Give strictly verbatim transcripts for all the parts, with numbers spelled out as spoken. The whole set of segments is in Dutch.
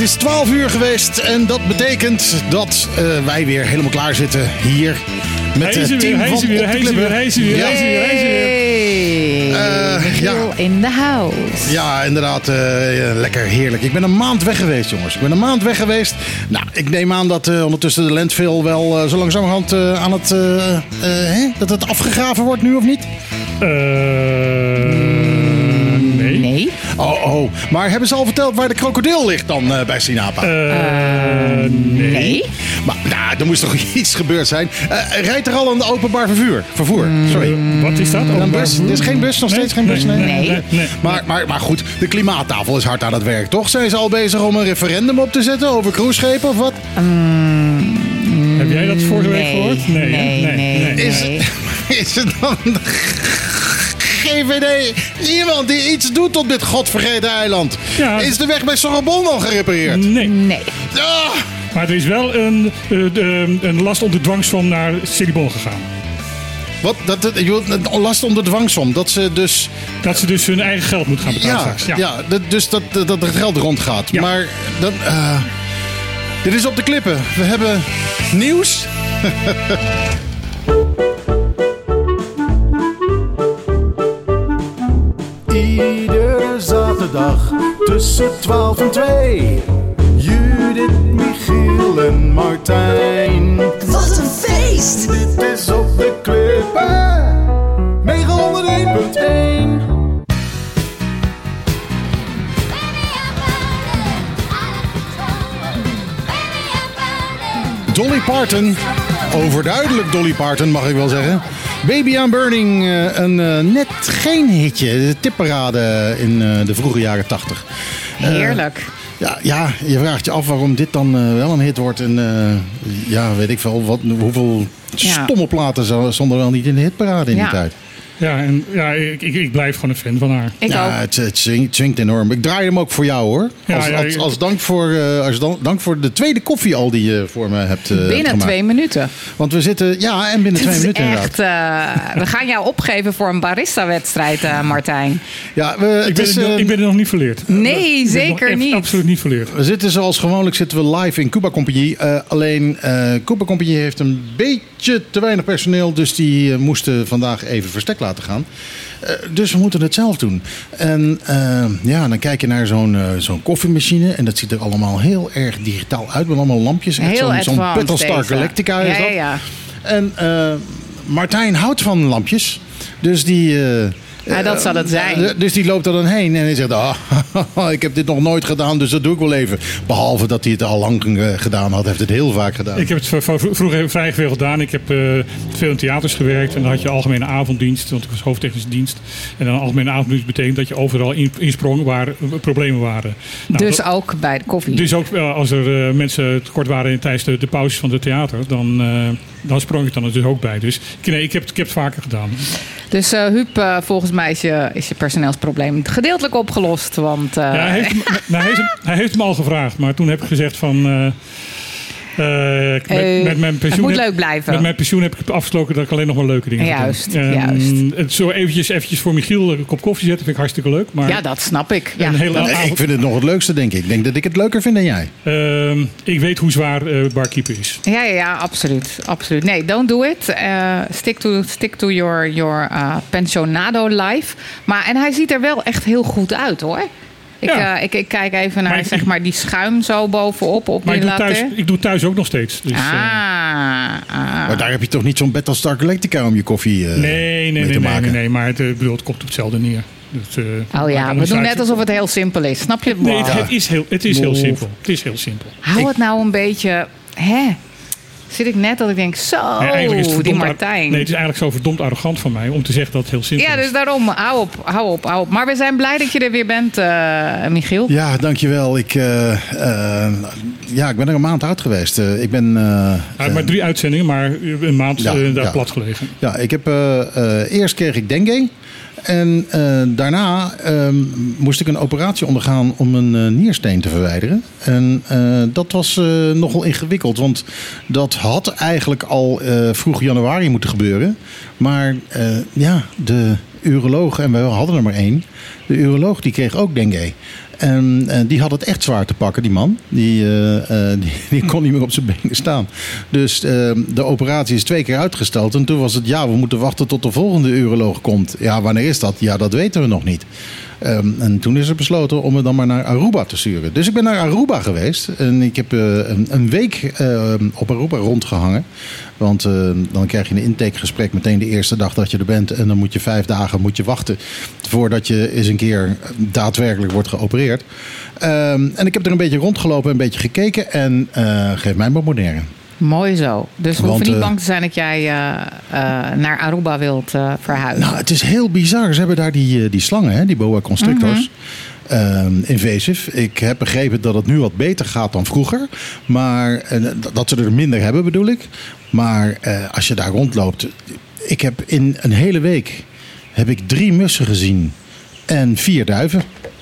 is twaalf uur geweest en dat betekent dat uh, wij weer helemaal klaar zitten hier met het team weer, van Op de Klippen. Hij is er weer, hij is er weer, hij is er weer. Uh, ja. in the house. Ja, inderdaad. Uh, lekker heerlijk. Ik ben een maand weg geweest, jongens. Ik ben een maand weg geweest. Nou, ik neem aan dat uh, ondertussen de landfill wel uh, zo langzamerhand uh, aan het... Uh, uh, hè? Dat het afgegraven wordt nu, of niet? Uh, nee. Nee. Oh, oh. Maar hebben ze al verteld waar de krokodil ligt dan uh, bij Sinapa? Uh, uh, nee. nee. Maar nou, er moest toch iets gebeurd zijn. Uh, rijdt er al een openbaar vervoer? Vervoer, sorry. Uh, wat is dat? Een bus? Er is geen bus, nog nee, steeds geen bus? Nee. nee. nee. nee, nee. Maar, maar, maar goed, de klimaattafel is hard aan het werk, toch? Zijn ze al bezig om een referendum op te zetten over cruiseschepen of wat? Um, Heb jij dat vorige nee, week gehoord? Nee, nee, nee. nee, nee. Is, is er dan G V D iemand die iets doet op dit godvergeten eiland? Ja. Is de weg bij Sorbonne al gerepareerd? Nee. Nee. Ah! Maar er is wel een, een, een last onder dwangsom naar Cirebon gegaan. Wat? Dat, dat, je wilt een last onder dwangsom. Dat ze dus... Dat ze dus hun eigen geld moet gaan betalen Ja, straks. Ja, ja dat, dus dat, dat er geld rondgaat. Ja. Maar dat, uh, dit is Op de Klippen. We hebben nieuws. Iedere zaterdag tussen twaalf en twee. Judith, Michiel en Martijn. Wat een feest! Dit is Op de Klippen. negenhonderdéén punt één. Dolly Parton. Overduidelijk Dolly Parton, mag ik wel zeggen. Baby I'm Burning, een uh, net geen hitje. De tipparade in uh, de vroege jaren tachtig. Heerlijk. Uh, ja, ja, je vraagt je af waarom dit dan uh, wel een hit wordt. En uh, ja, weet ik veel, wat, hoeveel Ja. stomme platen stonden wel niet in de hitparade in Ja. die tijd. ja, en, ja ik, ik, ik blijf gewoon een fan van haar. Ik ja, ook. het, het zwingt, zwingt enorm. Ik draai hem ook voor jou, hoor. Ja, als, ja, als, als, dank voor, uh, als dank voor de tweede koffie al die je voor me hebt uh, Binnen gemaakt. twee minuten. Want we zitten, ja, en binnen Het twee is minuten inderdaad. echt, uh, we gaan jou opgeven voor een barista-wedstrijd, uh, Martijn. Ja, we, Ik ben, is, er, uh, ik ben er nog niet verleerd. Nee, Ik ben nog zeker echt niet. Absoluut niet verleerd. we zitten zoals gewoonlijk zitten we live in Cuba Compagnie. Uh, alleen uh, Cuba Compagnie heeft een beetje te weinig personeel. Dus die uh, moesten vandaag even verstek laten gaan. Uh, dus we moeten het zelf doen. En uh, ja, dan kijk je naar zo'n uh, zo'n koffiemachine. En dat ziet er allemaal heel erg digitaal uit. Met allemaal lampjes. Echt Heel zo'n, zo'n advanced Battlestar deze. Galactica is Ja, dat. ja, ja. En uh, Martijn houdt van lampjes. Dus die... Uh, Ja, dat zal het zijn. Uh, dus die loopt er dan heen en hij zegt... Ah, ik heb dit nog nooit gedaan, dus dat doe ik wel even. Behalve dat hij het al lang uh, gedaan had. Heeft het heel vaak gedaan. Ik heb het v- v- vroeger vrij veel gedaan. Ik heb uh, veel in theaters gewerkt. En dan had je algemene avonddienst. Want ik was hoofdtechnische dienst. En dan algemene avonddienst betekent dat je overal in, insprong waar uh, problemen waren. Nou, Dus dat, ook bij de koffie. dus ook uh, als er uh, mensen tekort waren tijdens de, de pauzes van het theater. Dan, uh, dan sprong ik dan er dus ook bij. Dus ik, nee, ik, heb, ik heb het vaker gedaan. Dus uh, Huub, uh, volgens mij is je, is je personeelsprobleem gedeeltelijk opgelost. Want, uh, Ja, hij, heeft, hem- hij, heeft, hem- hij heeft me al gevraagd. Maar toen heb ik gezegd van... Uh, uh, met, Uh, met mijn pensioen het moet heb- leuk blijven. Met mijn pensioen heb ik afgesproken dat ik alleen nog maar leuke dingen Juist, ga doen. En juist. het zo eventjes, eventjes voor Michiel een kop koffie zetten vind ik hartstikke leuk. Maar Ja, dat snap ik. Ja, een hele dat- Nee, avond- ik vind het nog het leukste, denk ik. Ik denk dat ik het leuker vind dan jij. uh, ik weet hoe zwaar uh, barkeeper is. ja, ja, ja, absoluut, absoluut. Nee, don't do it. Uh, stick to, stick to your, your uh, pensionado life. Maar, en hij ziet er wel echt heel goed uit, hoor. Ik, Ja. uh, ik, ik kijk even naar Maar ik- zeg maar, die schuim zo bovenop op Maar ik die doe, latte. thuis, ik doe thuis ook nog steeds. Dus, uh, Ah, ah. Maar daar heb je toch niet zo'n Battlestar Galactica om je koffie uh, nee, nee, mee nee, te nee, maken? nee, nee. Maar het, uh, bedoel, het komt op hetzelfde neer. Dus, uh, Oh ja, we anders doen uit- net alsof het heel simpel is. Snap je? Nee, Wow. het, het is heel, het is heel Move. simpel. Het is heel simpel. Hou het nou een beetje... Hè? Zit ik net dat ik denk, zo, Nee, eigenlijk is het die verdomd ar- Martijn. Nee, het is eigenlijk zo verdomd arrogant van mij om te zeggen dat het heel simpel Ja, is. dus daarom, hou op, hou op, hou op. Maar we zijn blij dat je er weer bent, uh, Michiel. Ja, dankjewel. Ik, uh, uh, ja, ik ben er een maand uit geweest. Uh, ik ben... Uh, Ja, maar drie uitzendingen, maar een maand Ja, uh, daar ja. plat gelegen. Ja, ik heb... Uh, uh, eerst kreeg ik dengue. En uh, daarna um, moest ik een operatie ondergaan om een uh, niersteen te verwijderen. En uh, dat was uh, nogal ingewikkeld. Want dat had eigenlijk al uh, vroeg januari moeten gebeuren. Maar uh, ja, de uroloog, en we hadden er maar één. De uroloog die kreeg ook dengue. En, en die had het echt zwaar te pakken, die man. Die, uh, uh, die, die kon niet meer op zijn benen staan. Dus uh, de operatie is twee keer uitgesteld. En toen was het, ja, we moeten wachten tot de volgende uroloog komt. Ja, wanneer is dat? Ja, dat weten we nog niet. Um, en toen is er besloten om me dan maar naar Aruba te sturen. Dus ik ben naar Aruba geweest. En ik heb uh, een, een week uh, op Aruba rondgehangen. Want uh, dan krijg je een intakegesprek meteen de eerste dag dat je er bent. En dan moet je vijf dagen moet je wachten voordat je eens een keer daadwerkelijk wordt geopereerd. Um, en ik heb er een beetje rondgelopen, een beetje gekeken. En uh, geef mij maar Bonaire. Mooi zo. Dus we Want, hoeven niet uh, bang te zijn dat jij uh, uh, naar Aruba wilt uh, verhuizen. Nou, het is heel bizar. Ze hebben daar die, die slangen, hè, die boa constrictors. Mm-hmm. Um, invasive. Ik heb begrepen dat het nu wat beter gaat dan vroeger. Maar uh, dat ze er minder hebben, bedoel ik. Maar uh, als je daar rondloopt. Ik heb in een hele week heb ik drie mussen gezien. En vier duiven.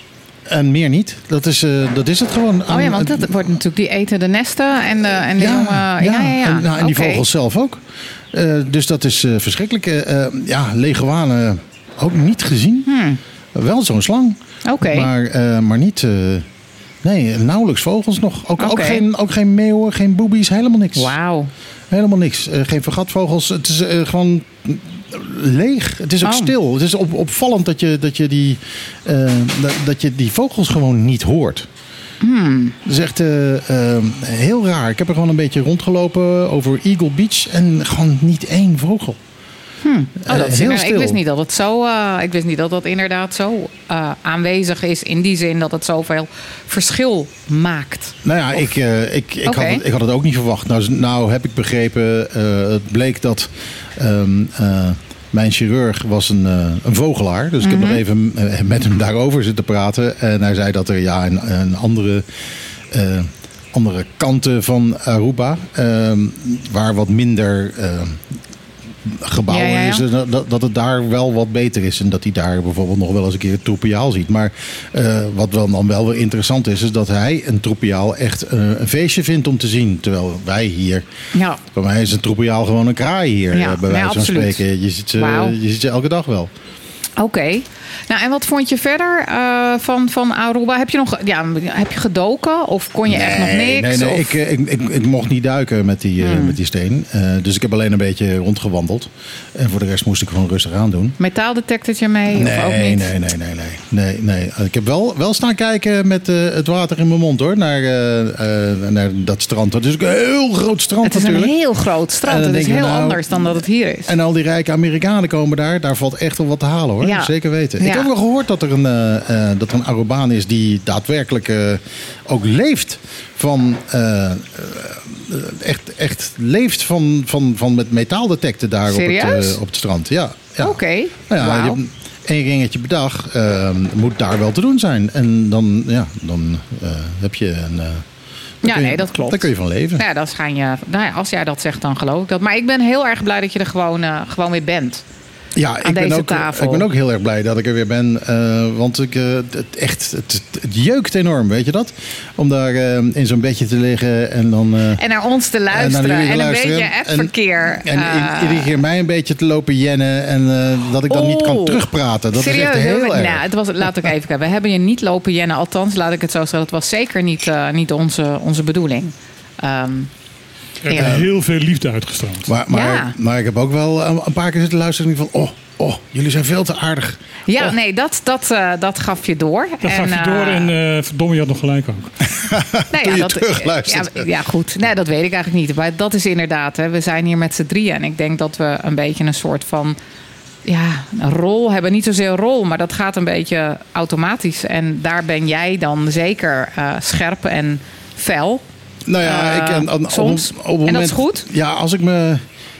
En meer niet. Dat is, uh, dat is het gewoon. Oh ja, want dat wordt natuurlijk, die eten de nesten en de, en de ja, jonge... Ja, ja, ja. En, nou, en die okay. vogels zelf ook. Uh, dus dat is uh, verschrikkelijk. Uh, ja, leguanen ook niet gezien. Hmm. Wel zo'n slang. Oké. Okay. Maar, uh, maar niet... Uh, nee, nauwelijks vogels nog. Ook, okay. ook, geen, ook geen meeuwen, geen boobies, helemaal niks. Wauw. Helemaal niks. Uh, geen vergatvogels. Het is uh, gewoon leeg. Het is ook oh. stil. Het is op, opvallend dat je, dat, je die, uh, dat, dat je die vogels gewoon niet hoort. Hmm. Dat is echt uh, uh, heel raar. Ik heb er gewoon een beetje rondgelopen over Eagle Beach en gewoon niet één vogel. Hmm. Oh, dat is uh, heel stil. Ik wist niet dat het zo. Uh, ik wist niet dat dat inderdaad zo uh, aanwezig is in die zin dat het zoveel verschil maakt. Nou ja, of... ik, uh, ik, ik, okay. had het, ik had het ook niet verwacht. Nou, nou heb ik begrepen. Uh, het bleek dat. Um, uh, Mijn chirurg was een, uh, een vogelaar. Dus mm-hmm. ik heb nog even uh, met hem daarover zitten praten. En hij zei dat er ja, een, een andere, uh, andere kanten van Aruba... Uh, waar wat minder uh, gebouwen ja, ja, ja. is... Dat, dat het daar wel wat beter is. En dat hij daar bijvoorbeeld nog wel eens een keer het tropiaal ziet. Maar uh, wat wel dan wel weer interessant is... is dat hij een tropiaal echt uh, een feestje vindt om te zien. Terwijl wij hier... Ja. Bij mij is een tropiaal gewoon een kraai hier. Ja, bij wijze nee, van spreken. Je ziet, ze, wow. je ziet ze elke dag wel. Oké. Okay. Nou, en wat vond je verder uh, van, van Aruba? Heb je nog ja, heb je gedoken? Of kon je nee, echt nog niks? Nee, nee. Of... Ik, ik, ik, ik mocht niet duiken met die, hmm. uh, met die steen. Uh, dus ik heb alleen een beetje rondgewandeld. En voor de rest moest ik gewoon rustig aan doen. Metaaldetectortje mee? Nee, of ook niet? nee, nee, nee, nee, nee, nee. Ik heb wel, wel staan kijken met uh, het water in mijn mond hoor. Naar, uh, uh, naar dat strand. Het is ook een heel groot strand het is natuurlijk. een heel groot strand. Het is heel nou, anders dan dat het hier is. En al die rijke Amerikanen komen daar. Daar valt echt wel wat te halen hoor. Ja. Zeker weten. Ja. Ik heb wel gehoord dat er een, uh, uh, dat er een Arubaan is die daadwerkelijk uh, ook leeft van... Uh, uh, echt, echt leeft van, van, van met metaaldetecten daar op het, uh, op het strand. Ja, ja. Oké. Okay. Nou ja, wow. één ringetje per dag uh, moet daar wel te doen zijn. En dan, ja, dan uh, heb je een... Uh, ja, je, nee, dat klopt. Daar kun je van leven. Ja, dat schijn je, nou ja, als jij dat zegt, dan geloof ik dat. Maar ik ben heel erg blij dat je er gewoon, uh, gewoon weer bent. Ja, ik ben, ook, ik ben ook heel erg blij dat ik er weer ben. Uh, want ik, uh, het, echt, het, het jeukt enorm, weet je dat? Om daar uh, in zo'n bedje te liggen en dan... Uh, en naar ons te luisteren. En, en een luisteren. beetje appverkeer. En, uh, en iedere keer mij een beetje te lopen jennen. En uh, dat ik dan oh, niet kan terugpraten. Dat serieus, is echt heel we, erg. Nou, het was, laat ik even kijken. We hebben je niet lopen jennen. Althans, laat ik het zo zeggen. Het was zeker niet, uh, niet onze, onze bedoeling. Um, Er hebben heel veel liefde uitgestraald. Maar, maar, ja. maar ik heb ook wel een paar keer zitten luisteren en van... Oh, oh, jullie zijn veel te aardig. Ja, oh. nee, dat, dat, uh, dat gaf je door. Dat en, gaf je door en uh, verdomme, je had nog gelijk ook. nou Toen ja, je dat, terugluistert. Ja, ja, goed. Nee, dat weet ik eigenlijk niet. Maar dat is inderdaad, hè, we zijn hier met z'n drieën. En ik denk dat we een beetje een soort van... Ja, een rol hebben. Niet zozeer een rol, maar dat gaat een beetje automatisch. En daar ben jij dan zeker uh, scherp en fel. Nou ja, uh, ik, en, en, soms. Op, op moment, en dat is goed? Ja, als ik me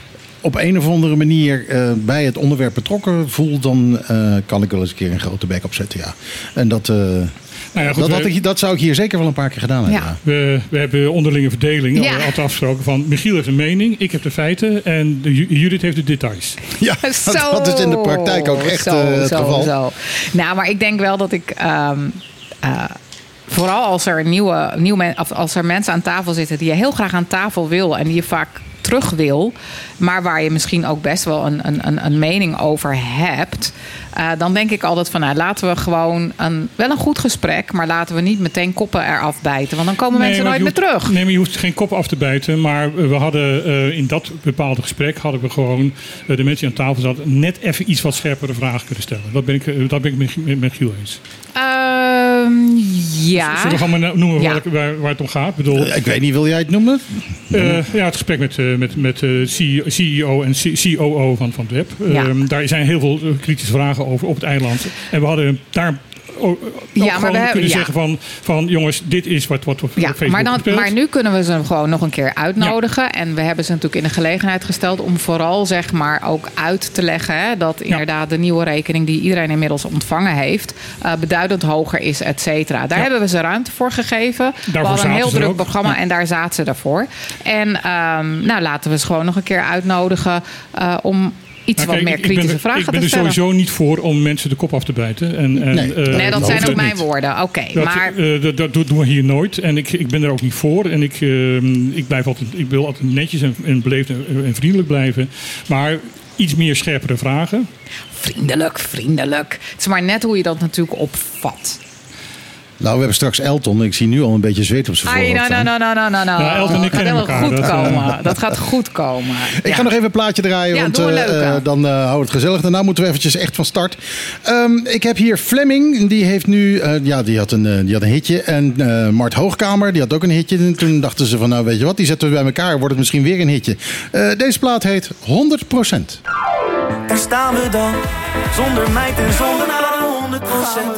op een of andere manier uh, bij het onderwerp betrokken voel... dan uh, kan ik wel eens een keer een grote bek opzetten, ja. En dat... Uh, Nou ja, goed, dat, had ik, dat zou ik hier zeker wel een paar keer gedaan hebben. Ja. We, we hebben onderlinge verdeling. Ja. Altijd afgesproken van Michiel heeft een mening, ik heb de feiten en de, Judith heeft de details. Ja, zo, dat is in de praktijk ook echt zo, uh, het zo, geval. Zo. Nou, maar ik denk wel dat ik... Um, uh, vooral als er, nieuwe, nieuwe, of als er mensen aan tafel zitten die je heel graag aan tafel wil... en die je vaak terug wil, maar waar je misschien ook best wel een, een, een mening over hebt, uh, dan denk ik altijd van, nou, laten we gewoon een, wel een goed gesprek, maar laten we niet meteen koppen eraf bijten, want dan komen Nee, mensen nooit je meer hoeft- terug. Nee, maar je hoeft geen kop af te bijten. Maar we hadden uh, in dat bepaalde gesprek hadden we gewoon uh, de mensen die aan tafel zaten net even iets wat scherpere vragen kunnen stellen. Dat ben ik, uh, dat ben ik met, met, met Giel eens. Ehm, ja. Zullen we gewoon maar noemen Ja. waar, waar, waar het om gaat? Ik bedoel, Ik weet niet, wil jij het noemen? Uh, ja, het gesprek met, uh, met, met uh, C E O en C O O van, van het web. Ja. Um, daar zijn heel veel uh, kritische vragen over op het eiland. En we hadden daar ook, ook Ja, maar gewoon we hebben- kunnen ja. zeggen van, van jongens, dit is wat, wat op Ja, Facebook maar, dan, speelt. maar nu kunnen we ze gewoon nog een keer uitnodigen. En we hebben ze natuurlijk in de gelegenheid gesteld om vooral zeg maar ook uit te leggen hè, dat inderdaad de nieuwe rekening die iedereen inmiddels ontvangen heeft, uh, beduidend hoger is, et cetera. Daar Ja. hebben we ze ruimte voor gegeven. we hadden een zaten heel ze er druk ook. programma Ja. en daar zaten ze daarvoor. En um, nou, laten we ze gewoon nog een keer uitnodigen uh, om iets Nou, wat kijk, meer ik- ik ben kritische er- vragen Ik ben te er stellen. sowieso niet voor om mensen de kop af te bijten. En, en, Nee. uh, Nee, dat hoeft zijn ook het mijn niet. woorden. Oké, Dat, maar uh, dat, dat doen we hier nooit. En ik, ik ben er ook niet voor. En ik, uh, ik, blijf altijd, ik wil altijd netjes en, en beleefd en, en vriendelijk blijven. Maar iets meer scherpere vragen. vriendelijk, vriendelijk. Het is maar net hoe je dat natuurlijk opvat. Nou, we hebben straks Elton. Ik zie nu al een beetje zweet op zijn Ai, voorhoofd nou, nou, staan. nou, nou, nou, nou. Ja, Elton en ik dat gaat kennen helemaal elkaar, goed dat, uh, komen. Dat gaat goed komen. Ik Ja. ga nog even een plaatje draaien, Ja, want doe een eh, leuke. eh, dan uh, houden we het gezellig. Daarna moeten we eventjes echt van start. Um, ik heb hier Fleming, die heeft nu, uh, ja, die had, een, uh, die had een hitje. En uh, Mart Hoogkamer, die had ook een hitje. En toen dachten ze van, nou weet je wat, die zetten we bij elkaar, wordt het misschien weer een hitje. Uh, deze plaat heet honderd procent. Daar staan we dan, zonder meid en zonder honderd procent.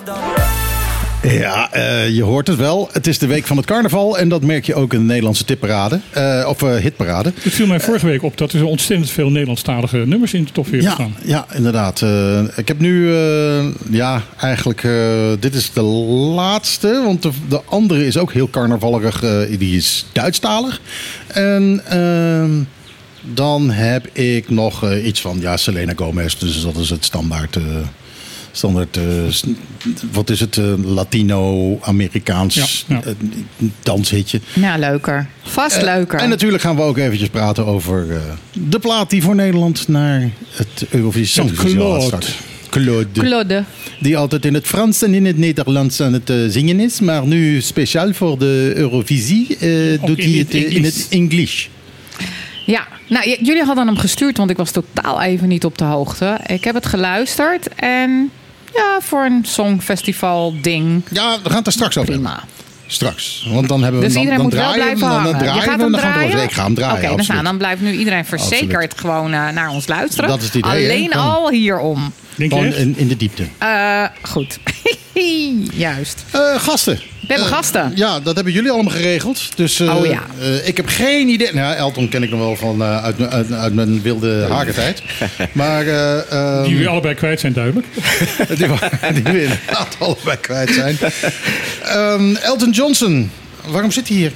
Ja, uh, je hoort het wel. Het is de week van het carnaval en dat merk je ook in de Nederlandse tipparade. Uh, of uh, hitparade. Het viel mij vorige week op dat er zo ontzettend veel Nederlandstalige nummers in de top veertig Ja, staan. ja, inderdaad. Uh, ik heb nu, uh, ja, eigenlijk, uh, dit is de laatste. Want de, de andere is ook heel carnavalerig. Uh, die is Duitsstalig. En uh, dan heb ik nog uh, iets van, ja, Selena Gomez. Dus dat is het standaard... Uh, Standaard, uh, s- wat is het, uh, Latino-Amerikaans Ja, ja. uh, danshitje. Ja, leuker. Vast leuker. En natuurlijk gaan we ook eventjes praten over uh, de plaat die voor Nederland naar het Eurovisie Het Songfestival Claude. start. Claude. Claude. Die altijd in het Frans en in het Nederlands aan het uh, zingen is. Maar nu speciaal voor de Eurovisie uh, Ook doet in hij het het uh, in Engels. het Engels. Ja, nou, j- jullie hadden hem gestuurd, want ik was totaal even niet op de hoogte. Ik heb het geluisterd en ja, voor een songfestival ding, Ja, we gaan het er straks over hebben. prima. Straks. Want dan hebben we Dus dan, iedereen dan moet wel draaien, blijven dan, dan hangen. draaien Je gaat we, hem dan gaan we draaien? door. Ik ga hem draaien, Oké, dus absoluut. nou, dan blijft nu iedereen verzekerd gewoon uh, naar ons luisteren. Dat is het idee, hè? Alleen Van- al hierom. Denk je Van echt? in, in de diepte. Uh, goed. Juist. Uh, gasten. We hebben Uh, gasten. Ja, dat hebben jullie allemaal geregeld. Dus uh, Oh ja. uh, ik heb geen idee. Nou, Elton ken ik nog wel van uh, uit, uit, uit mijn wilde hakertijd. Maar uh, um, Die we allebei kwijt zijn, duidelijk. die, we- die we inderdaad allebei kwijt zijn. Um, Elton Johnson, waarom zit hij hier?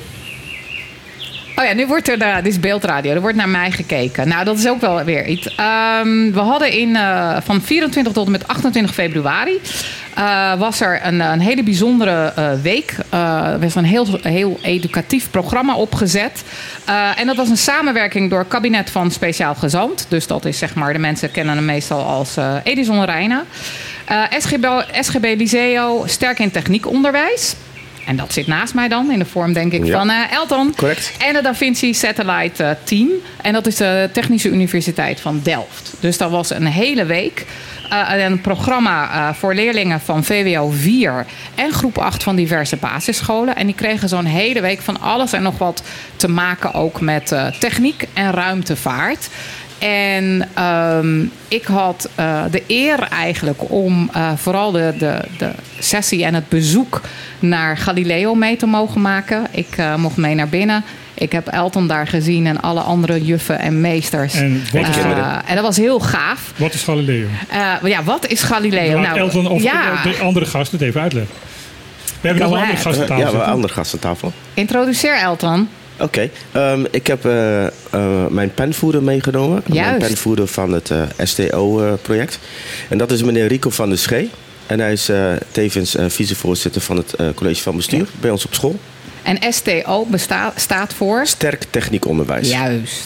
Oh ja, nu wordt er, de, dit is beeldradio, er wordt naar mij gekeken. Nou, dat is ook wel weer iets. Um, we hadden in, uh, van vierentwintig tot en met achtentwintig februari... Uh, was er een, een hele bijzondere uh, week. Uh, er was een heel, heel educatief programma opgezet. Uh, en dat was een samenwerking door het kabinet van Speciaal Gezant. Dus dat is zeg maar, de mensen kennen hem meestal als uh, Edison Reina. Uh, S G B, S G B Liceo, sterk in techniekonderwijs. En dat zit naast mij dan, in de vorm denk ik Ja. van uh, Elton. Correct. En de Da Vinci Satellite uh, Team. En dat is de Technische Universiteit van Delft. Dus dat was een hele week. Uh, een programma uh, voor leerlingen van V W O vier en groep acht van diverse basisscholen. En die kregen zo'n hele week van alles en nog wat te maken ook met uh, techniek en ruimtevaart. En um, ik had uh, de eer eigenlijk om uh, vooral de, de, de sessie en het bezoek naar Galileo mee te mogen maken. Ik uh, mocht mee naar binnen. Ik heb Elton daar gezien en alle andere juffen en meesters. En wat is, Uh, en dat was heel gaaf. wat is Galileo? Uh, ja, wat is Galileo? Laat Elton of ja, de andere gasten het even uitleggen. We hebben nog een Doe andere maar. gast aan Uh, tafel ja, we hebben zitten. andere gasten aan tafel. introduceer Elton. Oké, um, ik heb uh, uh, mijn penvoerder meegenomen. Juist. Mijn penvoerder van het uh, S T O-project. en dat is meneer Rico van der Schee. En hij is uh, tevens uh, vicevoorzitter van het uh, college van bestuur ja. bij ons op school. En S T O besta- staat voor? Sterk techniek onderwijs. Juist.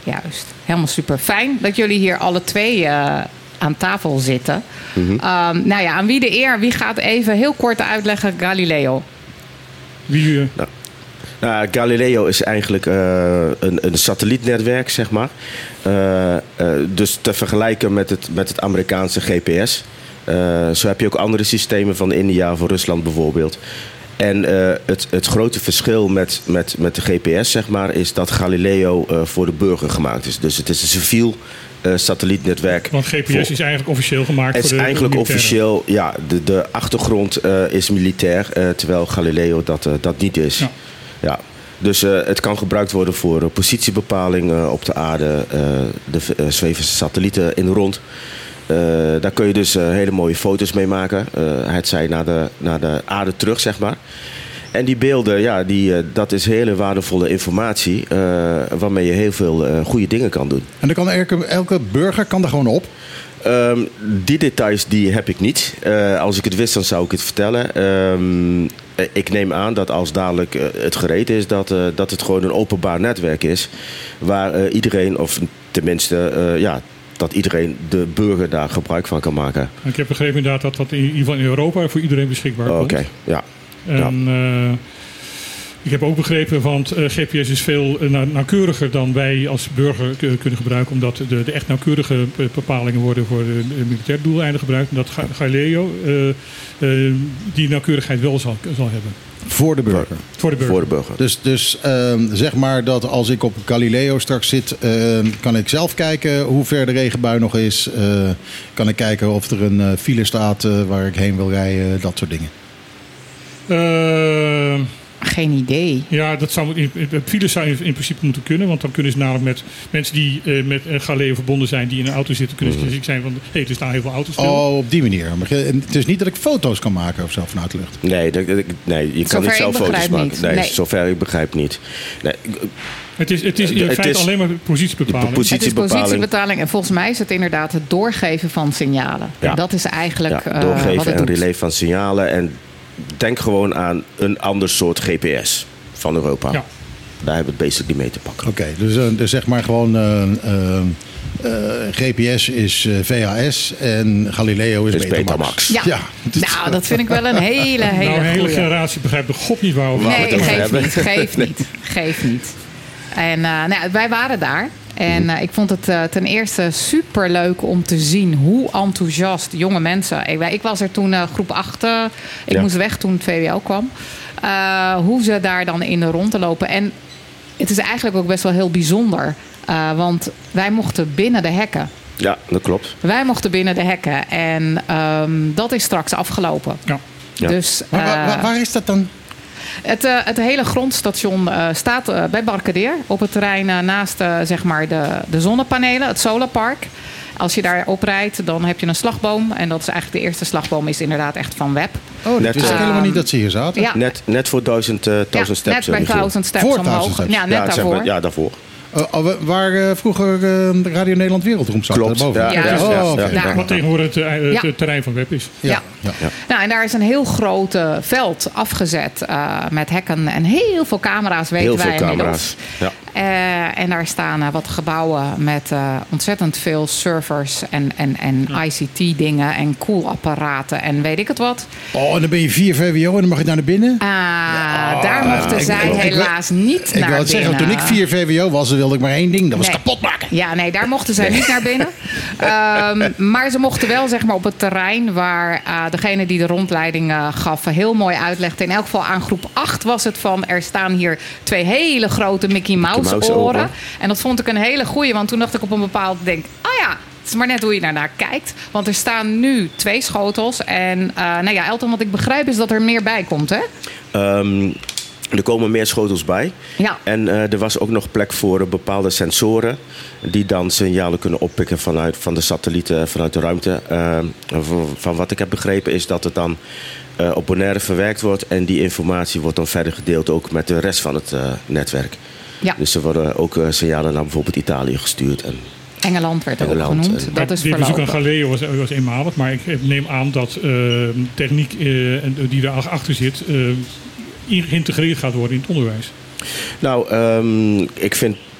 Juist, helemaal super. Fijn dat jullie hier alle twee uh, aan tafel zitten. Mm-hmm. Um, nou ja, aan wie de eer? Wie gaat even heel kort uitleggen Galileo? Wie? Uh... Nou, nou, Galileo is eigenlijk uh, een, een satellietnetwerk, zeg maar. Uh, uh, dus te vergelijken met het, met het Amerikaanse G P S. Uh, zo heb je ook andere systemen van India, van Rusland bijvoorbeeld. En uh, het, het grote verschil met, met, met de G P S, zeg maar, is dat Galileo uh, voor de burger gemaakt is. Dus het is een civiel uh, satellietnetwerk. Want G P S voor, is eigenlijk officieel gemaakt het voor de is eigenlijk de officieel, ja, de, de achtergrond uh, is militair, uh, terwijl Galileo dat, uh, dat niet is. Ja. Ja. Dus uh, het kan gebruikt worden voor uh, positiebepaling uh, op de aarde, uh, de uh, zweven satellieten in de rond. Uh, daar kun je dus uh, hele mooie foto's mee maken. Uh, het zij naar de, naar de aarde terug, zeg maar. En die beelden, ja, die, uh, dat is hele waardevolle informatie. Uh, waarmee je heel veel uh, goede dingen kan doen. En dan kan elke, elke burger kan er gewoon op? Um, die details die heb ik niet. Uh, als ik het wist, dan zou ik het vertellen. Um, ik neem aan dat als dadelijk uh, het gereed is, dat, uh, dat het gewoon een openbaar netwerk is. Waar uh, iedereen, of tenminste, uh, ja... dat iedereen, de burger, daar gebruik van kan maken. Ik heb begrepen inderdaad dat dat in ieder geval in Europa voor iedereen beschikbaar komt. Oké, okay, ja. En ja. Uh, ik heb ook begrepen, want uh, G P S is veel uh, nauwkeuriger dan wij als burger uh, kunnen gebruiken, omdat de, de echt nauwkeurige bepalingen worden voor de, de militaire doeleinden gebruikt. En dat Galileo uh, uh, die nauwkeurigheid wel zal, zal hebben. Voor de burger. Voor de burger. Voor de burger. Dus, dus uh, zeg maar dat als ik op Galileo straks zit, uh, kan ik zelf kijken hoe ver de regenbui nog is. Uh, kan ik kijken of er een uh, file staat uh, waar ik heen wil rijden, dat soort dingen. Uh, Geen idee. Ja, dat zou in, in, files zou in, in principe moeten kunnen. Want dan kunnen ze namelijk met mensen die uh, met uh, Galileo verbonden zijn, die in een auto zitten, kunnen ze mm. zijn van, hé, hey, er staan heel veel auto's stil. Oh, op die manier. Maar het is niet dat ik foto's kan maken of zo vanuit de lucht. Nee, dat, nee je kan zover niet zelf foto's maken. Niet. Nee, nee, zover ik begrijp niet. Nee. Het is, het is in feite is, alleen maar positiebepaling. positiebepaling. Het is positiebepaling en volgens mij is het inderdaad het doorgeven van signalen. Ja. En dat is eigenlijk ja, doorgeven uh, wat het en doet. relay van signalen. En denk gewoon aan een ander soort G P S van Europa. Ja. Daar hebben we het basically mee te pakken. Oké, okay, dus, uh, dus zeg maar gewoon uh, uh, uh, G P S is uh, V H S en Galileo is, is Betamax. Betamax. Ja. ja. Nou, dat vind ik wel een hele, hele Nou, een hele goeie. generatie begrijpt de god niet waarover. Nee, we geef hebben. niet, geef niet, geef niet. En uh, nou, wij waren daar. En uh, ik vond het uh, ten eerste super leuk om te zien hoe enthousiast jonge mensen. Ik, ik was er toen uh, groep acht. Uh, ik ja. moest weg toen het V W O kwam. Uh, hoe ze daar dan in de rond te lopen. En het is eigenlijk ook best wel heel bijzonder. Uh, want wij mochten binnen de hekken. Ja, dat klopt. Wij mochten binnen de hekken. En um, dat is straks afgelopen. Ja. Ja. Dus, uh, maar waar, waar is dat dan? Het, uh, het hele grondstation uh, staat uh, bij Barkadeer. Op het terrein uh, naast uh, zeg maar de, de zonnepanelen, het solarpark. Als je daar oprijdt, dan heb je een slagboom. En dat is eigenlijk de eerste slagboom is inderdaad echt van Web. Oh, dat net, wist ik um, helemaal niet dat ze hier zaten. Ja. Net, net voor duizend, uh, duizend ja, steps. Net bij duizend steps voor omhoog. duizend steps. Ja, net ja, daarvoor. zeg maar, ja, daarvoor. Uh, oh, waar uh, vroeger uh, Radio Nederland Wereldroom zat. Klopt. Boven. Ja, ja, ja, oh, ja, okay. ja, ja. Wat tegenwoordig het, uh, het ja. terrein van Web is. Ja. Ja. Ja. Ja. Nou, en daar is een heel groot uh, veld afgezet uh, met hekken en heel veel camera's, weten Heel wij veel inmiddels. camera's. Ja. Uh, en daar staan uh, wat gebouwen met uh, ontzettend veel servers en, en, en Ja. I C T-dingen en koelapparaten en weet ik het wat. Oh, en dan ben je vier V W O en dan mag je naar binnen? Uh, Ja, daar mochten ik- zij ik- ik- helaas niet Ik naar wil het zeggen, binnen. toen ik vier V W O was, wilde ik maar één ding. Dat was Nee. kapot maken. Ja, nee, daar mochten zij niet naar binnen. Um, maar ze mochten wel zeg maar, op het terrein waar uh, degene die de rondleiding uh, gaf heel mooi uitlegde. In elk geval aan groep acht was het van er staan hier twee hele grote Mickey Mouse, Mouse oren. oren. En dat vond ik een hele goeie, want toen dacht ik op een bepaald denk, oh ja, het is maar net hoe je daarnaar kijkt. Want er staan nu twee schotels. En uh, nou ja, Elton, wat ik begrijp is dat er meer bij komt, hè? Um, er komen meer schotels bij. Ja. En uh, er was ook nog plek voor uh, bepaalde sensoren. Die dan signalen kunnen oppikken vanuit van de satellieten, vanuit de ruimte. Uh, van, van wat ik heb begrepen is dat het dan uh, op Bonaire verwerkt wordt. En die informatie wordt dan verder gedeeld ook met de rest van het uh, netwerk. Ja. Dus er worden ook uh, signalen naar bijvoorbeeld Italië gestuurd. En Engeland werd ook Engeland, genoemd. en- Dat is Dit bezoek aan verlopen. Galileo was, was eenmalig, maar ik neem aan dat uh, techniek uh, die erachter zit uh, geïntegreerd gaat worden in het onderwijs. Nou, um, ik vind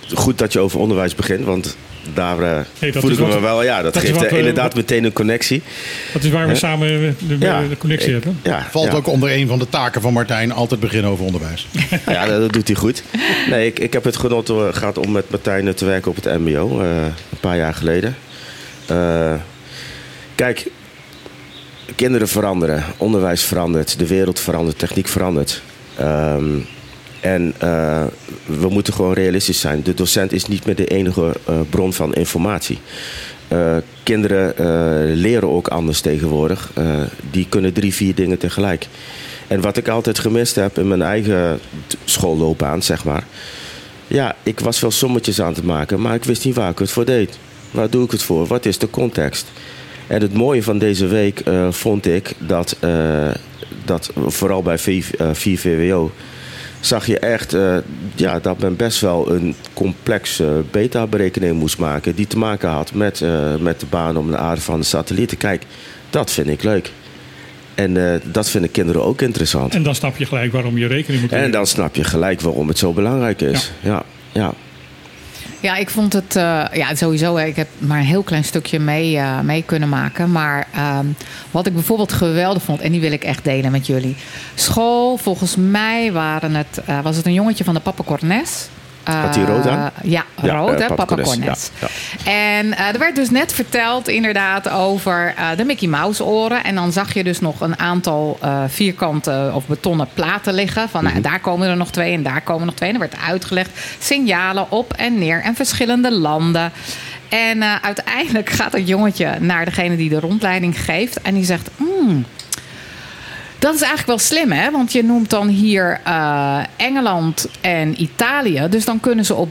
goed dat je over onderwijs begint, want daar uh, hey, voel ik me wat, wel... Ja, dat, dat geeft uh, we, inderdaad wat, meteen een connectie. Dat is waar we uh, samen de, ja, de connectie ik, hebben. Ja, Valt ja. ook onder een van de taken van Martijn, altijd beginnen over onderwijs. Ja, dat doet hij goed. Nee, ik, ik heb het genot uh, gehad om met Martijn te werken op het M B O, uh, een paar jaar geleden. Uh, kijk, kinderen veranderen, onderwijs verandert, de wereld verandert, techniek verandert. Um, En uh, we moeten gewoon realistisch zijn. De docent is niet meer de enige uh, bron van informatie. Uh, kinderen uh, leren ook anders tegenwoordig. Uh, die kunnen drie, vier dingen tegelijk. En wat ik altijd gemist heb in mijn eigen schoolloopbaan, zeg maar. Ja, ik was wel sommetjes aan het maken, maar ik wist niet waar ik het voor deed. Waar doe ik het voor? Wat is de context? En het mooie van deze week uh, vond ik dat, uh, dat vooral bij vier V W O... zag je echt uh, ja, dat men best wel een complexe beta-berekening moest maken... die te maken had met, uh, met de baan om de aarde van de satellieten. Kijk, dat vind ik leuk. En uh, dat vinden kinderen ook interessant. En dan snap je gelijk waarom je rekening moet doen. En dan snap je gelijk waarom het zo belangrijk is. Ja, ja. ja. Ja, ik vond het uh, ja, sowieso. Ik heb maar een heel klein stukje mee, uh, mee kunnen maken. Maar um, wat ik bijvoorbeeld geweldig vond, en die wil ik echt delen met jullie. School, volgens mij waren het, uh, was het een jongetje van de Papa Cornes. Uh, Had hij rood aan? Ja, ja rood, uh, hè, Papa Cornes. Cornes. Ja, ja. En uh, er werd dus net verteld inderdaad over uh, de Mickey Mouse oren. En dan zag je dus nog een aantal uh, vierkante of betonnen platen liggen. Van mm-hmm. nou, daar komen er nog twee en daar komen er nog twee. En er werd uitgelegd signalen op en neer en verschillende landen. En uh, uiteindelijk gaat het jongetje naar degene die de rondleiding geeft. En die zegt... Mm, dat is eigenlijk wel slim, hè? Want je noemt dan hier uh, Engeland en Italië. Dus dan kunnen ze op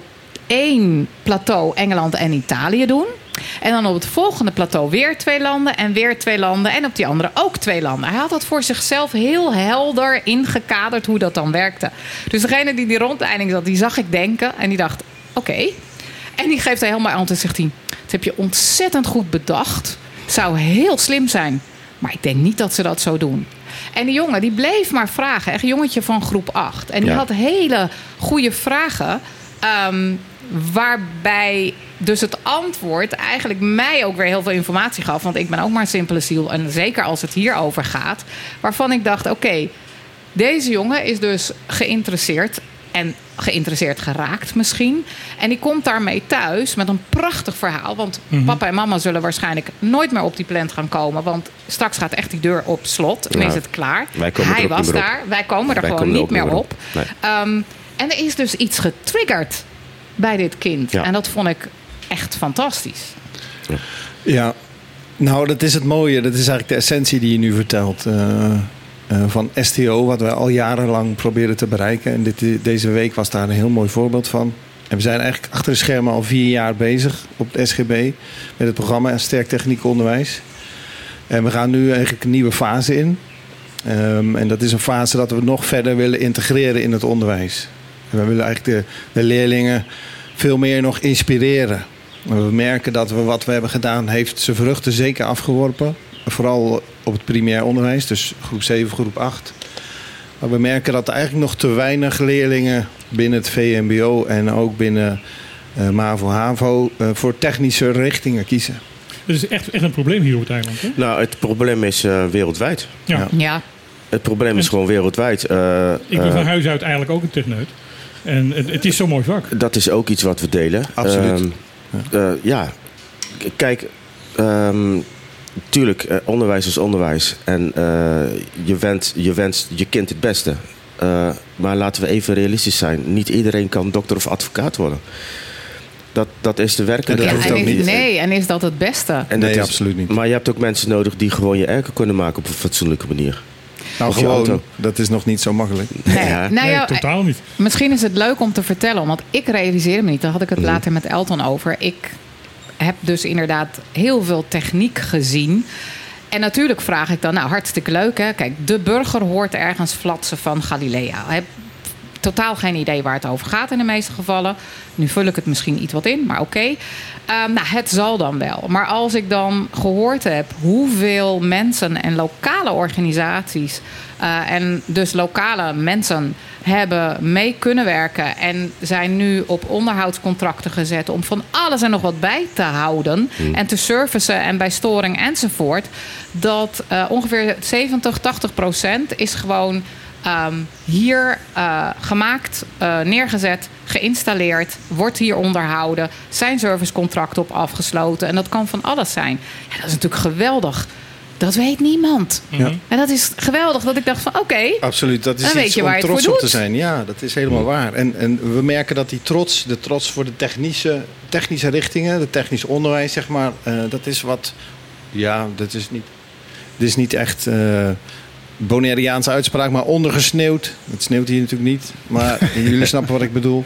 één plateau Engeland en Italië doen. En dan op het volgende plateau weer twee landen en weer twee landen. En op die andere ook twee landen. Hij had dat voor zichzelf heel helder ingekaderd hoe dat dan werkte. Dus degene die die rondleiding zat, die zag ik denken. En die dacht, oké. Okay. En die geeft hij helemaal antwoord en zegt hij... dat heb je ontzettend goed bedacht. Het zou heel slim zijn. Maar ik denk niet dat ze dat zo doen. En die jongen die bleef maar vragen. Echt een jongetje van groep acht. En die ja. had hele goede vragen. Um, waarbij dus het antwoord eigenlijk mij ook weer heel veel informatie gaf. Want ik ben ook maar een simpele ziel. En zeker als het hierover gaat. Waarvan ik dacht, oké, okay, deze jongen is dus geïnteresseerd. En geïnteresseerd geraakt misschien. En die komt daarmee thuis met een prachtig verhaal. Want mm-hmm. papa en mama zullen waarschijnlijk nooit meer op die plant gaan komen. Want straks gaat echt die deur op slot. En ja, is het klaar. Hij was daar. Wij komen er wij gewoon komen niet meer op. op. Nee. Um, en er is dus iets getriggerd bij dit kind. Ja. En dat vond ik echt fantastisch. Ja. ja, nou dat is het mooie. Dat is eigenlijk de essentie die je nu vertelt. Uh, Uh, van S T O, wat we al jarenlang proberen te bereiken. En dit, deze week was daar een heel mooi voorbeeld van. En we zijn eigenlijk achter de schermen al vier jaar bezig op het S G B... met het programma Sterk Techniek Onderwijs. En we gaan nu eigenlijk een nieuwe fase in. Um, en dat is een fase dat we nog verder willen integreren in het onderwijs. En we willen eigenlijk de, de leerlingen veel meer nog inspireren. En we merken dat we wat we hebben gedaan heeft zijn vruchten zeker afgeworpen. Vooral op het primair onderwijs, dus groep zeven, groep acht. Maar we merken dat er eigenlijk nog te weinig leerlingen binnen het V M B O en ook binnen uh, MAVO-HAVO uh, voor technische richtingen kiezen. Dat is echt, echt een probleem hier op het eiland, hè? Nou, het probleem is uh, wereldwijd. Ja. Ja. ja. Het probleem is en, gewoon wereldwijd. Uh, ik ben uh, van huis uit eigenlijk ook een techneut. En het, het is zo'n mooi vak. Dat is ook iets wat we delen. Absoluut. Um, uh, ja, kijk... Um, Tuurlijk, eh, onderwijs is onderwijs. En uh, je, wenst, je wenst je kind het beste. Uh, maar laten we even realistisch zijn. Niet iedereen kan dokter of advocaat worden. Dat, dat is de werkelijkheid. Ja, en is, nee, en is dat het beste? En nee, dat is, absoluut niet. Maar je hebt ook mensen nodig die gewoon je erken kunnen maken op een fatsoenlijke manier. Nou, of gewoon, dat is nog niet zo makkelijk. Nee, ja. nou, ja, nee, totaal niet. Misschien is het leuk om te vertellen. Want ik realiseer me niet. Daar had ik het mm. later met Elton over. Ik... heb dus inderdaad heel veel techniek gezien. En natuurlijk vraag ik dan, nou hartstikke leuk hè. Kijk, de burger hoort ergens flatsen van Galileo. totaal geen idee waar het over gaat in de meeste gevallen. Nu vul ik het misschien iets wat in, maar oké. Okay. Um, nou, het zal dan wel. Maar als ik dan gehoord heb hoeveel mensen en lokale organisaties... Uh, en dus lokale mensen hebben mee kunnen werken... en zijn nu op onderhoudscontracten gezet... om van alles en nog wat bij te houden... Hmm. en te servicen en bij storing enzovoort... dat uh, ongeveer zeventig, tachtig procent is gewoon... Um, hier uh, gemaakt, uh, neergezet, geïnstalleerd, wordt hier onderhouden, zijn servicecontracten op afgesloten. En dat kan van alles zijn. Ja, dat is natuurlijk geweldig. Dat weet niemand. Ja. En dat is geweldig dat ik dacht van oké. Okay, absoluut, dat is iets om trots op te zijn. Ja, dat is helemaal waar. En, en we merken dat die trots, de trots voor de technische, technische richtingen, het technisch onderwijs, zeg maar, uh, dat is wat, ja, dat is niet, dat is niet echt... Uh, Bonaireaanse uitspraak, maar ondergesneeuwd. Het sneeuwt hier natuurlijk niet, maar jullie snappen wat ik bedoel.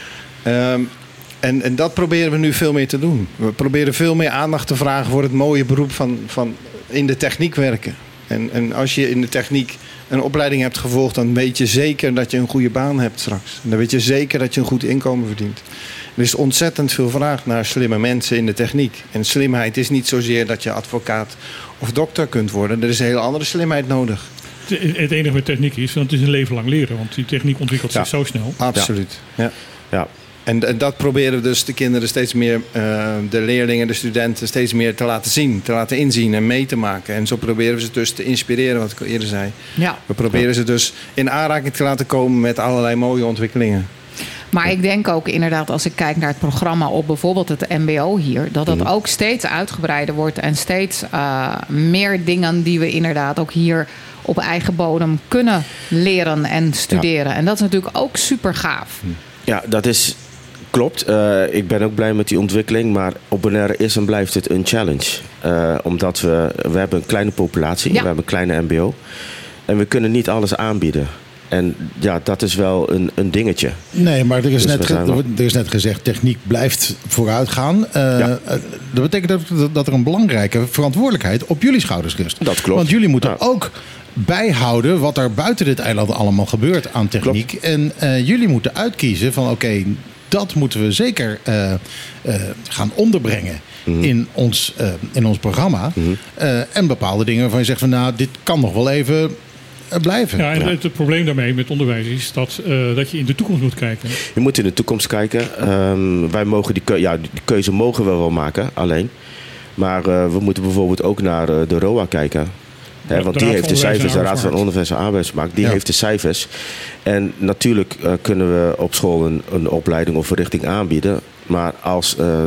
Um, en, en dat proberen we nu veel meer te doen. We proberen veel meer aandacht te vragen voor het mooie beroep van, van in de techniek werken. En, en als je in de techniek een opleiding hebt gevolgd, dan weet je zeker dat je een goede baan hebt straks. En dan weet je zeker dat je een goed inkomen verdient. Er is ontzettend veel vraag naar slimme mensen in de techniek. En slimheid is niet zozeer dat je advocaat of dokter kunt worden. Er is een hele andere slimheid nodig. Het enige met techniek is, want het is een leven lang leren. Want die techniek ontwikkelt zich ja, zo snel. Absoluut. Ja. Ja. En, en dat proberen we dus de kinderen steeds meer, uh, de leerlingen, de studenten, steeds meer te laten zien. Te laten inzien en mee te maken. En zo proberen we ze dus te inspireren, wat ik al eerder zei. Ja. We proberen ze dus in aanraking te laten komen met allerlei mooie ontwikkelingen. Maar ik denk ook inderdaad, als ik kijk naar het programma op bijvoorbeeld het M B O hier, dat dat ook steeds uitgebreider wordt en steeds uh, meer dingen die we inderdaad ook hier op eigen bodem kunnen leren en studeren. Ja. En dat is natuurlijk ook super gaaf. Ja, dat is klopt. Uh, ik ben ook blij met die ontwikkeling, maar op Bonaire is en blijft het een challenge. Uh, omdat we, we hebben een kleine populatie, ja. we hebben een kleine M B O en we kunnen niet alles aanbieden. En ja, dat is wel een, een dingetje. Nee, maar er is, dus net ge- wel... er is net gezegd, techniek blijft vooruit gaan. Uh, ja. Dat betekent dat, dat er een belangrijke verantwoordelijkheid op jullie schouders rust. Dat klopt. Want jullie moeten ja. ook bijhouden wat er buiten dit eiland allemaal gebeurt aan techniek. Klopt. En uh, jullie moeten uitkiezen van oké, okay, dat moeten we zeker uh, uh, gaan onderbrengen. Mm-hmm. In, ons, uh, in ons programma. Mm-hmm. Uh, en bepaalde dingen waarvan je zegt van nou, dit kan nog wel even blijven. Ja, en ja. Het, het probleem daarmee met onderwijs is dat, uh, dat je in de toekomst moet kijken. Je moet in de toekomst kijken. Um, wij mogen die, keu- ja, die keuze mogen we wel maken, alleen. Maar uh, we moeten bijvoorbeeld ook naar uh, de R O A kijken. He, want die heeft de cijfers, de Raad van Onderwijs en Arbeidsmarkt, die ja. heeft de cijfers. En natuurlijk uh, kunnen we op school een, een opleiding of een richting aanbieden. Maar als uh,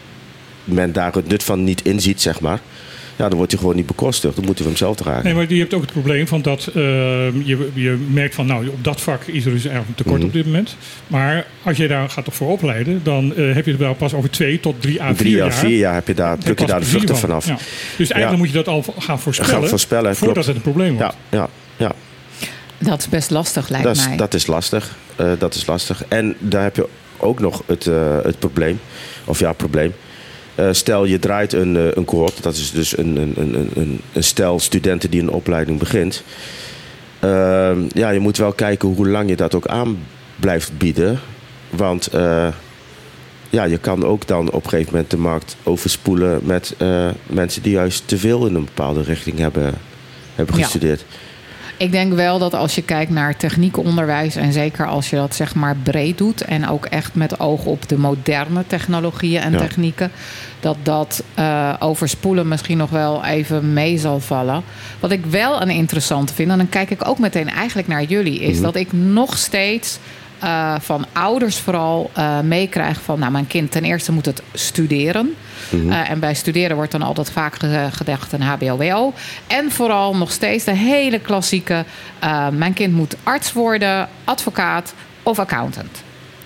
men daar het nut van niet inziet, zeg maar, ja, dan wordt hij gewoon niet bekostigd. Dan moeten we hem zelf dragen. Nee, maar je hebt ook het probleem van dat uh, je, je merkt van, nou, op dat vak is er dus eigenlijk een tekort mm-hmm. op dit moment. Maar als je daar gaat voor opleiden, dan uh, heb je het wel pas over twee tot drie à vier drie jaar. Drie à vier jaar heb je daar, pluk je daar de vruchten van. vanaf. Ja. Dus eigenlijk ja. moet je dat al gaan voorspellen, gaan voorspellen voordat klopt. het een probleem wordt. Ja, ja, ja. Dat is best lastig, lijkt dat is, mij. Dat is lastig. Uh, dat is lastig. En daar heb je ook nog het, uh, het probleem. Of ja, probleem. Uh, stel je draait een, uh, een cohort, dat is dus een, een, een, een, een stel studenten die een opleiding begint. Uh, ja, je moet wel kijken hoe lang je dat ook aan blijft bieden. Want uh, ja, je kan ook dan op een gegeven moment de markt overspoelen met uh, mensen die juist te veel in een bepaalde richting hebben, hebben gestudeerd. Ja. Ik denk wel dat als je kijkt naar techniekonderwijs en zeker als je dat zeg maar breed doet en ook echt met oog op de moderne technologieën en ja. technieken, dat dat uh, overspoelen misschien nog wel even mee zal vallen. Wat ik wel een interessante vind, en dan kijk ik ook meteen eigenlijk naar jullie, is mm-hmm. dat ik nog steeds Uh, van ouders vooral uh, meekrijg van, nou, mijn kind ten eerste moet het studeren. Mm-hmm. Uh, en bij studeren wordt dan altijd vaak gedacht een H B O W O. En vooral nog steeds de hele klassieke, uh, mijn kind moet arts worden, advocaat of accountant.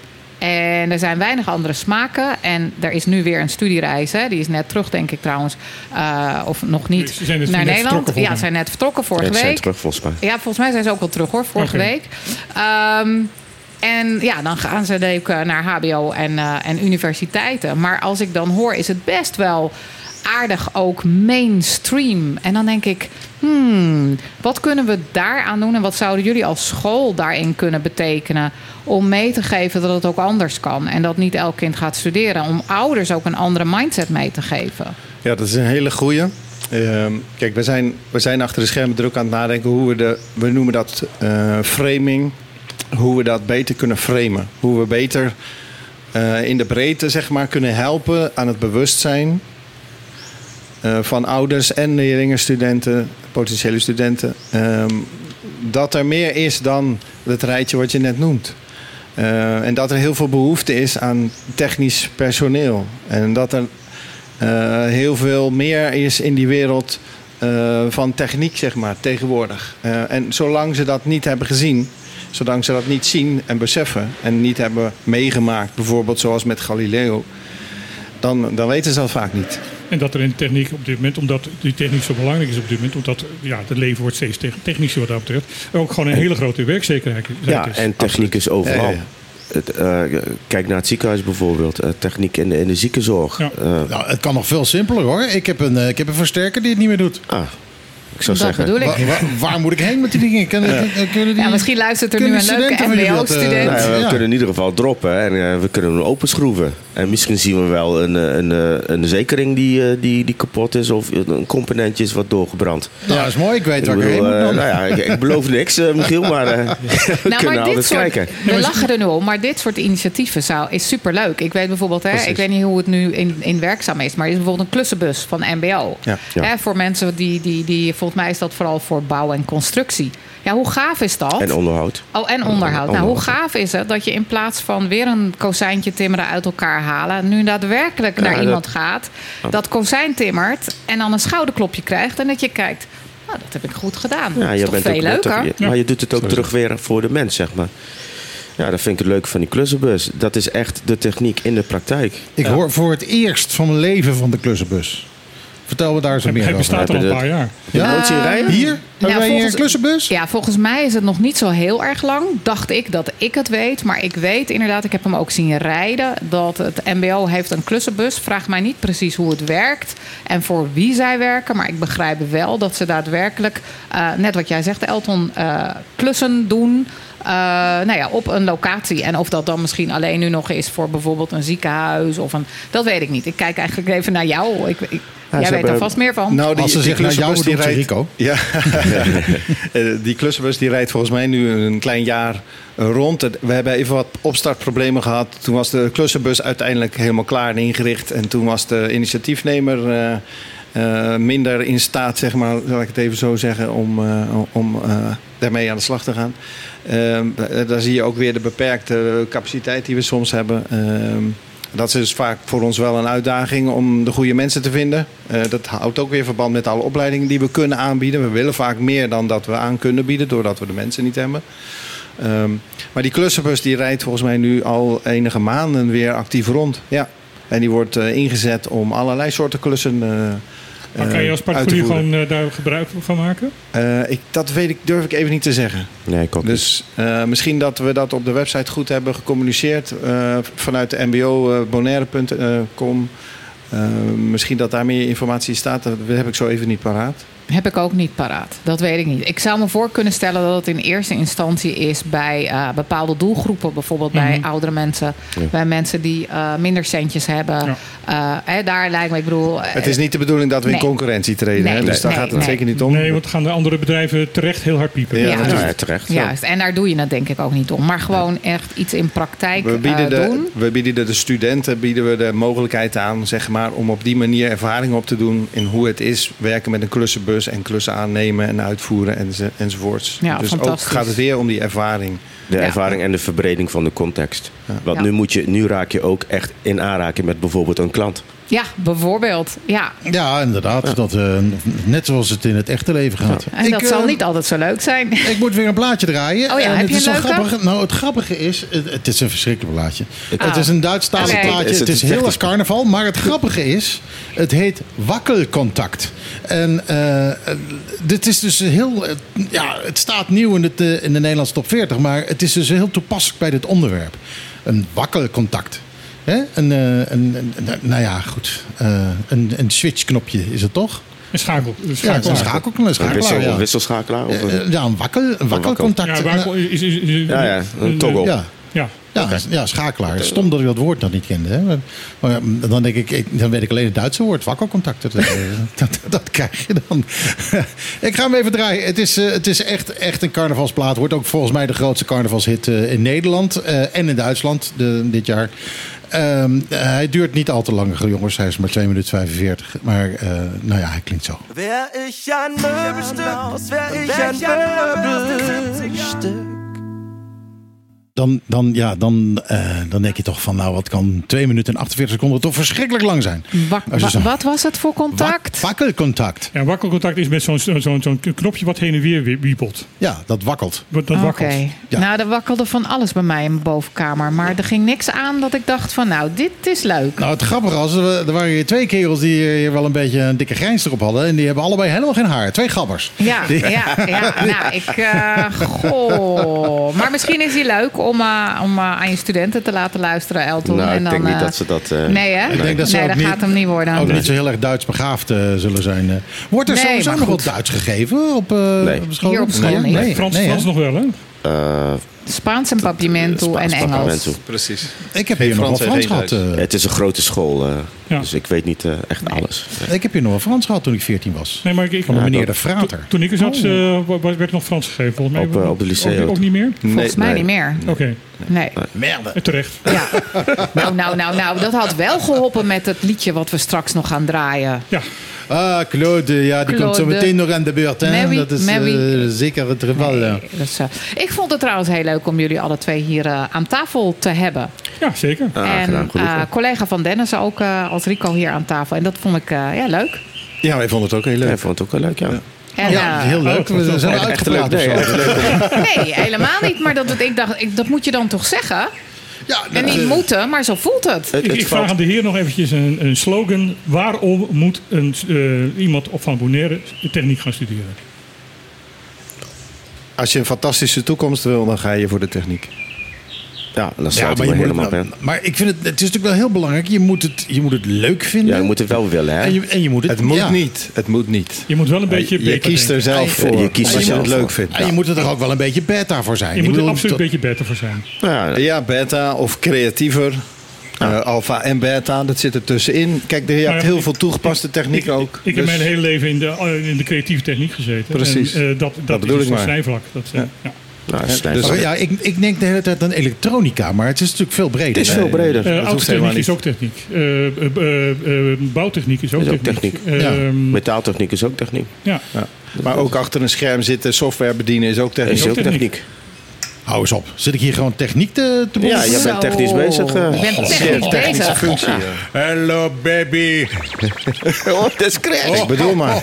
En er zijn weinig andere smaken. En er is nu weer een studiereis. Hè. Die is net terug, denk ik trouwens. Uh, of nog niet ze zijn dus naar Nederland. Ja, ze zijn net vertrokken vorige ja, week. Zijn terug, volgens mij. Ja, volgens mij zijn ze ook wel terug hoor, vorige okay. week. Um, En ja, dan gaan ze ook naar H B O en, uh, en universiteiten. Maar als ik dan hoor, is het best wel aardig ook mainstream. En dan denk ik, hmm, wat kunnen we daaraan doen? En wat zouden jullie als school daarin kunnen betekenen? Om mee te geven dat het ook anders kan. En dat niet elk kind gaat studeren. Om ouders ook een andere mindset mee te geven. Ja, dat is een hele goeie. Uh, kijk, we zijn, we zijn achter de schermen druk aan het nadenken hoe we de, we noemen dat uh, framing, hoe we dat beter kunnen framen. Hoe we beter uh, in de breedte, zeg maar, kunnen helpen aan het bewustzijn uh, van ouders en leerlingen, studenten, potentiële studenten. Um, dat er meer is dan het rijtje wat je net noemt. Uh, en dat er heel veel behoefte is aan technisch personeel. En dat er uh, heel veel meer is in die wereld uh, van techniek, zeg maar, tegenwoordig. Uh, en zolang ze dat niet hebben gezien, zolang ze dat niet zien en beseffen en niet hebben meegemaakt, bijvoorbeeld zoals met Galileo, dan, dan weten ze dat vaak niet. En dat er in techniek op dit moment, omdat die techniek zo belangrijk is op dit moment, omdat ja, het leven wordt steeds technischer wat dat betreft, ook gewoon een hele grote werkzekerheid is. Ja, en techniek is overal. Ja, ja. Het, uh, kijk naar het ziekenhuis bijvoorbeeld. Uh, techniek in de, in de ziekenzorg. Ja. Uh, nou, het kan nog veel simpeler hoor. Ik heb een, uh, ik heb een versterker die het niet meer doet. Ah. Ik zou dat zeggen, bedoel ik. Waar, waar, waar moet ik heen met die dingen? Kunnen, ja. kunnen die, ja, misschien luistert er nu een leuke M B O-student. Nou ja, we ja. kunnen in ieder geval droppen en uh, we kunnen hem openschroeven. En misschien zien we wel een, een, een, een zekering die, uh, die, die kapot is of een componentje is wat doorgebrand. Nou, dat is mooi. Ik weet waar ik heen moet. Uh, nou ja, ik, ik beloof niks, uh, Michiel, maar uh, we nou, kunnen maar altijd soort, kijken. We lachen er nu om, maar dit soort initiatieven zou, is superleuk. Ik weet bijvoorbeeld, hè, ik weet niet hoe het nu in, in werkzaam is, maar er is bijvoorbeeld een klussenbus van M B O. Ja. Ja. Hè, voor mensen die, die, die, volgens mij is dat vooral voor bouw en constructie. Ja, hoe gaaf is dat? En onderhoud. Oh, en onderhoud. onderhoud. Nou, hoe gaaf is het dat je in plaats van weer een kozijntje timmeren uit elkaar halen, nu daadwerkelijk Ja, naar dat... iemand gaat, dat kozijn timmert en dan een schouderklopje krijgt en dat je kijkt, nou, dat heb ik goed gedaan. Ja, dat is je toch bent veel ook leuker? net, je, maar je doet het ook terug weer voor de mens, zeg maar. Ja, dat vind ik het leuke van die klussenbus. Dat is echt de techniek in de praktijk. Ik ja. hoor voor het eerst van mijn leven van de klussenbus. Vertel me daar eens meer over. Hij bestaat al een paar jaar. Ja, nooit zien rijden? Hier? Ja, Hebben wij hier volgens- een klussenbus? Ja, volgens mij is het nog niet zo heel erg lang. Dacht ik dat ik het weet. Maar ik weet inderdaad, ik heb hem ook zien rijden, dat het M B O heeft een klussenbus. Vraag mij niet precies hoe het werkt en voor wie zij werken. Maar ik begrijp wel dat ze daadwerkelijk, uh, net wat jij zegt, Elton, uh, klussen doen. Uh, nou ja, op een locatie. En of dat dan misschien alleen nu nog is voor bijvoorbeeld een ziekenhuis of een. Dat weet ik niet. Ik kijk eigenlijk even naar jou. Ik, ik, Ja, jij weet hebben- er vast meer van. Nou, die, Als ze die zeggen naar jou, klussenbus die bedoelt ze rijdt, Rico. ja, Eh, die klussenbus die rijdt volgens mij nu een klein jaar eh, rond. Het- We hebben even wat opstartproblemen gehad. Toen was de klussenbus uiteindelijk helemaal klaar en ingericht. En toen was de initiatiefnemer eh, eh, minder in staat, zeg maar, zal ik het even zo zeggen, om, uh, om uh, daarmee aan de slag te gaan. Uh, daar zie je ook weer de beperkte capaciteit die we soms hebben. Uh, Dat is dus vaak voor ons wel een uitdaging om de goede mensen te vinden. Uh, dat houdt ook weer verband met alle opleidingen die we kunnen aanbieden. We willen vaak meer dan dat we aan kunnen bieden, doordat we de mensen niet hebben. Um, maar die klussenbus die rijdt volgens mij nu al enige maanden weer actief rond. Ja. En die wordt uh, ingezet om allerlei soorten klussen uh, Maar kan je als particulier gewoon uh, daar gebruik van maken? Uh, ik, dat weet ik, durf ik even niet te zeggen. Nee, ik ook niet. Dus uh, misschien dat we dat op de website goed hebben gecommuniceerd. Uh, vanuit de mbo uh, bonaire punt com. Uh, misschien dat daar meer informatie staat. Dat heb ik zo even niet paraat. Heb ik ook niet paraat. Dat weet ik niet. Ik zou me voor kunnen stellen dat het in eerste instantie is bij uh, bepaalde doelgroepen. Bijvoorbeeld bij Mm-hmm. oudere mensen. Ja. Bij mensen die uh, minder centjes hebben. Ja. Uh, hè, daar lijkt me, ik bedoel... Het is niet de bedoeling dat we Nee. in concurrentie treden. Nee, hè? Dus daar nee, gaat het nee. zeker niet om. Nee, want gaan de andere bedrijven terecht heel hard piepen. Ja, Ja, natuurlijk. Ja, terecht. Juist, en daar doe je het denk ik ook niet om. Maar gewoon echt iets in praktijk We bieden, uh, de, doen. we bieden de, de studenten bieden we de mogelijkheid aan, zeg maar, om op die manier ervaring op te doen in hoe het is werken met een klussenbus en klussen aannemen en uitvoeren enzo, enzovoorts. Ja, dus ook fantastisch. gaat het weer om die ervaring. De Ja. ervaring en de verbreding van de context. Want Ja. nu, moet je, nu raak je ook echt in aanraking met bijvoorbeeld een klant. Ja, bijvoorbeeld. Ja. Ja, inderdaad. Dat, uh, net zoals het in het echte leven gaat. En Ik, dat uh, zal niet altijd zo leuk zijn. Ik moet weer een plaatje draaien. Oh ja, En heb het je is een wel leuke? grappig. Nou, het grappige is, het, het is een verschrikkelijk plaatje. Het is een Duitsstalig Oké. plaatje. Is Het het is een heel erg technisch- carnaval. Maar het grappige is, het heet wakkelcontact. En uh, dit is dus heel, uh, ja, het staat nieuw in, het, uh, in de Nederlandse top veertig. Maar het is dus heel toepasselijk bij dit onderwerp. Een wakkelcontact. Hè? Een, uh, een, een, nou ja, goed. Uh, een, een switchknopje is het toch? Een schakel. Een ja, een schakel, een schakelaar. Een wissel, ja. wisselschakelaar? Of een... Ja, een, wakkel, een wakkelcontact. Ja, wakkel is, is, is, ja, ja, een toggle. Ja. Ja. Ja, okay. ja, schakelaar. Stom dat ik dat woord nog niet kende. Hè. Maar, maar dan, denk ik, ik, dan weet ik alleen het Duitse woord. Wakkelcontact. Dat, dat, dat krijg je dan. Ik ga hem even draaien. Het is, uh, het is echt, echt een carnavalsplaat. Wordt ook volgens mij de grootste carnavalshit uh, in Nederland. Uh, en in Duitsland de, dit jaar. Um, uh, hij duurt niet al te lang, jongens. Hij is maar twee minuten vijfenveertig. Maar uh, nou ja, hij klinkt zo. Wär ich ein Möbelstück, wär ich ein Möbelstück. Dan, dan, ja, dan, uh, dan denk je toch van, nou, wat kan twee minuten en achtenveertig seconden toch verschrikkelijk lang zijn. Wak, wa, zo, wat was het voor contact? Wak, wakkelcontact. Ja, wakkelcontact is met zo'n zo'n zo'n knopje wat heen en weer wiepelt. Ja, dat wakkelt. Dat wakkelt. Okay. Ja. Nou, er wakkelde van alles bij mij in mijn bovenkamer. Maar er ging niks aan dat ik dacht van, nou, dit is leuk. Nou, het grappige was, er waren hier twee kerels die hier wel een beetje een dikke grijns erop hadden. En die hebben allebei helemaal geen haar. Twee gabbers. Ja, die... ja, ja. Nou, ik, uh, goh. Maar misschien is die leuk om, uh, om uh, aan je studenten te laten luisteren, Elton. Nou, en ik dan, denk uh, niet dat ze dat... Uh, nee, hè? Ik denk dat ze nee, ook dat niet, gaat hem niet worden. Ook nee. niet zo heel erg Duits begaafd uh, zullen zijn. Uh. Wordt er nee, sowieso nog goed. wel Duits gegeven op, uh, nee. op school? Hier op school nee, niet. Nee, Frans, nee, Frans nog wel, hè? Uh, Spaans en Papiamento en Engels. Papiamento. Precies. Ik heb hier nog wel Frans gehad. Uh. Het is een grote school, uh, ja. dus ik weet niet uh, echt nee. alles. Ik heb hier nog wel Frans gehad toen ik veertien was. Nee, maar ik, Van de meneer ja, de Frater. To, toen ik er zat, uh, werd nog Frans gegeven. Volgens mij op, uh, op de lycée ook, ook niet meer? Volgens nee, mij nee. niet meer. Oké. Okay. Nee. nee. Merde. Terecht. Ja. Nou, nou, nou, nou, dat had wel geholpen met het liedje wat we straks nog gaan draaien. Ja. Ah, Claude, ja, die Claude. komt zo meteen nog aan de beurt. Hè? Mary, dat is uh, zeker het geval. Nee, dus, uh, ik vond het trouwens heel leuk om jullie alle twee hier uh, aan tafel te hebben. Ja, zeker. Ah, en uh, collega van Dennis ook uh, als Rico hier aan tafel. En dat vond ik uh, ja, leuk. Ja, wij vonden het ook heel leuk. Wij vonden het ook wel leuk, ja. ja. En, ja, uh, heel leuk. We zijn wel uitgepraat. Nee, nee, helemaal niet. Maar dat, ik dacht, ik, dat moet je dan toch zeggen? Ja, en niet uh, moeten, maar zo voelt het. Ik, ik vraag aan de heer nog eventjes een, een slogan. Waarom moet een, uh, iemand op Van Bonaire techniek gaan studeren? Als je een fantastische toekomst wil, dan ga je voor de techniek. Ja, dan sluit ja, maar, helemaal het, maar ik vind het, het is natuurlijk wel heel belangrijk. Je moet het, je moet het leuk vinden. Ja, je moet het wel willen. Hè? En je, en je moet het, het moet ja. niet. Het moet niet. Je moet wel een beetje. Je, je kiest er zelf voor. Je kiest als je zelf het leuk voor. vindt. En je moet er toch ook wel een beetje beta voor zijn. Je ik moet bedoel, er absoluut dat... een beetje beta voor zijn. Ja, ja beta of creatiever. Ja. Uh, alpha en beta, dat zit er tussenin. Kijk, je hebt ja, heel veel toegepaste technieken ook. Ik, ik dus... heb mijn hele leven in de, in de creatieve techniek gezeten. Precies. En, uh, dat, dat, dat bedoel is ik maar. Snijvlak. Dat, uh, ja. Ja. Nou, dus, ja, ik, ik denk de hele tijd aan elektronica, maar het is natuurlijk veel breder. Het is veel breder. Uh, Autotechniek is ook techniek. Uh, uh, uh, uh, bouwtechniek is ook is techniek. Ook techniek. Uh, ja. Metaaltechniek is ook techniek. Ja. Ja. Maar ook achter een scherm zitten, software bedienen is ook techniek. Is ook techniek. Hou eens op. Zit ik hier gewoon techniek te, te Ja, jij bent technisch bezig. Uh. Ik ben technisch oh, bezig. Functie, ja. Hello baby. Oh, dat is correct. Oh, ik bedoel maar.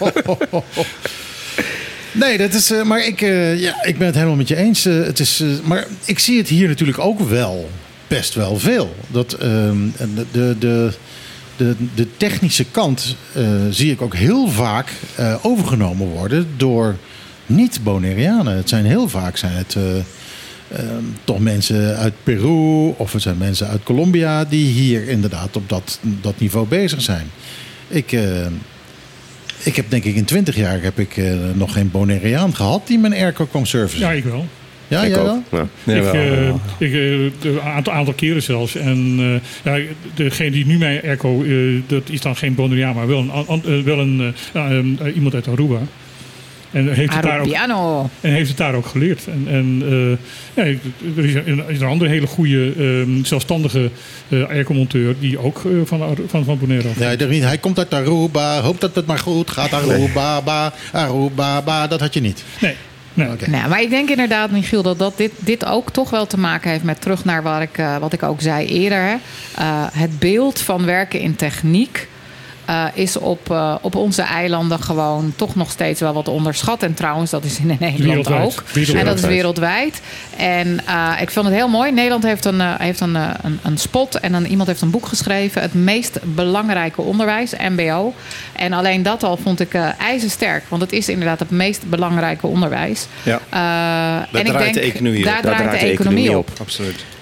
Nee, dat is, uh, maar ik, uh, ja, ik ben het helemaal met je eens. Uh, het is, uh, maar ik zie het hier natuurlijk ook wel, best wel veel. Dat uh, de, de, de, de, de technische kant uh, zie ik ook heel vaak uh, overgenomen worden door niet-Bonaireanen. Het zijn heel vaak zijn het uh, uh, toch mensen uit Peru of het zijn mensen uit Colombia die hier inderdaad op dat, dat niveau bezig zijn. Ik... Uh, Ik heb denk ik in twintig jaar heb ik uh, nog geen Bonaireaan gehad die mijn airco kwam servicen. Ja, ik wel. Ja, ik jij ook. wel? Ja. Ik, uh, ik uh, een aantal, aantal keren zelfs. En uh, ja, degene die nu mijn airco, uh, dat is dan geen Bonaireaan, maar wel, een, uh, wel een, uh, uh, iemand uit Aruba. En heeft, het daar ook, en heeft het daar ook geleerd. En, en uh, ja, er is een, is een andere hele goede uh, zelfstandige uh, airco-monteur die ook uh, van, van, van Bonaire af. Nee, niet. Hij komt uit Aruba. Hoop dat het maar goed gaat. Aruba, ba, Aruba, ba. Dat had je niet. Nee. Nee. Okay. Nou, maar ik denk inderdaad, Michiel, dat, dat dit, dit ook toch wel te maken heeft met terug naar wat ik, uh, wat ik ook zei eerder. Hè. Uh, het beeld van werken in techniek. Uh, is op, uh, op onze eilanden gewoon toch nog steeds wel wat onderschat. En trouwens, dat is in Nederland wereldwijd. ook. Wereldwijd. En dat is wereldwijd. En uh, ik vond het heel mooi. Nederland heeft een, uh, heeft een, uh, een, een spot en een, iemand heeft een boek geschreven. Het meest belangrijke onderwijs, M B O. En alleen dat al vond ik uh, ijzersterk. Want het is inderdaad het meest belangrijke onderwijs. Ja. Uh, daar en draait ik denk, de economie daar op. draait daar draait de economie op. op. Absoluut.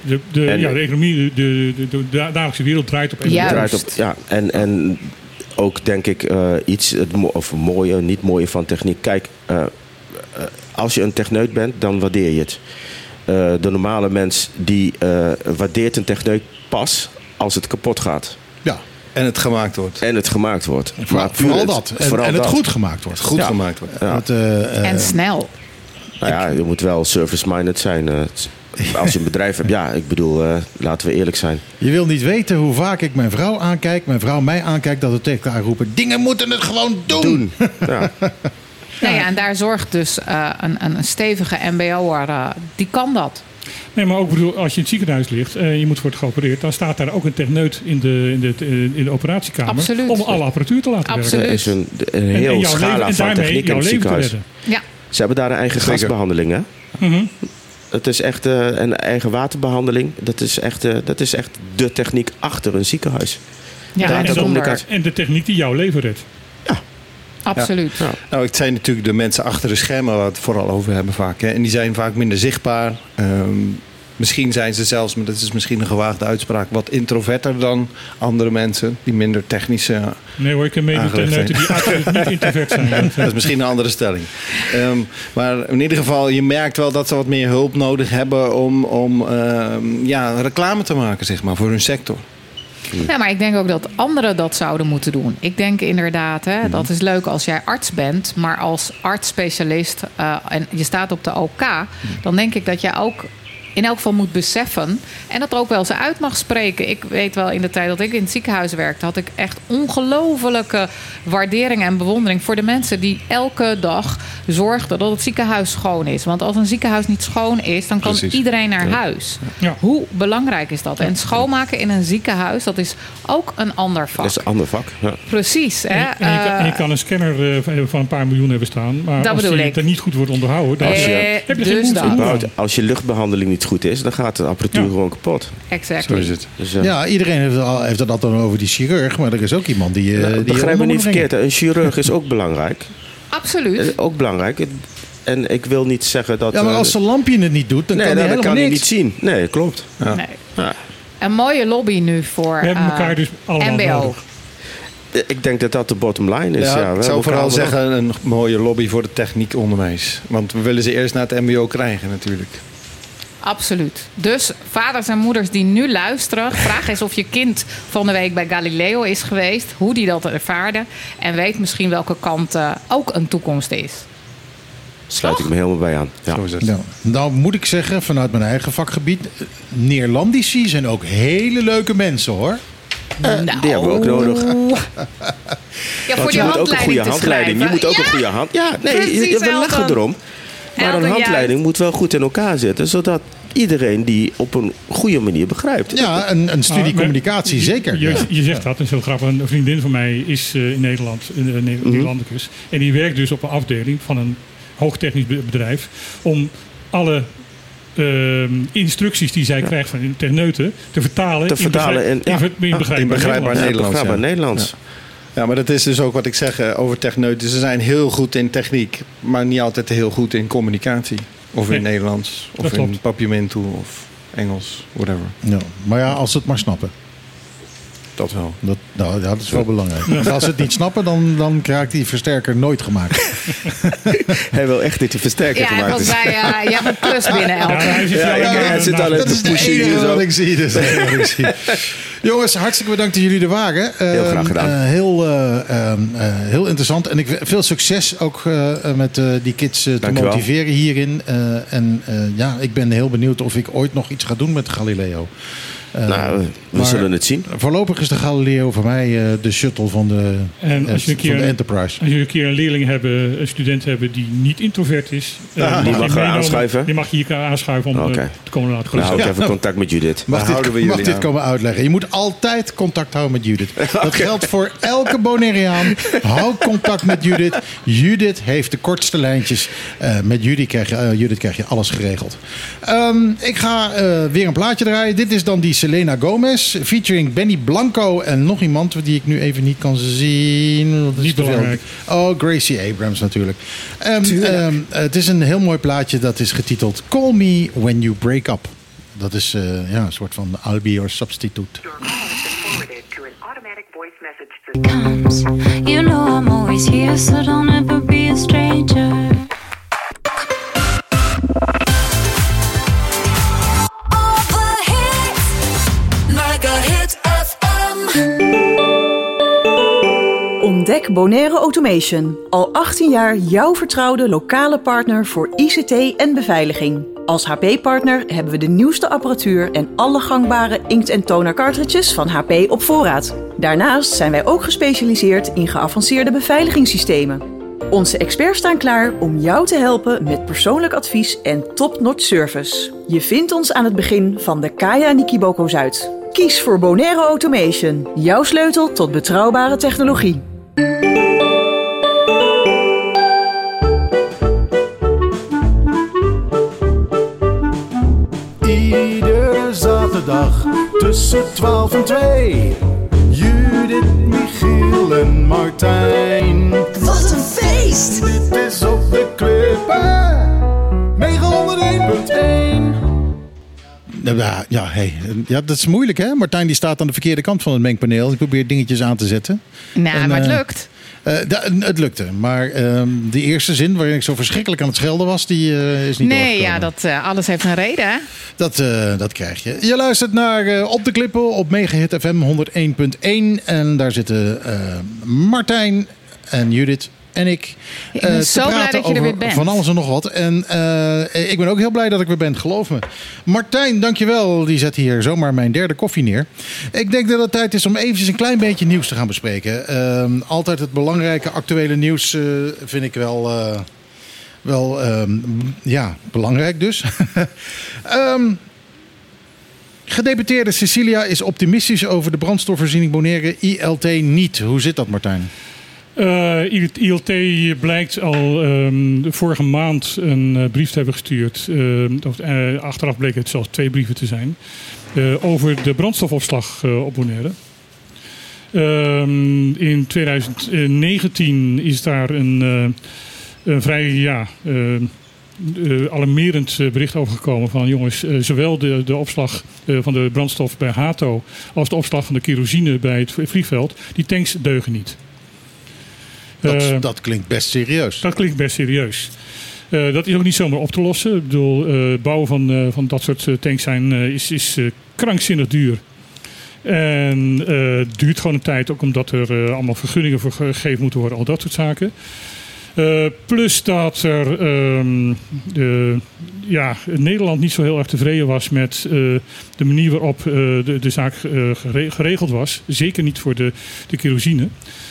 De, de, En- ja, de economie, de, de, de, de dagelijkse wereld draait op energie. Juist. draait op, ja, en, en ook denk ik eh, iets, het mo- of mooie, niet mooie van techniek. Kijk, eh, eh, als je een techneut bent, dan waardeer je het. Eh, de normale mens die eh, waardeert een techneut pas als het kapot gaat. Ja, En het gemaakt wordt. En het gemaakt wordt. voor- Maar puur vooral het- dat. En, vooral en het dat. goed gemaakt wordt. Goed Ja. gemaakt wordt. Ja. Want, eh, eh, En snel. Nou ja, je moet wel service-minded zijn. eh. Als je een bedrijf hebt, ja, ik bedoel, eh, laten we eerlijk zijn. Je wil niet weten hoe vaak ik mijn vrouw aankijk, mijn vrouw mij aankijkt, dat we tegen elkaar roepen: dingen moeten het gewoon doen. Doen. Ja. Nou ja, en daar zorgt dus uh, een, een stevige M B O'er, uh, die kan dat. Nee, maar ook bedoel, als je in het ziekenhuis ligt en je moet worden geopereerd, dan staat daar ook een techneut in de, in de, in de operatiekamer. Absoluut. Om alle apparatuur te laten Absoluut. werken. Er is een, een En- en heel jouw scala leven- en van daarmee techniek in jouw het leven te ziekenhuis. redden. Ja, Ze hebben daar een eigen Zeker. gasbehandeling, hè? Mhm. Het is echt eh, een eigen waterbehandeling. Dat is echt, eh, dat is echt de techniek achter een ziekenhuis. ja Daar en, de zonder. communicatie. En de techniek die jouw leven redt. Absoluut. Ja. Nou, het zijn natuurlijk de mensen achter de schermen waar we het vooral over hebben vaak. Hè. En die zijn vaak minder zichtbaar. Ehm, misschien zijn ze zelfs, maar dat is misschien een gewaagde uitspraak, wat introverter dan andere mensen. Die minder technische... Nee hoor, ik ken meerdere Aangelegd techneuten die absoluut niet introvert zijn. Dat, Dat is misschien een andere stelling. Ehm, maar in ieder geval, je merkt wel dat ze wat meer hulp nodig hebben om, om ehm, ja, reclame te maken, zeg maar, voor hun sector. Ja, maar ik denk ook dat anderen dat zouden moeten doen. Ik denk inderdaad, hè, dat is leuk als jij arts bent, maar als arts-specialist uh, en je staat op de O K, dan denk ik dat jij ook in elk geval moet beseffen en dat er ook wel eens uit mag spreken. Ik weet wel, in de tijd dat ik in het ziekenhuis werkte, had ik echt ongelofelijke waardering en bewondering voor de mensen die elke dag zorgden dat het ziekenhuis schoon is. Want als een ziekenhuis niet schoon is, dan kan Precies. iedereen naar huis. Ja. Hoe belangrijk is dat? En schoonmaken in een ziekenhuis, dat is ook een ander vak. Dat is een ander vak. Ja. Precies. en, Hè? je, en, je kan, en je Eh, kan een scanner eh, van een paar miljoen hebben staan. Maar Dat als bedoel die ik. er niet goed wordt onderhouden, dan Eh, heb je dus geen moed dat. voor Maar moed aan. als je luchtbehandeling niet goed is, dan gaat de apparatuur Ja. gewoon kapot. exactly. Zo is het. Dus, eh, Ja, iedereen heeft, al, heeft het altijd over die chirurg, maar er is ook iemand die. eh, nou, die begrijp me onder niet moet verkeerd, hè. Een chirurg is ook belangrijk. Absoluut. Eh, ook belangrijk. En ik wil niet zeggen dat... Ja, maar eh, als zijn lampje het niet doet, dan nee, kan hij dan helemaal kan hij niks. niet zien. Nee, klopt. Ja. Nee. Ja. Een mooie lobby nu voor We hebben eh, elkaar dus allemaal M B O. nodig. Eh, Ik denk dat dat de bottom line is. Ja, Ja, we ik hebben zou elkaar vooral allemaal zeggen een mooie lobby voor het techniekonderwijs. Want we willen ze eerst naar het M B O krijgen natuurlijk. Absoluut. Dus vaders en moeders die nu luisteren, vraag eens of je kind van de week bij Galileo is geweest, hoe die dat ervaarde en weet misschien welke kant uh, ook een toekomst is. Sluit ik me helemaal bij aan. Ja. Zo is het. Nou, nou moet ik zeggen, vanuit mijn eigen vakgebied, eh, Neerlandici zijn ook hele leuke mensen hoor. Nou. Die hebben we ook nodig. Ja, voor Want die je moet ook een handleiding goede te handleiding. Je schrijven. moet ook Ja, een goede hand. Ja, nee, precies, je- we Elton. lachen erom. Maar Elton, een handleiding juist. moet wel goed in elkaar zitten, zodat iedereen die op een goede manier begrijpt. Ja, een, een studie Ah, maar communicatie, je- zeker. Je, Ja. je zegt dat, en zo grappig. Een vriendin van mij is eh, in Nederland, een uh, Mhm. Nederlandicus. En die werkt dus op een afdeling van een hoogtechnisch be- bedrijf. Om alle ehm, instructies die zij krijgt van de techneuten te vertalen. Te vertalen in, in- begrijp- ja. in, in begrijpbaar, in begrijpbaar Nederlands. Ja, Nederlands, begrijpbaar ja. Nederlands. Ja, maar dat is dus ook wat ik zeg eh, over techneuten. Ze zijn heel goed in techniek, maar niet altijd heel goed in communicatie. Of in Nee, Nederlands, of dat in klopt. papiamento, of Engels, whatever. Ja, maar ja, als ze het maar snappen. Dat wel. Dat, nou, ja, dat is wel belangrijk. Want als ze het niet snappen, dan, dan krijgt die versterker nooit gemaakt. Hij wil echt dat hij versterker Ja, gemaakt volgens is. mij, uh, je hebt een plus binnen, Elton. Ja, hij zit Ja, jou ja, in de- hij zit al in Dat te is het pushen hier enige zo. wat ik zie. Dat is het enige wat ik zie. Jongens, hartstikke bedankt dat jullie er waren. Heel graag gedaan. Uh, heel, uh, um, uh, heel interessant. En ik veel succes ook uh, met uh, die kids uh, te Dank je wel. motiveren hierin. Uh, en uh, ja, ik ben heel benieuwd of ik ooit nog iets ga doen met Galileo. Uh, Nou, we maar zullen het zien. Voorlopig is de Galileo voor mij uh, de shuttle van de, En als je een van keer- de Enterprise. Als jullie een keer een leerling hebben, een student hebben die niet introvert is, eh, Ah, die je mag er meenemen. aanschuiven? Die mag je hier aanschuiven om Oké. eh, te komen laten Dan hou ik Ja. even contact met Judith. Mag Daar dit, houden we mag jullie dit aan. komen uitleggen? Je moet altijd contact houden met Judith. Dat geldt voor elke Bonaireaan. Hou contact met Judith. Judith heeft de kortste lijntjes. Uh, met Judith krijg, je, uh, Judith krijg je alles geregeld. Um, ik ga uh, weer een plaatje draaien. Dit is dan die Selena Gomez. Featuring Benny Blanco en nog iemand die ik nu even niet kan zien. Dat is Niet te veel. belangrijk. Oh, Gracie Abrams natuurlijk. Um, um, het is een heel mooi plaatje. Dat is getiteld Call Me When You Break Up. Dat is uh, ja, een soort van I'll be your substitute. Comes, you know I'm always here, so don't ever be a stranger. All the hits, Mega Hit F M. Ontdek Bonaire Automation. Al achttien jaar jouw vertrouwde lokale partner voor I C T en beveiliging. Als H P-partner hebben we de nieuwste apparatuur en alle gangbare inkt- en toner cartridges van H P op voorraad. Daarnaast zijn wij ook gespecialiseerd in geavanceerde beveiligingssystemen. Onze experts staan klaar om jou te helpen met persoonlijk advies en top-notch service. Je vindt ons aan het begin van de Kaya Nikiboko Zuid. Kies voor Bonaire Automation, jouw sleutel tot betrouwbare technologie. Iedere zaterdag tussen twaalf en twee. Judith, Michiel en Martijn. Wat een feest! Dit is op de Klippen. negenhonderdéén punt één. Ja, ja, hey. ja, dat is moeilijk hè. Martijn die staat aan de verkeerde kant van het mengpaneel. Ik probeer dingetjes aan te zetten. Nou, en, maar het uh, lukt. Uh, da, het lukte, maar uh, de eerste zin waarin ik zo verschrikkelijk aan het schelden was, die uh, is niet Nee, doorgekomen. ja, dat, uh, alles heeft een reden, hè? Dat, uh, dat krijg je. Je luistert naar uh, Op de Klippen op Megahit F M honderdéén punt één. En daar zitten uh, Martijn en Judith en ik uh, Ik ben te zo blij praten dat je er over weer bent. van alles en nog wat. En uh, ik ben ook heel blij dat ik weer ben, geloof me. Martijn, dankjewel. Die zet hier zomaar mijn derde koffie neer. Ik denk dat het tijd is om eventjes een klein beetje nieuws te gaan bespreken. Uh, altijd het belangrijke actuele nieuws uh, vind ik wel... Uh, wel, um, ja, belangrijk dus. um, Gedeputeerde Cecilia is optimistisch over de brandstofvoorziening Bonaire. I L T niet. Hoe zit dat, Martijn? Uh, I L T blijkt al um, de vorige maand een uh, brief te hebben gestuurd. Uh, of, uh, achteraf bleek het zelfs twee brieven te zijn. Uh, over de brandstofopslag uh, op Bonaire. Um, in twintig negentien is daar een, uh, een vrij ja, uh, uh, alarmerend bericht over gekomen. Van jongens, uh, zowel de, de opslag uh, van de brandstof bij Hato als de opslag van de kerosine bij het vliegveld. Die tanks deugen niet. Dat, Uh, dat klinkt best serieus. Dat klinkt best serieus. Uh, dat is ook niet zomaar op te lossen. Ik bedoel, uh, bouwen van, uh, van dat soort tanks zijn, uh, is, is uh, krankzinnig duur. En het uh, duurt gewoon een tijd, ook omdat er uh, allemaal vergunningen voor gegeven moeten worden, al dat soort zaken. Uh, plus dat er um, de, ja, Nederland niet zo heel erg tevreden was met uh, de manier waarop uh, de, de zaak uh, geregeld was. Zeker niet voor de, de kerosine.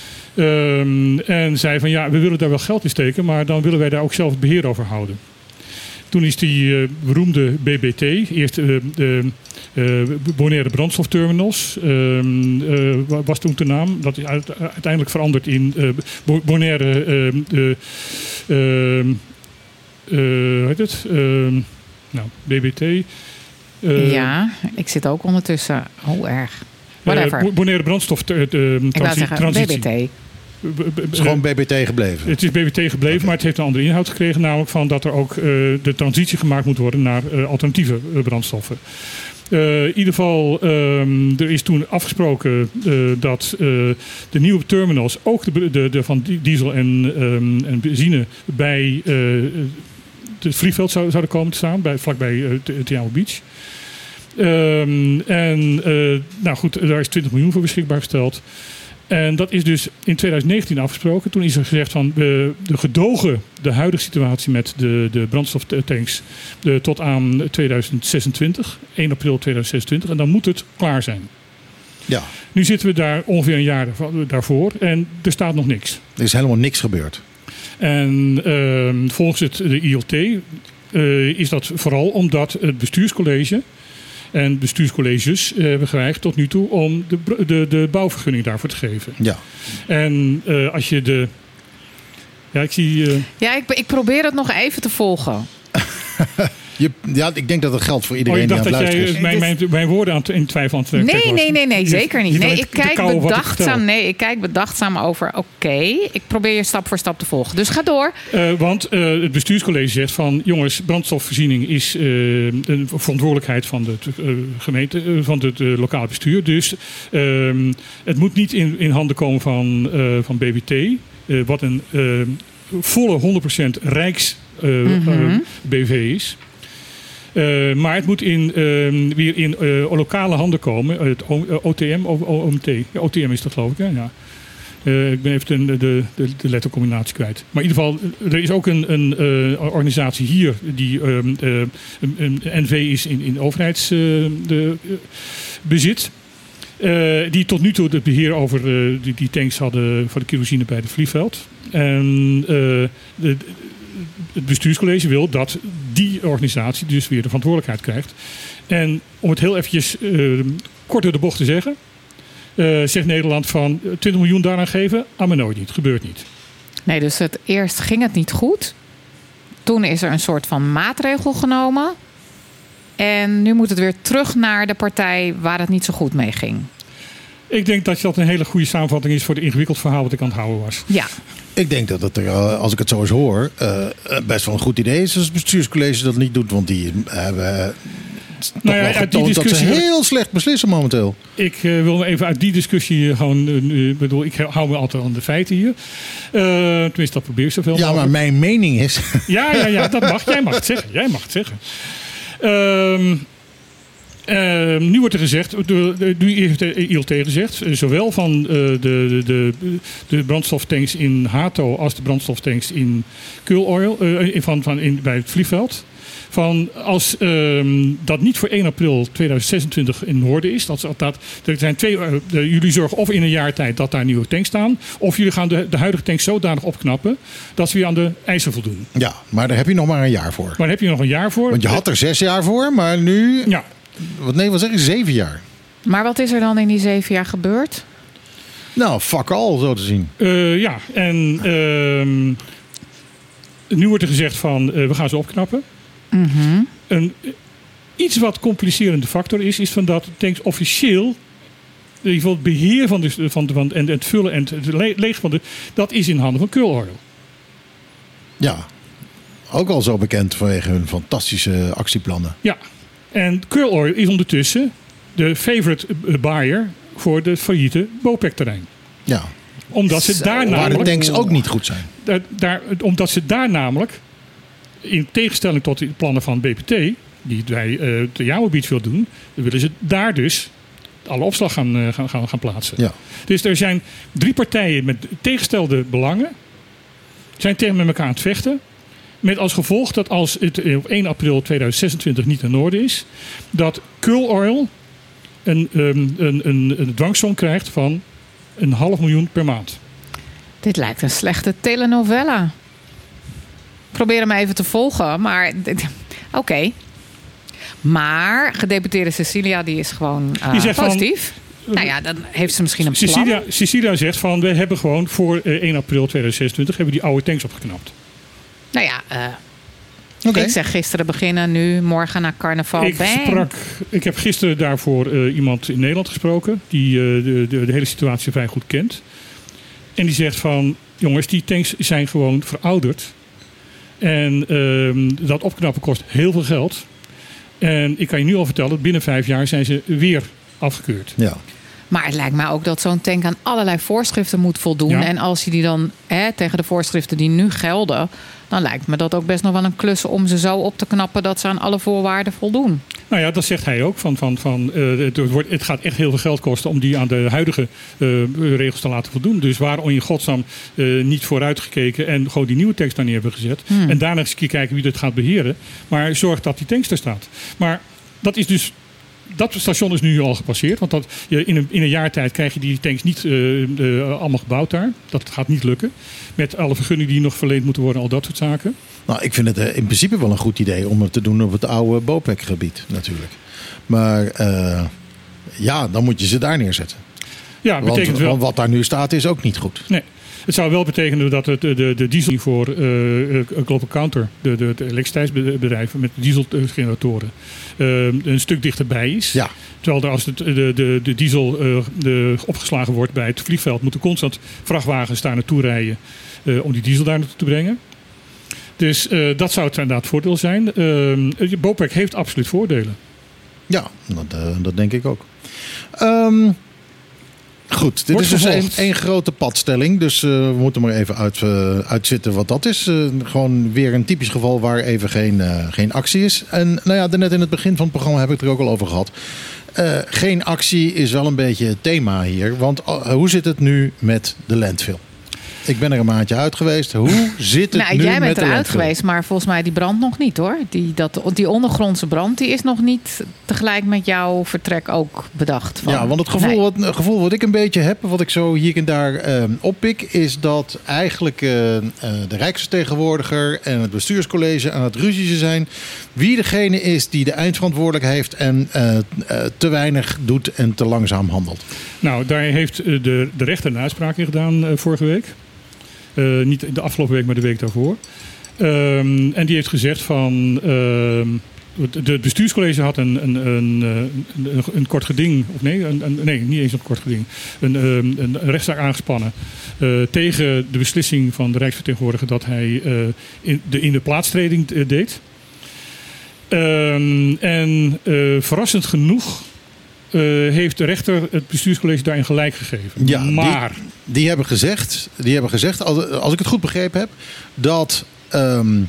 Um, en zei van ja, we willen daar wel geld in steken, maar dan willen wij daar ook zelf het beheer over houden. Toen is die uh, beroemde B B T, eerst uh, de uh, Bonaire Brandstofterminals, uh, uh, was toen de naam. Dat is uiteindelijk veranderd in uh, Bonaire, uh, uh, uh, uh, hoe heet het? Uh, nou, B B T. Uh, ja, ik zit ook ondertussen. Hoe erg. Whatever. Uh, Bonaire Brandstof uh, transi- ik wou zeggen, transitie. B B T. Het is gewoon B B T gebleven. Het is B B T gebleven, okay. Maar het heeft een andere inhoud gekregen. Namelijk van dat er ook uh, de transitie gemaakt moet worden naar uh, alternatieve uh, brandstoffen. Uh, in ieder geval, um, er is toen afgesproken uh, dat uh, de nieuwe terminals ook de, de, de van diesel en, um, en benzine bij uh, het vliegveld zou, zouden komen te staan, bij, vlakbij uh, Te Amo Beach. Um, en uh, nou goed, daar is twintig miljoen voor beschikbaar gesteld. En dat is dus in twintig negentien afgesproken. Toen is er gezegd van we de gedogen de huidige situatie met de, de brandstoftanks de, tot aan tweeduizend zesentwintig, één april tweeduizend zesentwintig. En dan moet het klaar zijn. Ja. Nu zitten we daar ongeveer een jaar daarvoor en er staat nog niks. Er is helemaal niks gebeurd. En uh, volgens het, de I L T uh, is dat vooral omdat het bestuurscollege en bestuurscolleges uh, hebben geweigerd tot nu toe om de, de, de bouwvergunning daarvoor te geven. Ja. En uh, als je de... Ja, ik zie... Uh... Ja, ik, ik probeer het nog even te volgen. Je, ja, ik denk dat dat geldt voor iedereen oh, die aan die het aan het luisteren is. Mijn, mijn, mijn woorden aan het, in twijfel aan het Nee, trekken was. nee, nee, nee, zeker niet. Nee, ik kijk bedachtzaam. bedachtzaam. Nee, ik kijk bedachtzaam over. Oké, okay, ik probeer je stap voor stap te volgen. Dus ga door. Uh, want uh, het bestuurscollege zegt van jongens, brandstofvoorziening is uh, een verantwoordelijkheid van de uh, gemeente, uh, van het uh, lokaal bestuur. Dus uh, het moet niet in, in handen komen van, uh, van B B T, uh, wat een uh, volle honderd procent Rijks uh, mm-hmm. uh, B V is. Uh, maar het moet in, uh, weer in uh, lokale handen komen. Het O T M of O M T. Ja, O T M is dat geloof ik. Hè? Ja. Uh, ik ben even de, de, de, de lettercombinatie kwijt. Maar in ieder geval, er is ook een, een uh, organisatie hier die uh, uh, een, een N V is in, in overheidsbezit. Uh, uh, die tot nu toe het beheer over uh, die, die tanks hadden voor de kerosine bij het vliegveld. En uh, de, het bestuurscollege wil dat die organisatie dus weer de verantwoordelijkheid krijgt. En om het heel eventjes uh, kort door de bocht te zeggen. Uh, zegt Nederland van twintig miljoen daaraan geven? Ah, maar nooit niet. Gebeurt niet. Nee, dus het, eerst ging het niet goed. Toen is er een soort van maatregel genomen. En nu moet het weer terug naar de partij waar het niet zo goed mee ging. Ik denk dat dat een hele goede samenvatting is voor het ingewikkeld verhaal wat ik aan het houden was. Ja. Ik denk dat het er, als ik het zo eens hoor, uh, best wel een goed idee is als het bestuurscollege dat niet doet. Want die hebben nou ja, uit die discussie dat ze heel slecht beslissen momenteel. Ik uh, wil even uit die discussie gewoon, uh, bedoel, ik hou me altijd aan de feiten hier. Uh, tenminste, dat probeer ik zoveel Ja, maar mijn mening is... Ja, ja, ja, dat mag. Jij mag het zeggen. Jij mag het zeggen. Uh, Uh, nu wordt er gezegd, nu heeft de I L T gezegd, zowel van uh, de, de, de, de brandstoftanks in Hato als de brandstoftanks in Cool Oil, uh, van, van in, bij het vliegveld. Van als uh, dat niet voor één april tweeduizend zesentwintig in orde is, dat, dat, er zijn twee, uh, de, jullie zorgen of in een jaar tijd dat daar nieuwe tanks staan, of jullie gaan de, de huidige tanks zodanig opknappen dat ze weer aan de eisen voldoen. Ja, maar daar heb je nog maar een jaar voor. Maar daar heb je nog een jaar voor. Want je had er zes jaar voor, maar nu... Ja. Wat, nee, wat zeg je? Zeven jaar. Maar wat is er dan in die zeven jaar gebeurd? Nou, fuck all, zo te zien. Uh, ja, en uh, nu wordt er gezegd van uh, we gaan ze opknappen. Mm-hmm. Een iets wat complicerende factor is, is van dat tanks officieel, in ieder geval het beheer van de, van de, van, en het vullen en het le- leeg van de, dat is in handen van Cool Oil. Ja, ook al zo bekend vanwege hun fantastische actieplannen. Ja. En Cool Oil is ondertussen de favorite buyer voor de failliete Bopec-terrein. Ja. Omdat ze Zo, daar namelijk... Waar de tanks ook niet goed zijn. Daar, daar, omdat ze daar namelijk, in tegenstelling tot de plannen van B P T, die wij uh, de Jamo Beach wil doen, willen ze daar dus alle opslag gaan, uh, gaan, gaan, gaan plaatsen. Ja. Dus er zijn drie partijen met tegenstelde belangen, zijn tegen met elkaar aan het vechten. Met als gevolg dat als het op één april tweeduizend zesentwintig niet in orde is, dat Cool Oil een, um, een, een, een dwangsom krijgt van een half miljoen per maand. Dit lijkt een slechte telenovela. Ik probeer hem even te volgen, maar oké. Okay. Maar gedeputeerde Cecilia, die is gewoon uh, die positief. Van, nou ja, dan heeft ze misschien een plan. Cecilia, Cecilia zegt van, we hebben gewoon voor één april tweeduizend zesentwintig hebben die oude tanks opgeknapt. Nou ja, uh, okay. Ik zeg gisteren beginnen, nu, morgen naar carnaval. Ik, sprak, ik heb gisteren daarvoor uh, iemand in Nederland gesproken die uh, de, de, de hele situatie vrij goed kent. En die zegt van, jongens, die tanks zijn gewoon verouderd. En uh, dat opknappen kost heel veel geld. En ik kan je nu al vertellen, binnen vijf jaar zijn ze weer afgekeurd. Ja. Maar het lijkt mij ook dat zo'n tank aan allerlei voorschriften moet voldoen. Ja. En als je die dan hè, tegen de voorschriften die nu gelden, dan lijkt me dat ook best nog wel een klus om ze zo op te knappen dat ze aan alle voorwaarden voldoen. Nou ja, dat zegt hij ook. Van, van, van, uh, het, wordt, het gaat echt heel veel geld kosten om die aan de huidige uh, regels te laten voldoen. Dus waarom in godsnaam uh, niet vooruitgekeken en gewoon die nieuwe tanks daar neer hebben gezet. Hmm. En daarna eens een keer kijken wie dat gaat beheren. Maar zorg dat die tanks er staat. Maar dat is dus... Dat station is nu al gepasseerd. Want dat, je, in, een, in een jaar tijd krijg je die tanks niet uh, uh, allemaal gebouwd daar. Dat gaat niet lukken. Met alle vergunningen die nog verleend moeten worden. Al dat soort zaken. Nou, ik vind het uh, in principe wel een goed idee om het te doen op het oude Bopec-gebied natuurlijk. Maar uh, ja, dan moet je ze daar neerzetten. Ja, betekent want, wel. Want wat daar nu staat is ook niet goed. Nee. Het zou wel betekenen dat het, de, de, de diesel voor uh, Global Counter, de, de, de elektriciteitsbedrijven met dieselgeneratoren, uh, een stuk dichterbij is. Ja. Terwijl er als de, de, de, de diesel uh, de, opgeslagen wordt bij het vliegveld, moeten constant vrachtwagens daar naartoe rijden uh, om die diesel daar naartoe te brengen. Dus uh, dat zou het inderdaad voordeel zijn. Uh, BOPEC heeft absoluut voordelen. Ja, dat, uh, dat denk ik ook. Um, Goed, dit Wordt is dus vervolgd. één grote padstelling. Dus uh, we moeten maar even uit, uh, uitzitten wat dat is. Uh, gewoon weer een typisch geval waar even geen, uh, geen actie is. En nou ja, net in het begin van het programma heb ik het er ook al over gehad. Uh, geen actie is wel een beetje het thema hier. Want uh, hoe zit het nu met de landfill? Ik ben er een maandje uit geweest. Hoe zit het nou, nu jij bent met de eruit landfill? geweest, maar volgens mij die brand nog niet hoor. Die, dat, die ondergrondse brand die is nog niet tegelijk met jouw vertrek ook bedacht. Van, ja, want het gevoel, nee. wat, het gevoel wat ik een beetje heb, wat ik zo hier en daar uh, oppik, is dat eigenlijk uh, uh, de Rijksvertegenwoordiger en het bestuurscollege aan het ruzie zijn. Wie degene is die de eindverantwoordelijkheid heeft en uh, uh, te weinig doet en te langzaam handelt. Nou, daar heeft de, de rechter een uitspraak in gedaan uh, vorige week. Uh, niet de afgelopen week, maar de week daarvoor. Um, en die heeft gezegd van... Uh, het bestuurscollege had een, een, een, een, een kort geding... Of nee, een, een, nee, niet eens een kort geding. Een, een, een rechtszaak aangespannen... Uh, tegen de beslissing van de Rijksvertegenwoordiger... dat hij uh, in, de, in de plaatstreding uh, deed. Um, en uh, verrassend genoeg... Uh, heeft de rechter het bestuurscollege daarin gelijk gegeven. Ja, maar... Die, die, hebben gezegd, die hebben gezegd, als, als ik het goed begrepen heb... dat um,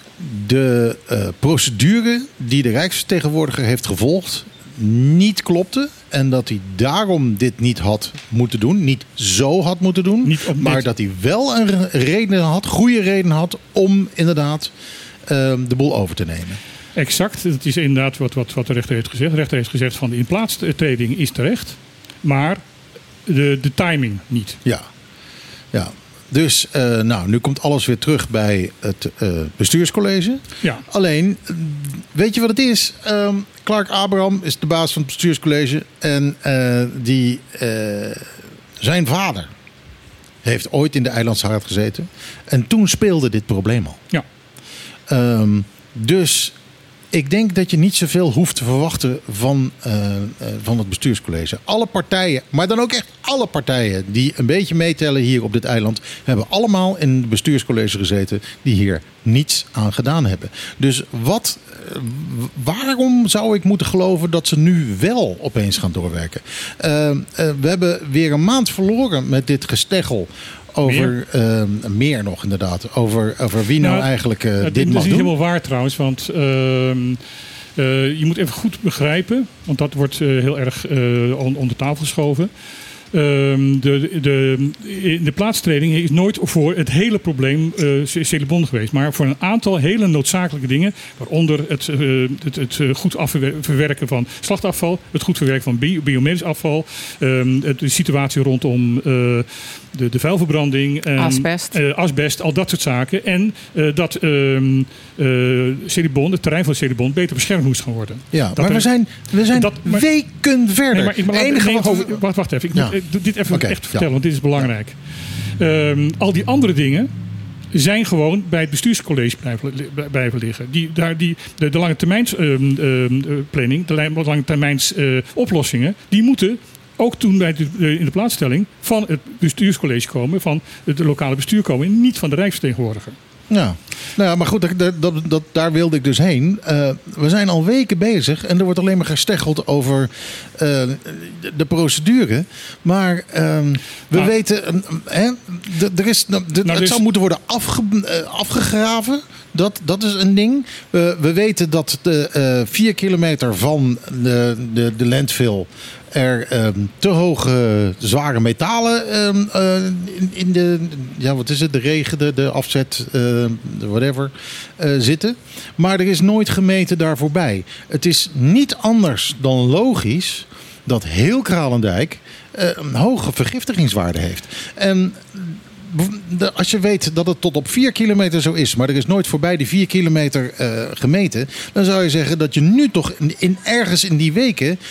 de uh, procedure die de Rijksvertegenwoordiger heeft gevolgd... niet klopte. En dat hij daarom dit niet had moeten doen. Niet zo had moeten doen. Niet op maar dit. dat hij wel een reden had, goede reden had... om inderdaad uh, de boel over te nemen. Exact, dat is inderdaad wat, wat, wat de rechter heeft gezegd. De rechter heeft gezegd van de inplaatstreding is terecht, maar de, de timing niet. Ja, ja. Dus uh, nou, nu komt alles weer terug bij het uh, bestuurscollege. Ja. Alleen, weet je wat het is? Um, Clark Abraham is de baas van het bestuurscollege. En uh, die, uh, zijn vader heeft ooit in de Eilandsraad gezeten. En toen speelde dit probleem al. Ja. Um, dus... Ik denk dat je niet zoveel hoeft te verwachten van, uh, uh, van het bestuurscollege. Alle partijen, maar dan ook echt alle partijen die een beetje meetellen hier op dit eiland... hebben allemaal in het bestuurscollege gezeten die hier niets aan gedaan hebben. Dus wat, uh, waarom zou ik moeten geloven dat ze nu wel opeens gaan doorwerken? Uh, uh, we hebben weer een maand verloren met dit gesteggel... Over meer? Uh, meer nog inderdaad. Over, over wie nou, nou eigenlijk uh, dit mag doen. Dat is niet helemaal waar trouwens. Want uh, uh, je moet even goed begrijpen. Want dat wordt uh, heel erg uh, on, onder tafel geschoven. Uh, de, de, de plaatstreding is nooit voor het hele probleem uh, Celebon geweest. Maar voor een aantal hele noodzakelijke dingen. Waaronder het, uh, het, het goed afverwerken van slachtafval. Het goed verwerken van bio, biomedisch afval. Uh, de situatie rondom... Uh, De, de vuilverbranding, um, asbest. Uh, asbest, al dat soort zaken. En uh, dat um, uh, Celebon, het terrein van Celebon, beter beschermd moest gaan worden. Ja, dat maar er, we zijn, we zijn dat, maar, weken verder. Nee, maar, ik, maar, enige nee, wat... wacht, wacht, wacht even. Ik ja. moet uh, dit even okay, echt vertellen, ja. want dit is belangrijk. Ja. Um, al die andere dingen zijn gewoon bij het bestuurscollege blijven, blijven liggen. Die, daar, die, de, de lange termijns uh, uh, planning, de lange termijns uh, oplossingen, die moeten... ook toen bij de, in de plaatsstelling van het bestuurscollege komen, van het lokale bestuur komen, en niet van de Rijksvertegenwoordiger. Ja, nou ja, maar goed, dat, dat, dat, daar wilde ik dus heen. Uh, we zijn al weken bezig en er wordt alleen maar gesteggeld over uh, de, de procedure. Maar uh, we nou, weten, uh, hè, de, er is, de, nou, het dus, zou moeten worden afge, uh, afgegraven. Dat, dat is een ding. Uh, we weten dat de uh, vier kilometer van de, de, de landfill er um, te hoge zware metalen um, uh, in, in de, ja, wat is het, de regen, de, de afzet, uh, de whatever, uh, zitten. Maar er is nooit gemeten daar voorbij. Het is niet anders dan logisch dat heel Kralendijk uh, een hoge vergiftigingswaarde heeft. En de, als je weet dat het tot op vier kilometer zo is, maar er is nooit voorbij die vier kilometer uh, gemeten, dan zou je zeggen dat je nu toch in, in ergens in die weken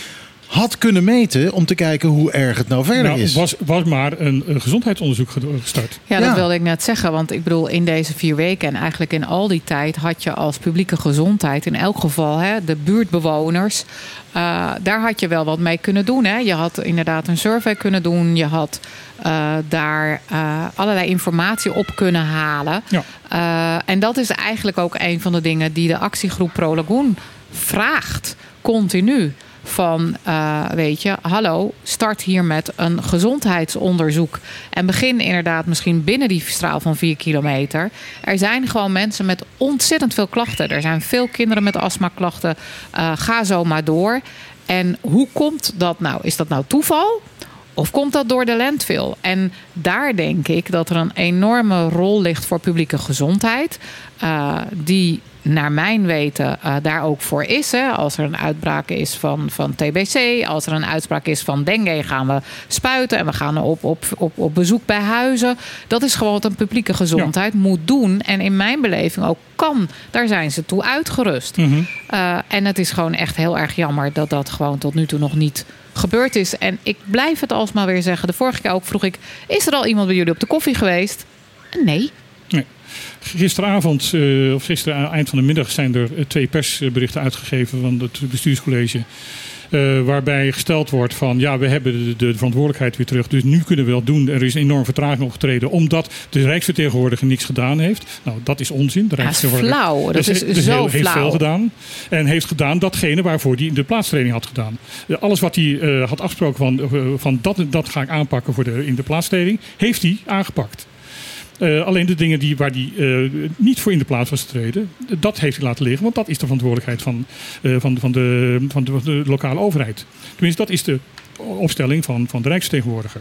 had kunnen meten om te kijken hoe erg het nou verder nou, is. was, was maar een, een gezondheidsonderzoek gestart. Ja, dat Ja. wilde ik net zeggen. Want ik bedoel, in deze vier weken en eigenlijk in al die tijd had je als publieke gezondheid in elk geval hè, de buurtbewoners. Uh, daar had je wel wat mee kunnen doen. Hè. Je had inderdaad een survey kunnen doen. Je had uh, daar uh, allerlei informatie op kunnen halen. Ja. Uh, en dat is eigenlijk ook een van de dingen die de actiegroep Pro Lagoon vraagt. Continu. Van, uh, weet je, hallo, start hier met een gezondheidsonderzoek. En begin inderdaad misschien binnen die straal van vier kilometer. Er zijn gewoon mensen met ontzettend veel klachten. Er zijn veel kinderen met astmaklachten. Uh, ga zo maar door. En hoe komt dat nou? Is dat nou toeval? Of komt dat door de landfill? En daar denk ik dat er een enorme rol ligt voor publieke gezondheid. Uh, die naar mijn weten uh, daar ook voor is. Hè. Als er een uitbraak is van, van T B C, als er een uitspraak is van dengue, gaan we spuiten en we gaan op, op, op, op bezoek bij huizen. Dat is gewoon wat een publieke gezondheid ja. moet doen. En in mijn beleving ook kan. Daar zijn ze toe uitgerust. Mm-hmm. Uh, en het is gewoon echt heel erg jammer dat dat gewoon tot nu toe nog niet gebeurd is. En ik blijf het alsmaar weer zeggen. De vorige keer ook vroeg ik, is er al iemand bij jullie op de koffie geweest? Nee. Nee. Gisteravond, uh, of gisteren eind van de middag, zijn er uh, twee persberichten uitgegeven van het bestuurscollege. Uh, waarbij gesteld wordt van ja, we hebben de, de verantwoordelijkheid weer terug. Dus nu kunnen we wel doen. Er is een enorme vertraging opgetreden omdat de Rijksvertegenwoordiger niks gedaan heeft. Nou, dat is onzin. De ja, dat is flauw. Dat is, is dus zo heel, heeft flauw. veel gedaan. En heeft gedaan datgene waarvoor hij de plaatstraining had gedaan. Uh, alles wat hij uh, had afgesproken van, uh, van dat, dat ga ik aanpakken voor de, in de plaatstraining, heeft hij aangepakt. Uh, alleen de dingen die, waar hij uh, niet voor in de plaats was getreden, dat heeft hij laten liggen. Want dat is de verantwoordelijkheid van, uh, van, van, de, van, de, van de lokale overheid. Tenminste, dat is de opstelling van, van de Rijksvertegenwoordiger.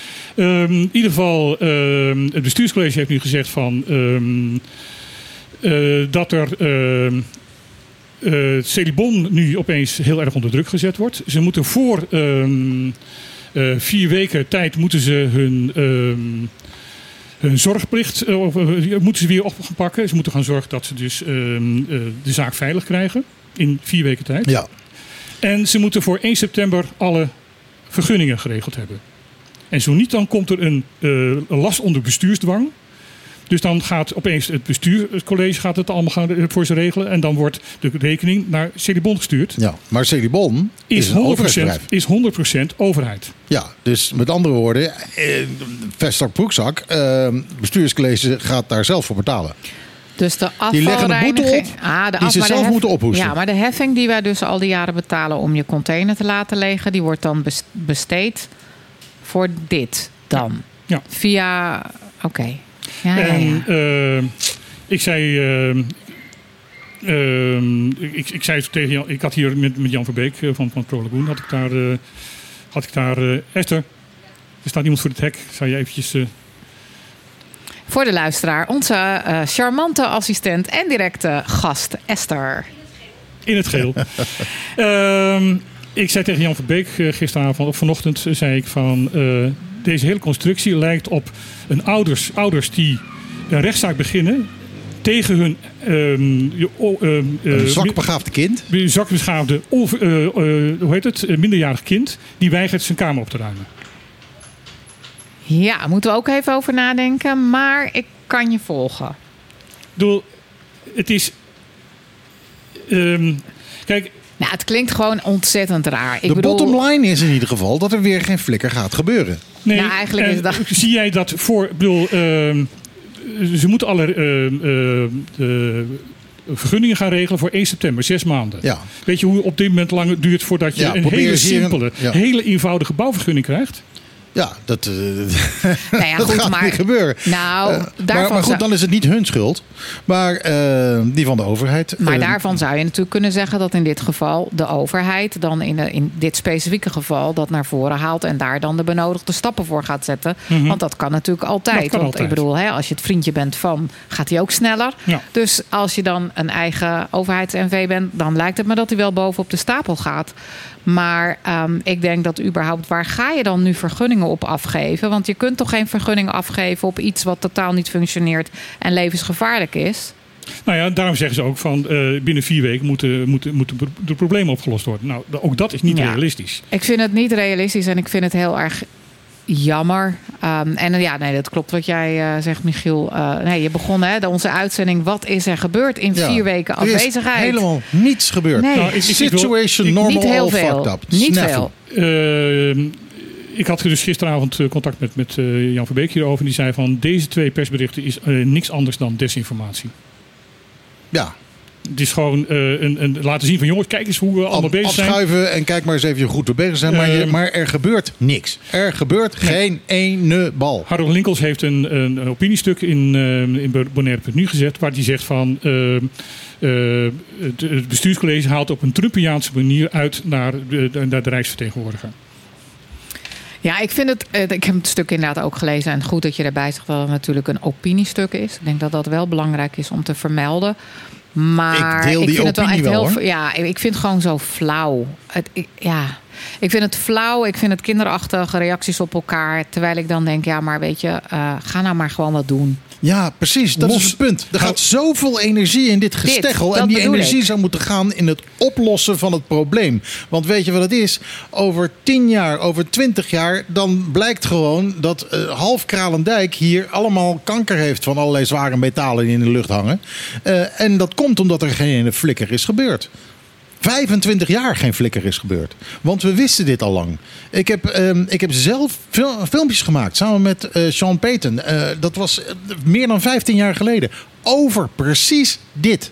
Um, in ieder geval, uh, het bestuurscollege heeft nu gezegd van, um, uh, dat er uh, uh, Celibon nu opeens heel erg onder druk gezet wordt. Ze moeten voor um, uh, vier weken tijd moeten ze hun... Um, Hun zorgplicht uh, moeten ze weer op gaan pakken. Ze moeten gaan zorgen dat ze dus uh, uh, de zaak veilig krijgen. In vier weken tijd. Ja. En ze moeten voor één september alle vergunningen geregeld hebben. En zo niet, dan komt er een uh, last onder bestuursdwang. Dus dan gaat opeens het bestuurscollege gaat het allemaal gaan voor ze regelen. En dan wordt de rekening naar Celibon gestuurd. Ja, maar Celibon is, is een honderd procent, overheidsbedrijf. is honderd procent overheid. Ja, dus met andere woorden, eh, vestzak broekzak, eh, bestuurscollege gaat daar zelf voor betalen. Dus de die leggen een boete op ah, de die af, ze maar zelf hef, moeten ophoesten. Ja, maar de heffing die wij dus al die jaren betalen om je container te laten legen, die wordt dan besteed voor dit dan. Ja. Via, oké. Okay. Ja, en ja, ja. Uh, ik zei, uh, uh, ik, ik zei tegen Jan, ik had hier met, met Jan Verbeek van, van Pro Lagoon, had ik daar, uh, had ik daar uh, Esther, er staat iemand voor het hek, zou je eventjes... Uh... Voor de luisteraar, onze uh, charmante assistent en directe gast Esther. In het geel. uh, ik zei tegen Jan Verbeek uh, gisteravond, of vanochtend, uh, zei ik van... Uh, deze hele constructie lijkt op een ouders, ouders die een rechtszaak beginnen tegen hun um, uh, uh, een zwakbegaafde kind. Zwakbegaafde, uh, uh, uh, hoe heet het, uh, minderjarig kind die weigert zijn kamer op te ruimen. Ja, moeten we ook even over nadenken, maar ik kan je volgen. Ik bedoel, het is, um, kijk. Nou, het klinkt gewoon ontzettend raar. Ik de bedoel... bottom line is in ieder geval dat er weer geen flikker gaat gebeuren. Nee, nou, eigenlijk is dat... zie jij dat voor... Ik bedoel, uh, ze moeten alle uh, uh, uh, vergunningen gaan regelen voor één september, zes maanden. Ja. Weet je hoe op dit moment lang het duurt voordat je ja, een hele simpele, een, ja. hele eenvoudige bouwvergunning krijgt? Ja, dat, uh, nou ja, dat goed, gaat maar, niet gebeuren. Nou, uh, daarvan maar, maar goed, zou... dan is het niet hun schuld, maar uh, die van de overheid. Maar uh, daarvan zou je natuurlijk kunnen zeggen dat in dit geval de overheid dan in, de, in dit specifieke geval dat naar voren haalt en daar dan de benodigde stappen voor gaat zetten. Mm-hmm. Want dat kan natuurlijk altijd. Dat kan Want altijd. ik bedoel, hè, als je het vriendje bent van, gaat hij ook sneller. Ja. Dus als je dan een eigen overheids-N V bent, dan lijkt het me dat hij wel bovenop de stapel gaat. Maar um, ik denk dat überhaupt, waar ga je dan nu vergunningen op afgeven? Want je kunt toch geen vergunning afgeven op iets wat totaal niet functioneert en levensgevaarlijk is? Nou ja, daarom zeggen ze ook van uh, binnen vier weken moeten, moeten, moeten de problemen opgelost worden. Nou, ook dat is niet ja. realistisch. Ik vind het niet realistisch en ik vind het heel erg jammer. Um, en ja, nee, dat klopt wat jij uh, zegt, Michiel. Uh, nee, je begon hè, onze uitzending. Wat is er gebeurd in ja, vier weken afwezigheid? Er is helemaal niets gebeurd. Nee. Nou, ik, ik, Situation ik, normal, niet heel all veel. fucked up. Niet Snaffle. veel. Uh, ik had dus gisteravond contact met, met uh, Jan Verbeek hierover. En die zei van deze twee persberichten is uh, niks anders dan desinformatie. Ja. Het is gewoon uh, een, een laten zien van jongens, kijk eens hoe we allemaal bezig zijn. Afschuiven en kijk maar eens even hoe goed we bezig zijn. Maar, je, Uh, maar er gebeurt niks. Er gebeurt nee. geen ene bal. Harold Linkels heeft een, een, een opiniestuk in, uh, in Bonaire punt nu gezet. Waar hij zegt van uh, uh, het, het bestuurscollege haalt op een Trumpiaanse manier uit naar de, naar de Rijksvertegenwoordiger. Ja, ik vind het. Ik heb het stuk inderdaad ook gelezen. En goed dat je erbij zegt dat het natuurlijk een opiniestuk is. Ik denk dat dat wel belangrijk is om te vermelden. Maar ik deel die ik vind het wel echt wel, heel. hoor. Ja, ik vind het gewoon zo flauw. Het, ik, ja, ik vind het flauw. Ik vind het kinderachtige reacties op elkaar. Terwijl ik dan denk, ja, maar weet je, uh, ga nou maar gewoon wat doen. Ja, precies. Dat Los, is het punt. Er gaat zoveel energie in dit gesteggel. Dit, en die energie ik. zou moeten gaan in het oplossen van het probleem. Want weet je wat het is? Over tien jaar, over twintig jaar... dan blijkt gewoon dat uh, half Kralendijk hier allemaal kanker heeft... van allerlei zware metalen die in de lucht hangen. Uh, en dat komt omdat er geen ene flikker is gebeurd. vijfentwintig jaar geen flikker is gebeurd. Want we wisten dit al lang. Ik heb, um, ik heb zelf fil- filmpjes gemaakt samen met uh, Sean Payton. Uh, dat was uh, meer dan vijftien jaar geleden. Over precies dit.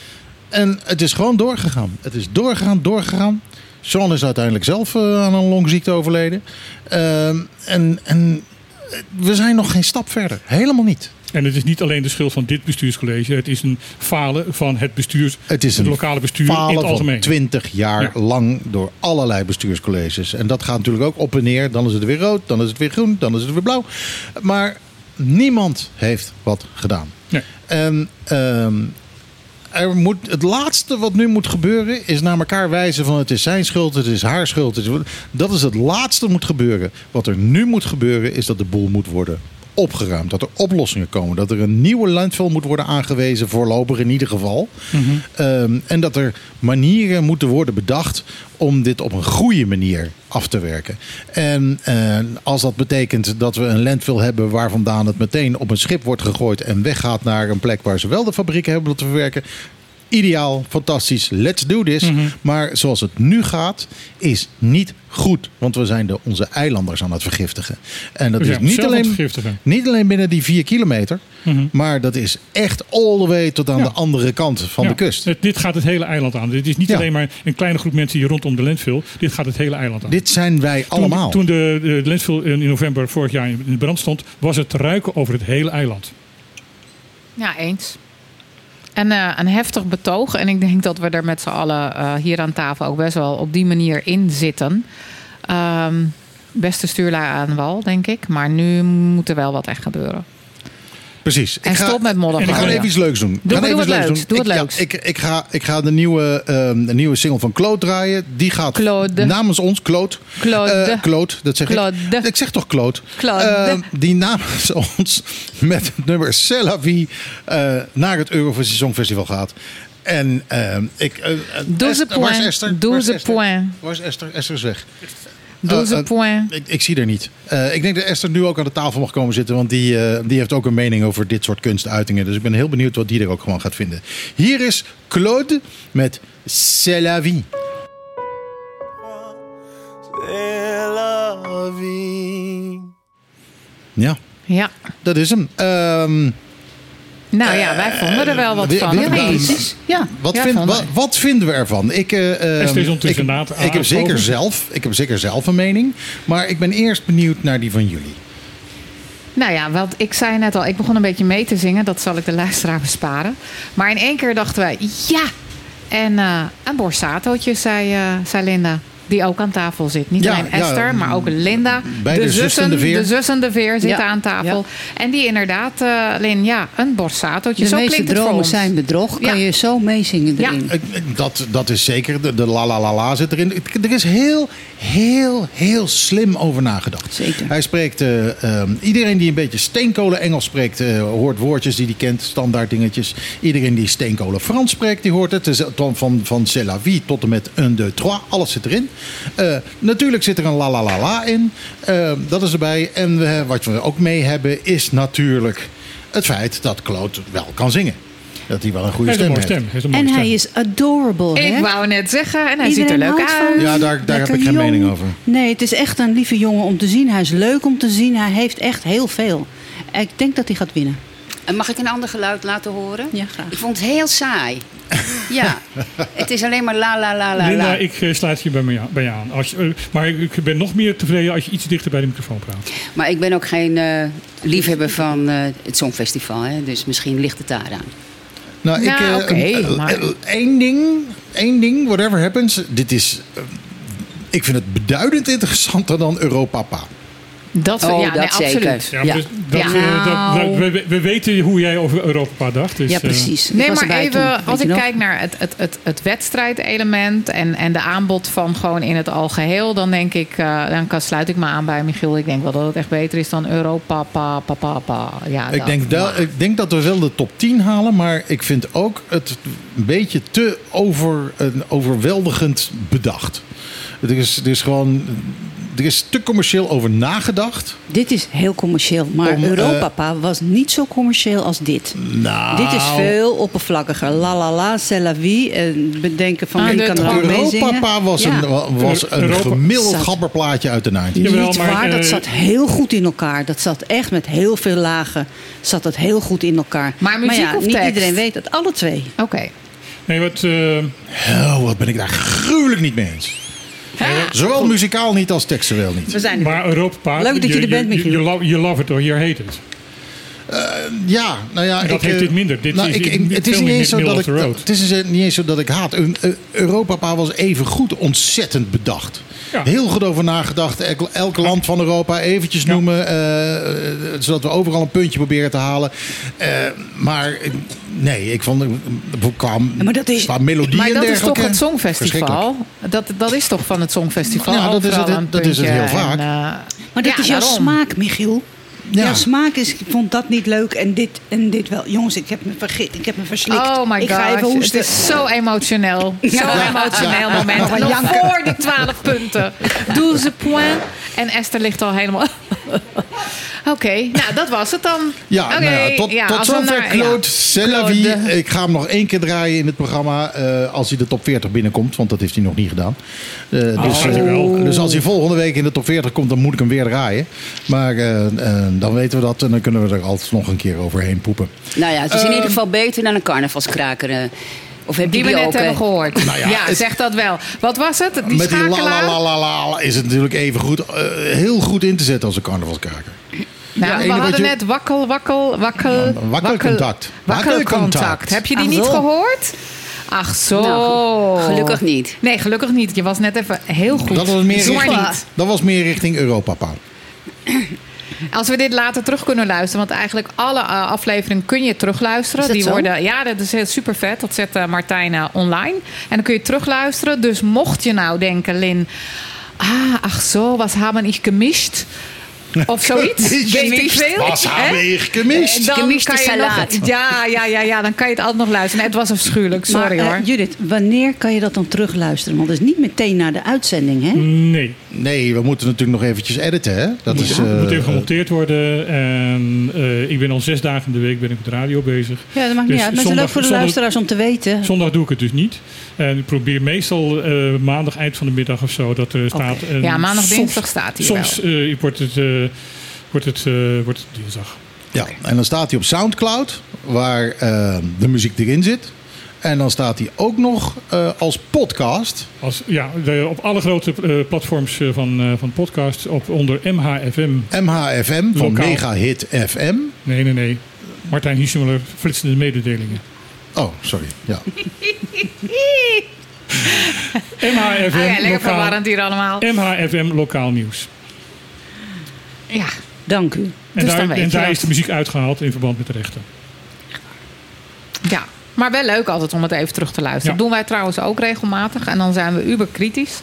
En het is gewoon doorgegaan. Het is doorgegaan, doorgegaan. Sean is uiteindelijk zelf uh, aan een longziekte overleden. Uh, en, en we zijn nog geen stap verder. Helemaal niet. En het is niet alleen de schuld van dit bestuurscollege. Het is een falen van het, bestuurs, het, is een het lokale bestuur in het algemeen. Van twintig jaar ja. lang door allerlei bestuurscolleges. En dat gaat natuurlijk ook op en neer. Dan is het weer rood, dan is het weer groen, dan is het weer blauw. Maar niemand heeft wat gedaan. Nee. En um, er moet, het laatste wat nu moet gebeuren is naar elkaar wijzen van het is zijn schuld, het is haar schuld. Het is, dat is het laatste moet gebeuren. Wat er nu moet gebeuren is dat de boel moet worden opgeruimd. Dat er oplossingen komen. Dat er een nieuwe landfill moet worden aangewezen. Voorlopig in ieder geval. Mm-hmm. Um, en dat er manieren moeten worden bedacht om dit op een goede manier af te werken. En uh, als dat betekent dat we een landfill hebben waar vandaan het meteen op een schip wordt gegooid en weggaat naar een plek waar ze wel de fabrieken hebben om te verwerken. Ideaal, fantastisch, let's do this. Mm-hmm. Maar zoals het nu gaat, is niet goed. Want we zijn de, onze eilanders aan het vergiftigen. En dat is niet alleen, niet alleen binnen die vier kilometer. Mm-hmm. Maar dat is echt all the way tot aan ja. de andere kant van ja. de kust. Het, dit gaat het hele eiland aan. Dit is niet ja. alleen maar een kleine groep mensen hier rondom de landfill. Dit gaat het hele eiland aan. Dit zijn wij toen, allemaal. Toen de, de landfill in november vorig jaar in de brand stond, was het te ruiken over het hele eiland. Ja, eens. En uh, een heftig betoog. En ik denk dat we er met z'n allen uh, hier aan tafel ook best wel op die manier in zitten. Um, beste stuurlui aan wal, denk ik. Maar nu moet er wel wat echt gebeuren. Precies. En ik ga, stop met modder. Ik ga even iets leuks doen. Doe, ga doe, even doe, leuks het doe ik, het leuks. Ja, ik, ik, ga, ik ga de nieuwe, um, de nieuwe single van Claude draaien. Die gaat Claude. namens ons, Claude. Claude. Uh, Claude, dat zeg Claude. ik. Ik zeg toch Claude. Claude. Uh, die namens ons met het nummer C'est la vie uh, naar het Eurovisie Songfestival gaat. En uh, ik... Uh, douze Esther, waar is Esther? douze point. Waar is Esther? Esther is weg. douze uh, uh, point. Ik, ik zie er niet. Uh, ik denk dat Esther nu ook aan de tafel mag komen zitten. Want die, uh, die heeft ook een mening over dit soort kunstuitingen. Dus ik ben heel benieuwd wat die er ook gewoon gaat vinden. Hier is Claude met C'est la vie. C'est la vie. Ja. Ja. Dat is hem. Um, Nou ja, wij vonden er wel wat uh, van. Ja, precies. Ja, wat, ja, vind, wat, wat vinden we ervan? Ik, uh, ik, ik, ik, heb zeker zelf, ik heb zeker zelf een mening. Maar ik ben eerst benieuwd naar die van jullie. Nou ja, want ik zei net al, ik begon een beetje mee te zingen. Dat zal ik de luisteraar besparen. Maar in één keer dachten wij, ja! En uh, een borsatootje, zei, uh, zei Linda. die ook aan tafel zit. Niet Ja, alleen ja, Esther, maar ook Linda. bij de zussen de Veer. De zussen de Veer zitten Ja, aan tafel. En die inderdaad, uh, Lin, ja, een borsatootje. De Zo meeste klinkt het voor dromen ons. zijn bedrog. Kan Ja. je zo meezingen erin. Ja. Ik- ik- Dat, dat is zeker. De, de la la la la zit erin. Er is heel, heel, heel slim over nagedacht. Zeker. Hij spreekt... eh, eh, iedereen die een beetje steenkolen-Engels spreekt... eh, hoort woordjes die hij kent, standaard dingetjes. Iedereen die steenkolen-Frans spreekt, die hoort het. Het is van, van, van c'est la vie tot en met un, deux, trois. Alles zit erin. Uh, natuurlijk zit er een la la la la in. Uh, dat is erbij. En we, wat we ook mee hebben is natuurlijk het feit dat Claude wel kan zingen. Dat hij wel een goede Hij heeft een stem mooie heeft. stem. Hij heeft een mooie En stem. hij is adorable, Ik hè? wou net zeggen, en hij Iedereen ziet er leuk houdt van uit. hem. Ja, daar, daar heb Lekker ik geen jong. mening over. Nee, het is echt een lieve jongen om te zien. Hij is leuk om te zien. Hij heeft echt heel veel. Ik denk dat hij gaat winnen. En mag ik een ander geluid laten horen? Ja, graag. Ik vond het heel saai. Ja, het is alleen maar la la la la Linda, la. ik uh, sluit je bij, me, bij je aan. Als je, uh, maar ik ben nog meer tevreden als je iets dichter bij de microfoon praat. Maar ik ben ook geen uh, liefhebber van uh, het Songfestival. Hè? Dus misschien ligt het daaraan. Nou, Nou, ik, eh, oké, eh, maar- eh, één ding, één ding, whatever happens. Dit is, eh, ik vind het beduidend interessanter dan Europapa. Dat, Oh, ja, dat nee, zeker. absoluut. Ja, Ja. dus dat, Ja. uh, dat, Nou. we, we- we weten hoe jij over Europa dacht. Dus, Ja, uh, precies. Ik Nee, was maar erbij even, toen, als weet ik je nog? kijk naar het, het, het, het wedstrijdelement en, en de aanbod van gewoon in het algeheel, dan denk ik, uh, dan kan, sluit ik me aan bij Michiel. Ik denk wel dat het echt beter is dan Europa, pa, pa, pa, pa. Ja, Ik dat. denk, dat, ik denk dat we wel de top tien halen, maar ik vind ook het een beetje te over, een overweldigend bedacht. Er is, er is gewoon, er is te commercieel over nagedacht. Dit is heel commercieel. Maar Om, Europapa was niet zo commercieel als dit. Nou, Dit is veel oppervlakkiger. La la la, c'est la vie. En bedenken van Ah, wie de kan er ook meezingen. Europapa was Ja. een, was een Europa- gemiddeld Zat- gabberplaatje uit de negentig. Jawel, Niet maar, waar, dat eh, zat heel goed in elkaar. Dat zat echt met heel veel lagen. Zat het heel goed in elkaar. Maar muziek ja, of niet tekst? iedereen weet het. Alle twee. Oké. Nee, wat, uh, Oh, wat ben ik daar gruwelijk niet mee eens. Zowel muzikaal niet als textueel niet. We zijn er. maar Europa... Leuk dat je er bent, Michiel. Je, you love, you love it or you hate it. Ja, nou ja. En dat ik, heeft eh, dit minder. Dit nou, is ik, veel ik, het is meer niet eens zo middle dat ik. of the road. Het is niet eens zo dat ik haat. Een, uh, Europapa was even goed ontzettend bedacht. Ja. Heel goed over nagedacht. Elk, elk land van Europa eventjes Ja. noemen. eh, zodat we overal een puntje proberen te halen. Eh, maar eh, nee, ik vond. eh, Qua, Ja, maar dat is- qua melodie Maar en dat is toch dergelijke, het Songfestival? Dat, dat is toch van het Songfestival? Ja, dat is het- Overal een dat is het puntje heel vaak. en, uh, Maar dat ja, is jouw daarom. smaak, Michiel. Ja. Jouw smaak is, ik vond dat niet leuk en dit en dit wel. Jongens, ik heb me, vergeten, ik heb me verslikt. Oh my ik god, ga even het hoesten. is zo emotioneel. Zo'n Ja. emotioneel Ja. moment. Ja. Nog Janken. voor die twaalf punten. douze points. En Esther ligt al helemaal... Oké, nou dat was het dan. Ja, Oké, nou ja, tot, ja, tot als we zover naar- Claude ja. C'est la vie. Claude. Ik ga hem nog één keer draaien in het programma eh, als hij de top veertig binnenkomt. Want dat heeft hij nog niet gedaan. Eh, dus, gaat hij eh, wel. dus als hij volgende week in de top veertig komt, dan moet ik hem weer draaien. Maar eh, eh, dan weten we dat en dan kunnen we er altijd nog een keer overheen poepen. Nou ja, het is in Ehm, ieder geval beter dan een carnavalskraker. eh. Of heb je Die we die net ook? hebben eh? gehoord. Nou ja, ja, het- zeg dat wel. Wat was het? Die Met die la schakelaar? la la la la is het natuurlijk even goed, eh, heel goed in te zetten als een carnavalskraker. Nou, Ja, we enige wat hadden je- net wakkel, wakkel, wakkel... Wakkelcontact. Wakkelcontact. Wakkelcontact. Heb je die Ach niet zo. gehoord? Ach zo. Nou, gelukkig niet. Nee, gelukkig niet. Je was net even heel goed. Dat was meer, Zomaar richting, niet. dat was meer richting Europapa. Als we dit later terug kunnen luisteren, want eigenlijk alle uh, afleveringen kun je terugluisteren. Is dat Die zo? worden, ja, dat is heel super vet. Dat zet uh, Martijn uh, online. En dan kun je terugluisteren. Dus mocht je nou denken, Lin, ah, ach zo, was hebben ich gemischt? Of zoiets. Gemischt. Weet ik veel. Was Hè? hebben ich gemischt? Dan Gemischte kan je nog- salaat. ja, ja, ja, ja, dan kan je het altijd nog luisteren. Nee, het was afschuwelijk, sorry maar, eh, hoor. Judith, wanneer kan je dat dan terugluisteren? Want dat is niet meteen na de uitzending, hè? Nee. Nee, we moeten natuurlijk nog eventjes editen, hè? Dat is, Het moet eh, even gemonteerd worden. En uh, ik ben al zes dagen in de week ben ik met radio bezig. Ja, dat maakt Dus niet uit. Maar het is leuk voor de zondag- luisteraars om te weten. Zondag doe ik het dus niet. En ik probeer meestal uh, maandag eind van de middag of zo dat er staat. Oké. En Ja, maandag, soms- dinsdag staat hij Soms uh, wordt, het, uh, wordt, het, uh, wordt het dinsdag. Ja, en dan staat hij op Soundcloud, waar eh, de muziek erin zit. En dan staat hij ook nog uh, als podcast. Als, ja, de, op alle grote uh, platforms uh, van, uh, van podcasts. Op, onder M H F M. M H F M van Lokaal. Megahit F M. Nee, nee, nee. Martijn Hiesemuller, flitsende mededelingen. Oh, sorry. Ja. M H F M, ah, ja, lekker lokaal, verwarrend hier allemaal. M H F M lokaal nieuws. Ja, dank u. En Dus dan daar, weet en je daar dat. is de muziek uitgehaald in verband met de rechten. Ja, maar wel leuk altijd om het even terug te luisteren. Ja. Dat doen wij trouwens ook regelmatig. En dan zijn we uber kritisch.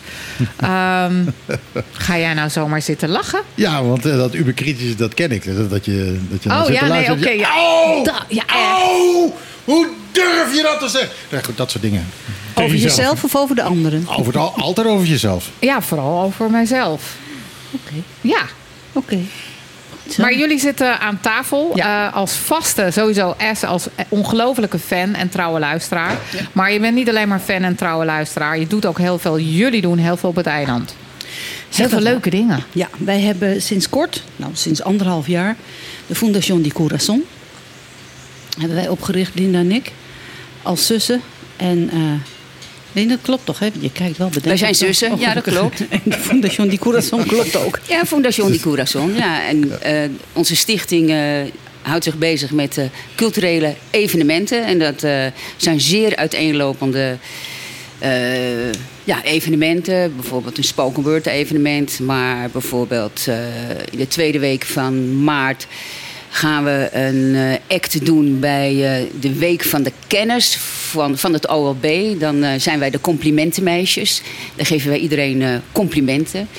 um, ga jij nou zomaar zitten lachen? Ja, want uh, dat uberkritisch, dat ken ik. Dat, dat je, dat je dan Oh zit ja, te nee, luisteren oké. en je- ja. Au! Da- ja, echt. Au! Hoe durf je dat te zeggen? Ja, goed, dat soort dingen. Over jezelf. jezelf of over de anderen? Over het al, altijd over jezelf. Ja, vooral over mijzelf. Oké. Ja. Oké. Zo. Maar jullie zitten aan tafel Ja. uh, als vaste, sowieso S, als ongelofelijke fan en trouwe luisteraar. Ja. Maar je bent niet alleen maar fan en trouwe luisteraar. Je doet ook heel veel, jullie doen heel veel op het eiland. Heel veel leuke dingen. Ja, wij hebben sinds kort, nou sinds anderhalf jaar, de Fondation di Corazon. Hebben wij opgericht, Linda en ik, als zussen. En uh, Linda, dat klopt toch? Hè? Je kijkt wel bedenkt. Wij zijn zussen, Oh, ja, dat klopt. En de Fondation di Corazon klopt ook. Ja, Fondation di Corazon. Ja, en uh, onze stichting uh, houdt zich bezig met uh, culturele evenementen. En dat uh, zijn zeer uiteenlopende uh, ja, evenementen. Bijvoorbeeld een spoken word evenement. Maar bijvoorbeeld uh, in de tweede week van maart gaan we een uh, act doen bij uh, de Week van de Kennis van, van het O L B. Dan uh, zijn wij de complimentenmeisjes. Dan geven wij iedereen uh, complimenten.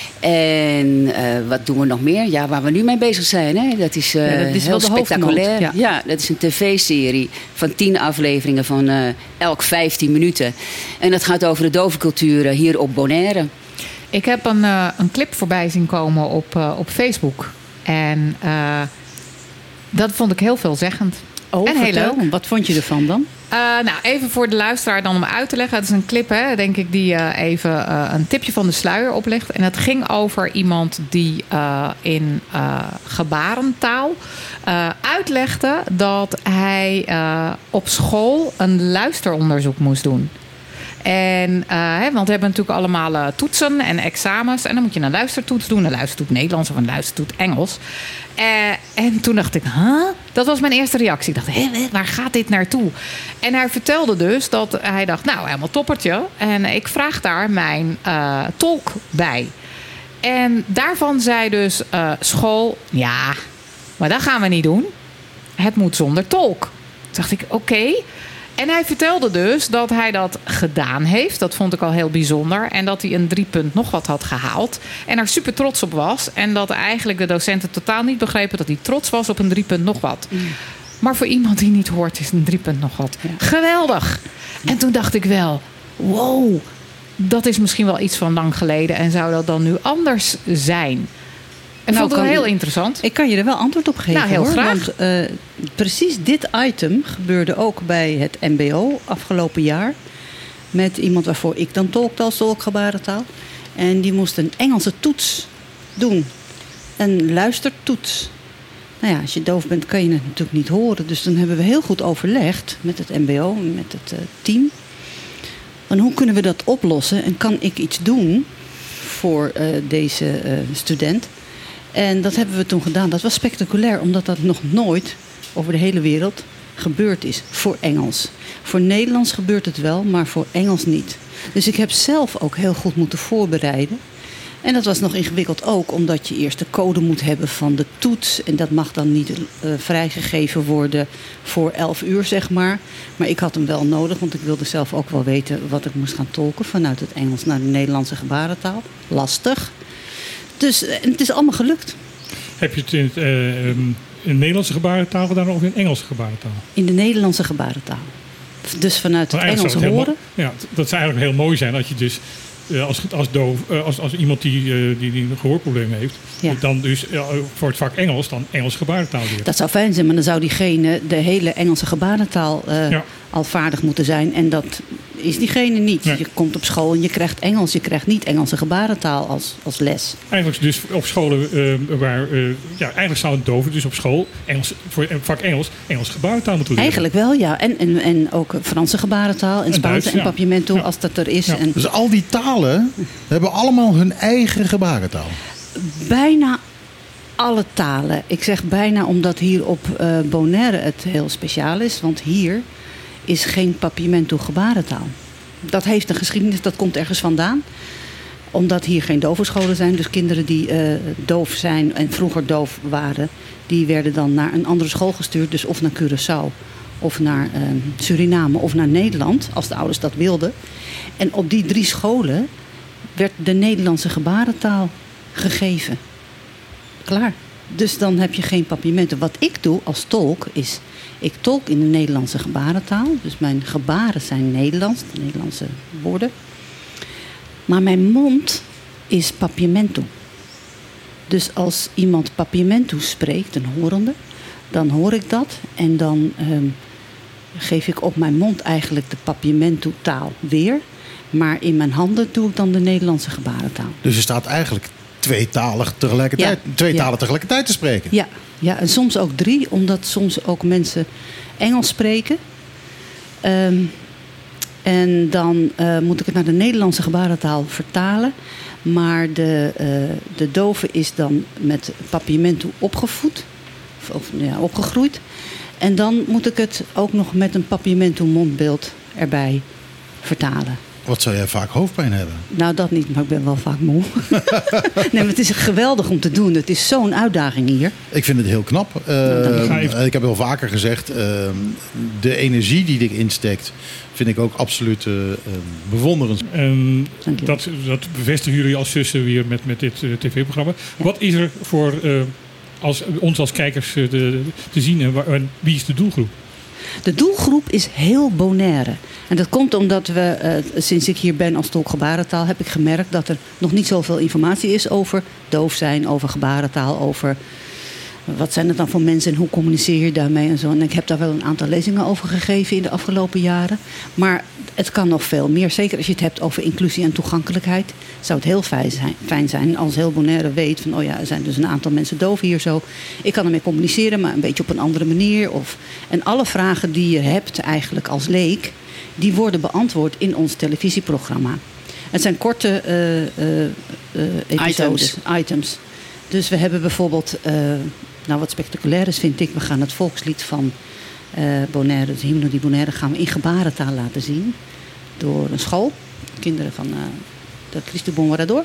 En uh, wat doen we nog meer? Ja, waar we nu mee bezig zijn. Hè? Dat is, uh, Ja, dat is heel wel de spectaculair. hoofdmoot, Ja. ja. dat is een tv-serie van tien afleveringen van uh, elk vijftien minuten. En dat gaat over de dovencultuur uh, hier op Bonaire. Ik heb een, uh, een clip voorbij zien komen op, uh, op Facebook. En uh, dat vond ik heel veelzeggend. Oh, en heel vertel, leuk. wat vond je ervan dan? Uh, nou, even voor de luisteraar dan om uit te leggen. Het is een clip, hè, denk ik, die uh, even uh, een tipje van de sluier oplegt. En het ging over iemand die uh, in uh, gebarentaal uh, uitlegde dat hij uh, op school een luisteronderzoek moest doen. En, uh, hè, want we hebben natuurlijk allemaal uh, toetsen en examens. En dan moet je een luistertoets doen. Een luistertoets Nederlands of een luistertoets Engels. Uh, en toen dacht ik, huh? Dat was mijn eerste reactie. Ik dacht, hé, waar gaat dit naartoe? En hij vertelde dus dat hij dacht, nou, helemaal toppertje. En ik vraag daar mijn uh, tolk bij. En daarvan zei dus uh, school, ja, maar dat gaan we niet doen. Het moet zonder tolk. Toen dacht ik, oké. Okay. En hij vertelde dus dat hij dat gedaan heeft. Dat vond ik al heel bijzonder. En dat hij een drie punt nog wat had gehaald. En er super trots op was. En dat eigenlijk de docenten totaal niet begrepen dat hij trots was op een drie punt nog wat. Mm. Maar voor iemand die niet hoort is een drie punt nog wat. Ja. Geweldig. En toen dacht ik wel, wow, dat is misschien wel iets van lang geleden. En zou dat dan nu anders zijn? En nou, vond het heel interessant. Ik kan je er wel antwoord op geven. Nou, heel hoor. graag. Want uh, precies dit item gebeurde ook bij het M B O afgelopen jaar. Met iemand waarvoor ik dan tolkte als tolkgebarentaal. En die moest een Engelse toets doen. Een luistertoets. Nou ja, als je doof bent kan je het natuurlijk niet horen. Dus dan hebben we heel goed overlegd met het M B O, met het uh, team. En hoe kunnen we dat oplossen? En kan ik iets doen voor uh, deze uh, student? En dat hebben we toen gedaan. Dat was spectaculair, omdat dat nog nooit over de hele wereld gebeurd is voor Engels. Voor Nederlands gebeurt het wel, maar voor Engels niet. Dus ik heb zelf ook heel goed moeten voorbereiden. En dat was nog ingewikkeld ook, omdat je eerst de code moet hebben van de toets. En dat mag dan niet uh, vrijgegeven worden voor elf uur, zeg maar. Maar ik had hem wel nodig, want ik wilde zelf ook wel weten wat ik moest gaan tolken vanuit het Engels naar de Nederlandse gebarentaal. Lastig. Dus uh, het is allemaal gelukt. Heb je het in, het, uh, in de Nederlandse gebarentaal gedaan of in de Engelse gebarentaal? In de Nederlandse gebarentaal. Dus vanuit het Engels horen. Helemaal, ja, dat zou eigenlijk heel mooi zijn dat je dus uh, als, als, doof, uh, als, als iemand die, uh, die, die een gehoorprobleem heeft, ja. dan dus uh, voor het vak Engels dan Engels gebarentaal leert. Dat zou fijn zijn, maar dan zou diegene de hele Engelse gebarentaal uh, ja. al vaardig moeten zijn. En dat is diegene niet. Nee. Je komt op school en je krijgt Engels. Je krijgt niet Engelse gebarentaal als, als les. Eigenlijk dus op scholen uh, waar... Uh, ja, eigenlijk zou een dove dus op school Engels, voor het vak Engels Engels gebarentaal moeten leren. Eigenlijk wel, ja. En, en, en ook Franse gebarentaal en Spaanse en, en papiamento ja. als dat er is. Ja. En dus al die talen hebben allemaal hun eigen gebarentaal? Bijna alle talen. Ik zeg bijna omdat hier op uh, Bonaire het heel speciaal is. Want hier is geen papiamento gebarentaal. dat heeft een geschiedenis, dat komt ergens vandaan. Omdat hier geen dovenscholen zijn. Dus kinderen die uh, doof zijn en vroeger doof waren... die werden dan naar een andere school gestuurd. Dus of naar Curaçao, of naar uh, Suriname, of naar Nederland. Als de ouders dat wilden. En op die drie scholen werd de Nederlandse gebarentaal gegeven. Klaar. Dus dan heb je geen papiamento. Wat ik doe als tolk is... ik tolk in de Nederlandse gebarentaal. Dus mijn gebaren zijn Nederlands. De Nederlandse woorden. Maar mijn mond is papiamento. Dus als iemand papiamento spreekt, een horende... dan hoor ik dat. En dan um, geef ik op mijn mond eigenlijk de papiamento taal weer. Maar in mijn handen doe ik dan de Nederlandse gebarentaal. Dus je staat eigenlijk tweetalig tegelijkertijd, Ja, twee talen ja. tegelijkertijd te spreken. Ja, ja, en soms ook drie, omdat soms ook mensen Engels spreken. Um, en dan uh, moet ik het naar de Nederlandse gebarentaal vertalen. Maar de, uh, de dove is dan met papiamento opgevoed. Of, of ja, opgegroeid. En dan moet ik het ook nog met een papiamento mondbeeld erbij vertalen. Wat zou jij vaak hoofdpijn hebben? Nou, dat niet, maar ik ben wel vaak moe. Nee, maar het is geweldig om te doen. Het is zo'n uitdaging hier. Ik vind het heel knap. Uh, ik heb wel vaker gezegd, uh, de energie die erin steekt, vind ik ook absoluut uh, bewonderend. En dat, dat bevestigen jullie als zussen weer met, met dit uh, tv-programma. Wat is er voor uh, als, ons als kijkers uh, te, te zien en, waar, en wie is de doelgroep? De doelgroep is heel Bonaire. En dat komt omdat we, uh, sinds ik hier ben als tolk gebarentaal... heb ik gemerkt dat er nog niet zoveel informatie is over doof zijn, over gebarentaal, over wat zijn het dan voor mensen en hoe communiceer je daarmee en zo. En ik heb daar wel een aantal lezingen over gegeven in de afgelopen jaren. Maar het kan nog veel meer. Zeker als je het hebt over inclusie en toegankelijkheid, zou het heel fijn zijn, fijn zijn als heel Bonaire weet van, oh ja, er zijn dus een aantal mensen doof hier zo. Ik kan ermee communiceren, maar een beetje op een andere manier. Of, en alle vragen die je hebt eigenlijk als leek, die worden beantwoord in ons televisieprogramma. Het zijn korte uh, uh, uh, episodes, items. items. Dus we hebben bijvoorbeeld, uh, nou wat spectaculair is vind ik, we gaan het volkslied van uh, Bonaire, het Hymno di Bonaire, gaan we in gebarentaal laten zien. Door een school, kinderen van uh, de Cristo Bon Morador.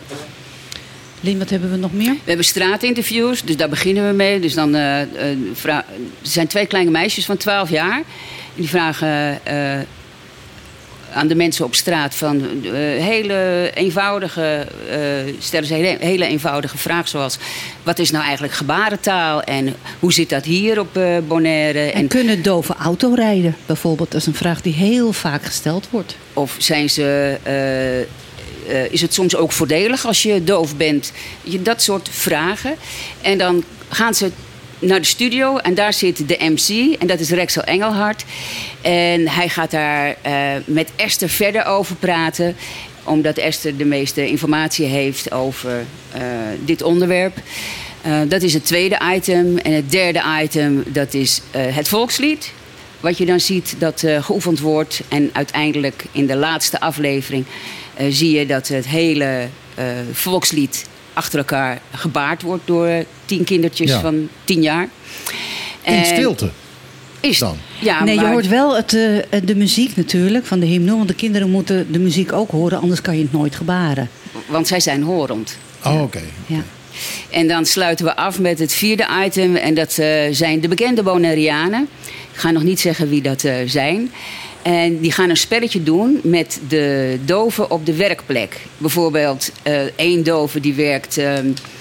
Lien, wat hebben we nog meer? We hebben straatinterviews, dus daar beginnen we mee. Dus dan, uh, uh, vra- er zijn twee kleine meisjes van twaalf jaar. Die vragen uh, aan de mensen op straat van uh, hele eenvoudige, uh, stellen ze een hele, hele eenvoudige vraag zoals: wat is nou eigenlijk gebarentaal en hoe zit dat hier op uh, Bonaire? En, en kunnen doven autorijden bijvoorbeeld? Dat is een vraag die heel vaak gesteld wordt. Of zijn ze, uh, uh, is het soms ook voordelig als je doof bent? Je, dat soort vragen. En dan gaan ze naar de studio en daar zit de M C en dat is Rexel Engelhard. En hij gaat daar uh, met Esther verder over praten, omdat Esther de meeste informatie heeft over uh, dit onderwerp. Uh, dat is het tweede item. En het derde item, dat is uh, het volkslied. Wat je dan ziet dat uh, geoefend wordt. En uiteindelijk in de laatste aflevering uh, zie je dat het hele uh, volkslied achter elkaar gebaard wordt door tien kindertjes ja. van tien jaar. In en stilte? Is dan? Ja, nee, maar je hoort wel het, uh, de muziek natuurlijk van de hymno. Want de kinderen moeten de muziek ook horen, anders kan je het nooit gebaren. Want zij zijn horend. Oh, oké. Okay. Ja. En dan sluiten we af met het vierde item. En dat uh, zijn de bekende Bonaireanen. Ik ga nog niet zeggen wie dat uh, zijn. En die gaan een spelletje doen met de doven op de werkplek. Bijvoorbeeld uh, één dove die werkt uh, uh,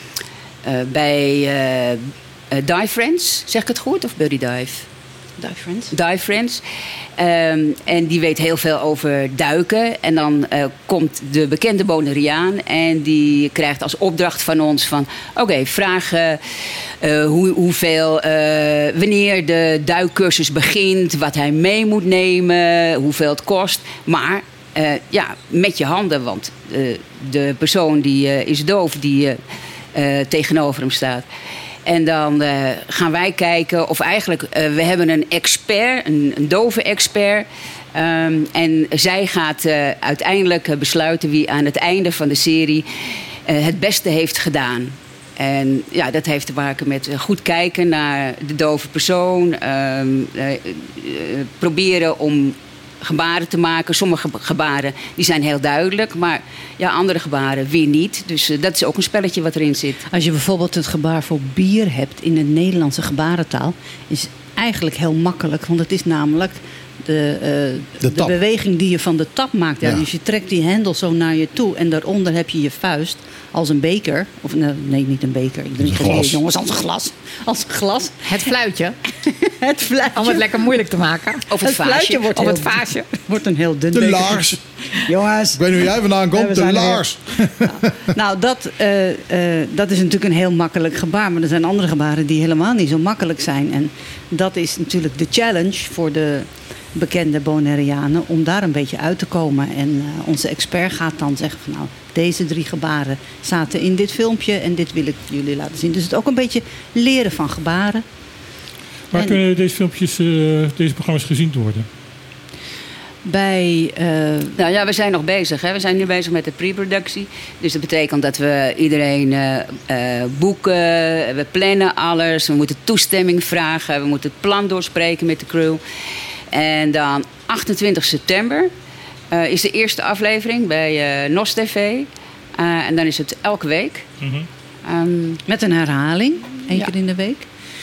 bij uh, uh, Dive Friends. Zeg ik het goed? Of Buddy Dive? Dive Friends. Dive Friends. Um, en die weet heel veel over duiken. En dan uh, komt de bekende Bonaireaan en die krijgt als opdracht van ons van: oké, okay, vraag uh, uh, hoe, hoeveel, uh, wanneer de duikcursus begint, wat hij mee moet nemen, hoeveel het kost. Maar uh, ja, met je handen, want uh, de persoon die uh, is doof die uh, uh, tegenover hem staat. En dan uh, gaan wij kijken of eigenlijk, uh, we hebben een expert, een, een dove expert. Um, en zij gaat uh, uiteindelijk uh, besluiten wie aan het einde van de serie uh, het beste heeft gedaan. En ja, dat heeft te maken met goed kijken naar de dove persoon. Um, uh, uh, proberen om gebaren te maken. Sommige gebaren die zijn heel duidelijk, maar ja, andere gebaren weer niet. Dus uh, dat is ook een spelletje wat erin zit. Als je bijvoorbeeld het gebaar voor bier hebt in de Nederlandse gebarentaal, is eigenlijk heel makkelijk, want het is namelijk de, uh, de, de beweging die je van de tap maakt. Ja. Ja. Dus je trekt die hendel zo naar je toe en daaronder heb je je vuist als een beker. Of nee, nee niet een beker. Ik drink geen bier, jongens, als een glas. Als een glas. Het fluitje. Het fluitje. Om het lekker moeilijk te maken. Of het, het fluitje wordt Of heel, het vaasje. wordt een heel dun De beker. laars. Jongens. Ik weet niet hoe jij vandaan Ja, we komt. De zijn er laars. Nou, dat, uh, uh, dat is natuurlijk een heel makkelijk gebaar. Maar er zijn andere gebaren die helemaal niet zo makkelijk zijn. En dat is natuurlijk de challenge voor de bekende Bonaireanen om daar een beetje uit te komen. En uh, onze expert gaat dan zeggen van nou, deze drie gebaren zaten in dit filmpje en dit wil ik jullie laten zien. Dus het ook een beetje leren van gebaren. Waar en kunnen deze filmpjes, uh, deze programma's gezien worden? Bij, uh, nou ja, we zijn nog bezig. Hè? We zijn nu bezig met de pre-productie. Dus dat betekent dat we iedereen uh, uh, boeken. We plannen alles. We moeten toestemming vragen. We moeten het plan doorspreken met de crew. En dan achtentwintig september uh, is de eerste aflevering bij uh, N O S T V. Uh, en dan is het elke week. Mm-hmm. Um, met een herhaling, één ja. keer in de week.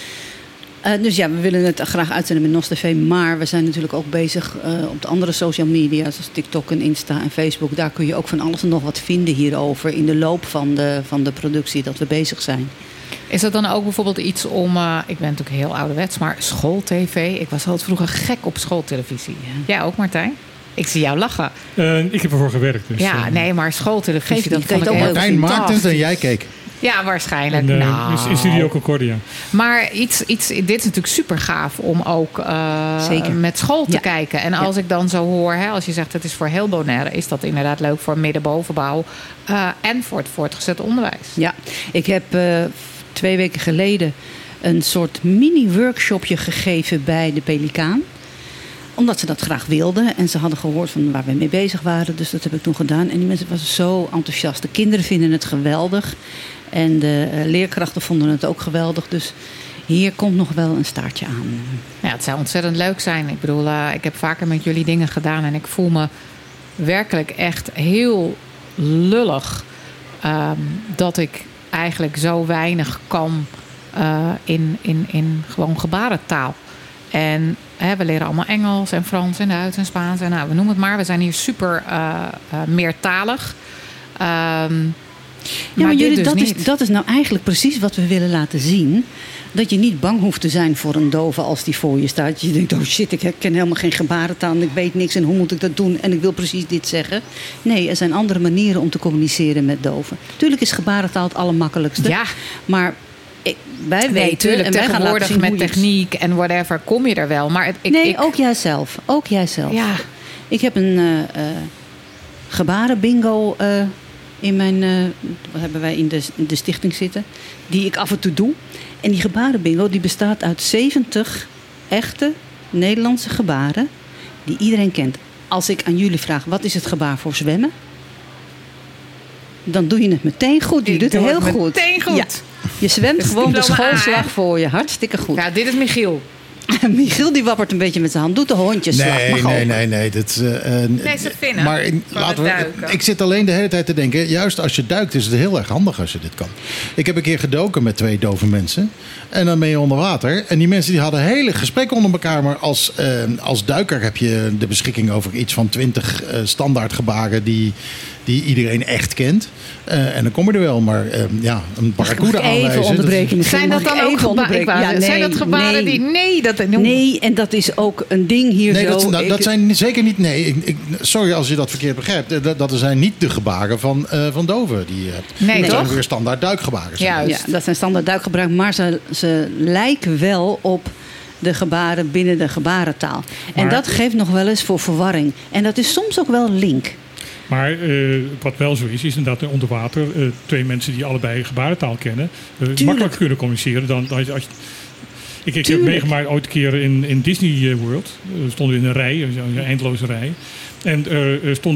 Uh, dus ja, we willen het graag uitzenden met N O S T V. Maar we zijn natuurlijk ook bezig uh, op de andere social media, zoals TikTok en Insta en Facebook. Daar kun je ook van alles en nog wat vinden hierover in de loop van de, van de productie dat we bezig zijn. Is dat dan ook bijvoorbeeld iets om, uh, ik ben natuurlijk heel ouderwets, maar schooltv. Ik was altijd vroeger gek op schooltelevisie. Ja. Jij ook, Martijn? Ik zie jou lachen. Uh, ik heb ervoor gewerkt. Dus, ja, uh, nee, maar schooltelevisie, Geef dat niet, vond ik ook heel Martijn maakte het en jij keek. Ja, waarschijnlijk. En, uh, nou. in Studio Concordia. Maar iets, iets, dit is natuurlijk super gaaf om ook uh, met school te ja. kijken. En als ja. ik dan zo hoor, hè, als je zegt het is voor heel Bonaire, is dat inderdaad leuk voor midden-bovenbouw uh, en voor het voortgezet onderwijs. Ja, ik heb uh, twee weken geleden een soort mini-workshopje gegeven bij de Pelikaan. Omdat ze dat graag wilden. En ze hadden gehoord van waar we mee bezig waren. Dus dat heb ik toen gedaan. En die mensen waren zo enthousiast. De kinderen vinden het geweldig. En de uh, leerkrachten vonden het ook geweldig. Dus hier komt nog wel een staartje aan. Ja, het zou ontzettend leuk zijn. Ik bedoel, uh, ik heb vaker met jullie dingen gedaan. En ik voel me werkelijk echt heel lullig. Um, dat ik eigenlijk zo weinig kan uh, in, in, in gewoon gebarentaal. En hè, we leren allemaal Engels en Frans en Duits en Spaans. En nou, we noemen het maar. We zijn hier super uh, uh, meertalig. Um, ja, maar maar jullie, dus dat, niet. is, dat is nou eigenlijk precies wat we willen laten zien. Dat je niet bang hoeft te zijn voor een dove als die voor je staat. Je denkt, oh shit, ik ken helemaal geen gebarentaal. En ik weet niks en hoe moet ik dat doen? En ik wil precies dit zeggen. Nee, er zijn andere manieren om te communiceren met doven. Tuurlijk is gebarentaal het allermakkelijkste. Ja. Maar ik, wij nee, weten tuurlijk, en wij gaan laten zien met hoe je techniek en whatever kom je er wel. Maar het, ik, nee, ik, ook jijzelf. Ook jijzelf. Ja. Ik heb een uh, uh, gebarenbingo uh, in mijn, uh, wat hebben wij in de, in de stichting zitten, die ik af en toe doe. En die gebarenbingo die bestaat uit zeventig echte Nederlandse gebaren die iedereen kent. Als ik aan jullie vraag, wat is het gebaar voor zwemmen? Dan doe je het meteen goed. Je Ik doet het doe heel het goed. meteen goed. Ja. Je zwemt Dus gewoon de diploma A, schoolslag hè? voor je. Hartstikke goed. Ja, dit is Michiel. Michiel die wappert een beetje met zijn hand. Doet de hondjesslag. Nee, Mag nee, ook. nee, nee. Dat, uh, Nee, ze vinden. maar in, Van laten het we, duiken. ik zit alleen de hele tijd te denken, juist als je duikt is het heel erg handig als je dit kan. Ik heb een keer gedoken met twee dove mensen. En dan ben je onder water. En die mensen die hadden hele gesprekken onder elkaar. Maar als, uh, als duiker heb je de beschikking over iets van twintig uh, standaard gebaren die, die iedereen echt kent. Uh, en dan kom je er wel. Maar uh, ja, een barracuda aanwijzen. Even onderbreken. dat- Zijn dat dan ook gebaren? Ja, nee, zijn dat gebaren nee. die... Nee, dat... Nee, en dat is ook een ding hier Nee, zo. dat, nou, dat Ik- zijn zeker niet. Nee, ik, ik, sorry als je dat verkeerd begrijpt. Dat, dat zijn niet de gebaren van, uh, van doven die je hebt. Nee, dat zijn toch? weer standaard duikgebaren. Ja. Ja, dat zijn standaard duikgebruik, maar ze, ze lijken wel op de gebaren binnen de gebarentaal. En Maar- dat geeft nog wel eens voor verwarring. En dat is soms ook wel link. Maar uh, wat wel zo is, is inderdaad onder water uh, twee mensen die allebei gebarentaal kennen, uh, makkelijk kunnen communiceren dan als je. Als je ik, ik heb meegemaakt ooit een keer in, in Disney World. We stonden in een rij, een eindeloze rij. En er uh, stonden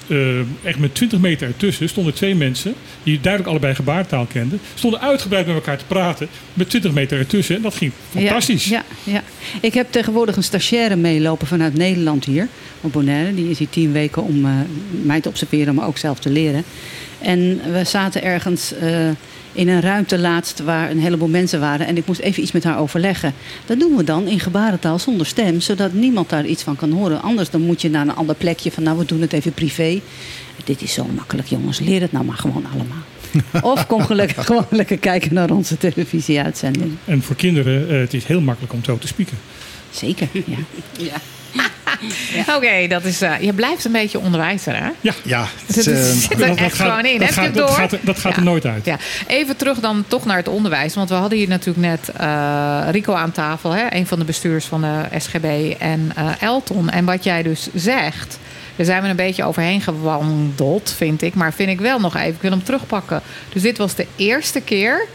uh, echt met twintig meter ertussen stonden twee mensen die duidelijk allebei gebaartaal kenden. Stonden uitgebreid met elkaar te praten met twintig meter ertussen. En dat ging fantastisch. Ja, ja, ja. Ik heb tegenwoordig een stagiaire meelopen vanuit Nederland hier op Bonaire. Die is hier tien weken om uh, mij te observeren, maar ook zelf te leren. En we zaten ergens uh, in een ruimte laatst waar een heleboel mensen waren. En ik moest even iets met haar overleggen. Dat doen we dan in gebarentaal zonder stem, zodat niemand daar iets van kan horen. Anders dan moet je naar een ander plekje van nou, we doen het even privé. Dit is zo makkelijk, jongens. Leer het nou maar gewoon allemaal. Of kom gelukkig gewoon lekker kijken naar onze televisieuitzending. En voor kinderen, uh, het is heel makkelijk om zo te spieken. Zeker, ja. ja. Ja. Oké, okay, dat is. Uh, je blijft een beetje onderwijzer, hè? Ja, ja. Het is, uh, zit er echt gaat, gewoon in. Dat Heb gaat, je het door? Dat gaat, dat gaat ja. er nooit uit. Ja. Even terug dan toch naar het onderwijs. Want we hadden hier natuurlijk net uh, Rico aan tafel, hè? Een van de bestuurders van de S G B en uh, Elton. En wat jij dus zegt, daar zijn we een beetje overheen gewandeld, vind ik. Maar vind ik wel nog even, ik wil hem terugpakken. Dus dit was de eerste keer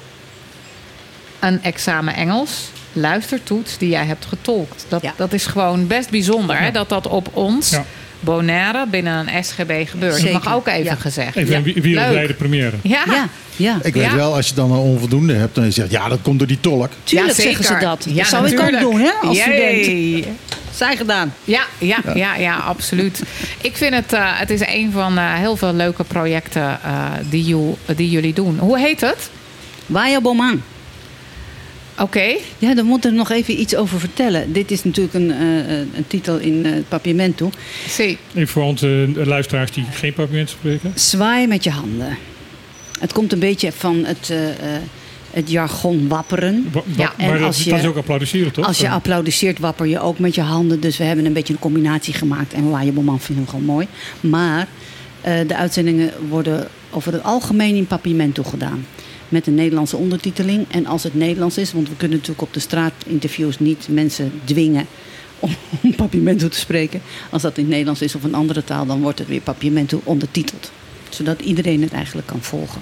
een examen Engels, luistertoets die jij hebt getolkt. Dat, ja. dat is gewoon best bijzonder, ja. hè? Dat dat op ons, ja. Bonaire, binnen een S G B gebeurt. Zeker. Dat mag ook even ja. gezegd. Even een ja. wereldwijde première. Ja. Ja. Ja. Ik weet ja. wel, als je dan een onvoldoende hebt, dan zeg je, ja, dat komt door die tolk. Tuurlijk ja, zeggen ze dat. Ja, dat zou ik ook doen, hè, als Jee. student. Zij gedaan. Ja, ja, ja. ja, ja absoluut. Ik vind het, uh, het is een van uh, heel veel leuke projecten uh, die, you, die jullie doen. Hoe heet het? Waya Boman. Oké. Okay. Ja, daar moet er nog even iets over vertellen. Dit is natuurlijk een, uh, een titel in uh, Papiamento. Sí. Even voor onze luisteraars die geen Papiamento spreken. Zwaai met je handen. Het komt een beetje van het, uh, uh, het jargon wapperen. Wa- wa- ja. Maar dat, je, dat is ook applaudisseren, toch? Als je applaudisseert, wapper je ook met je handen. Dus we hebben een beetje een combinatie gemaakt. En Waya Boman vindt hem gewoon mooi. Maar uh, de uitzendingen worden over het algemeen in Papiamento gedaan. Met een Nederlandse ondertiteling. En als het Nederlands is, want we kunnen natuurlijk op de straatinterviews niet mensen dwingen om, om Papiamento te spreken. Als dat in het Nederlands is of een andere taal, dan wordt het weer Papiamento ondertiteld. Zodat iedereen het eigenlijk kan volgen.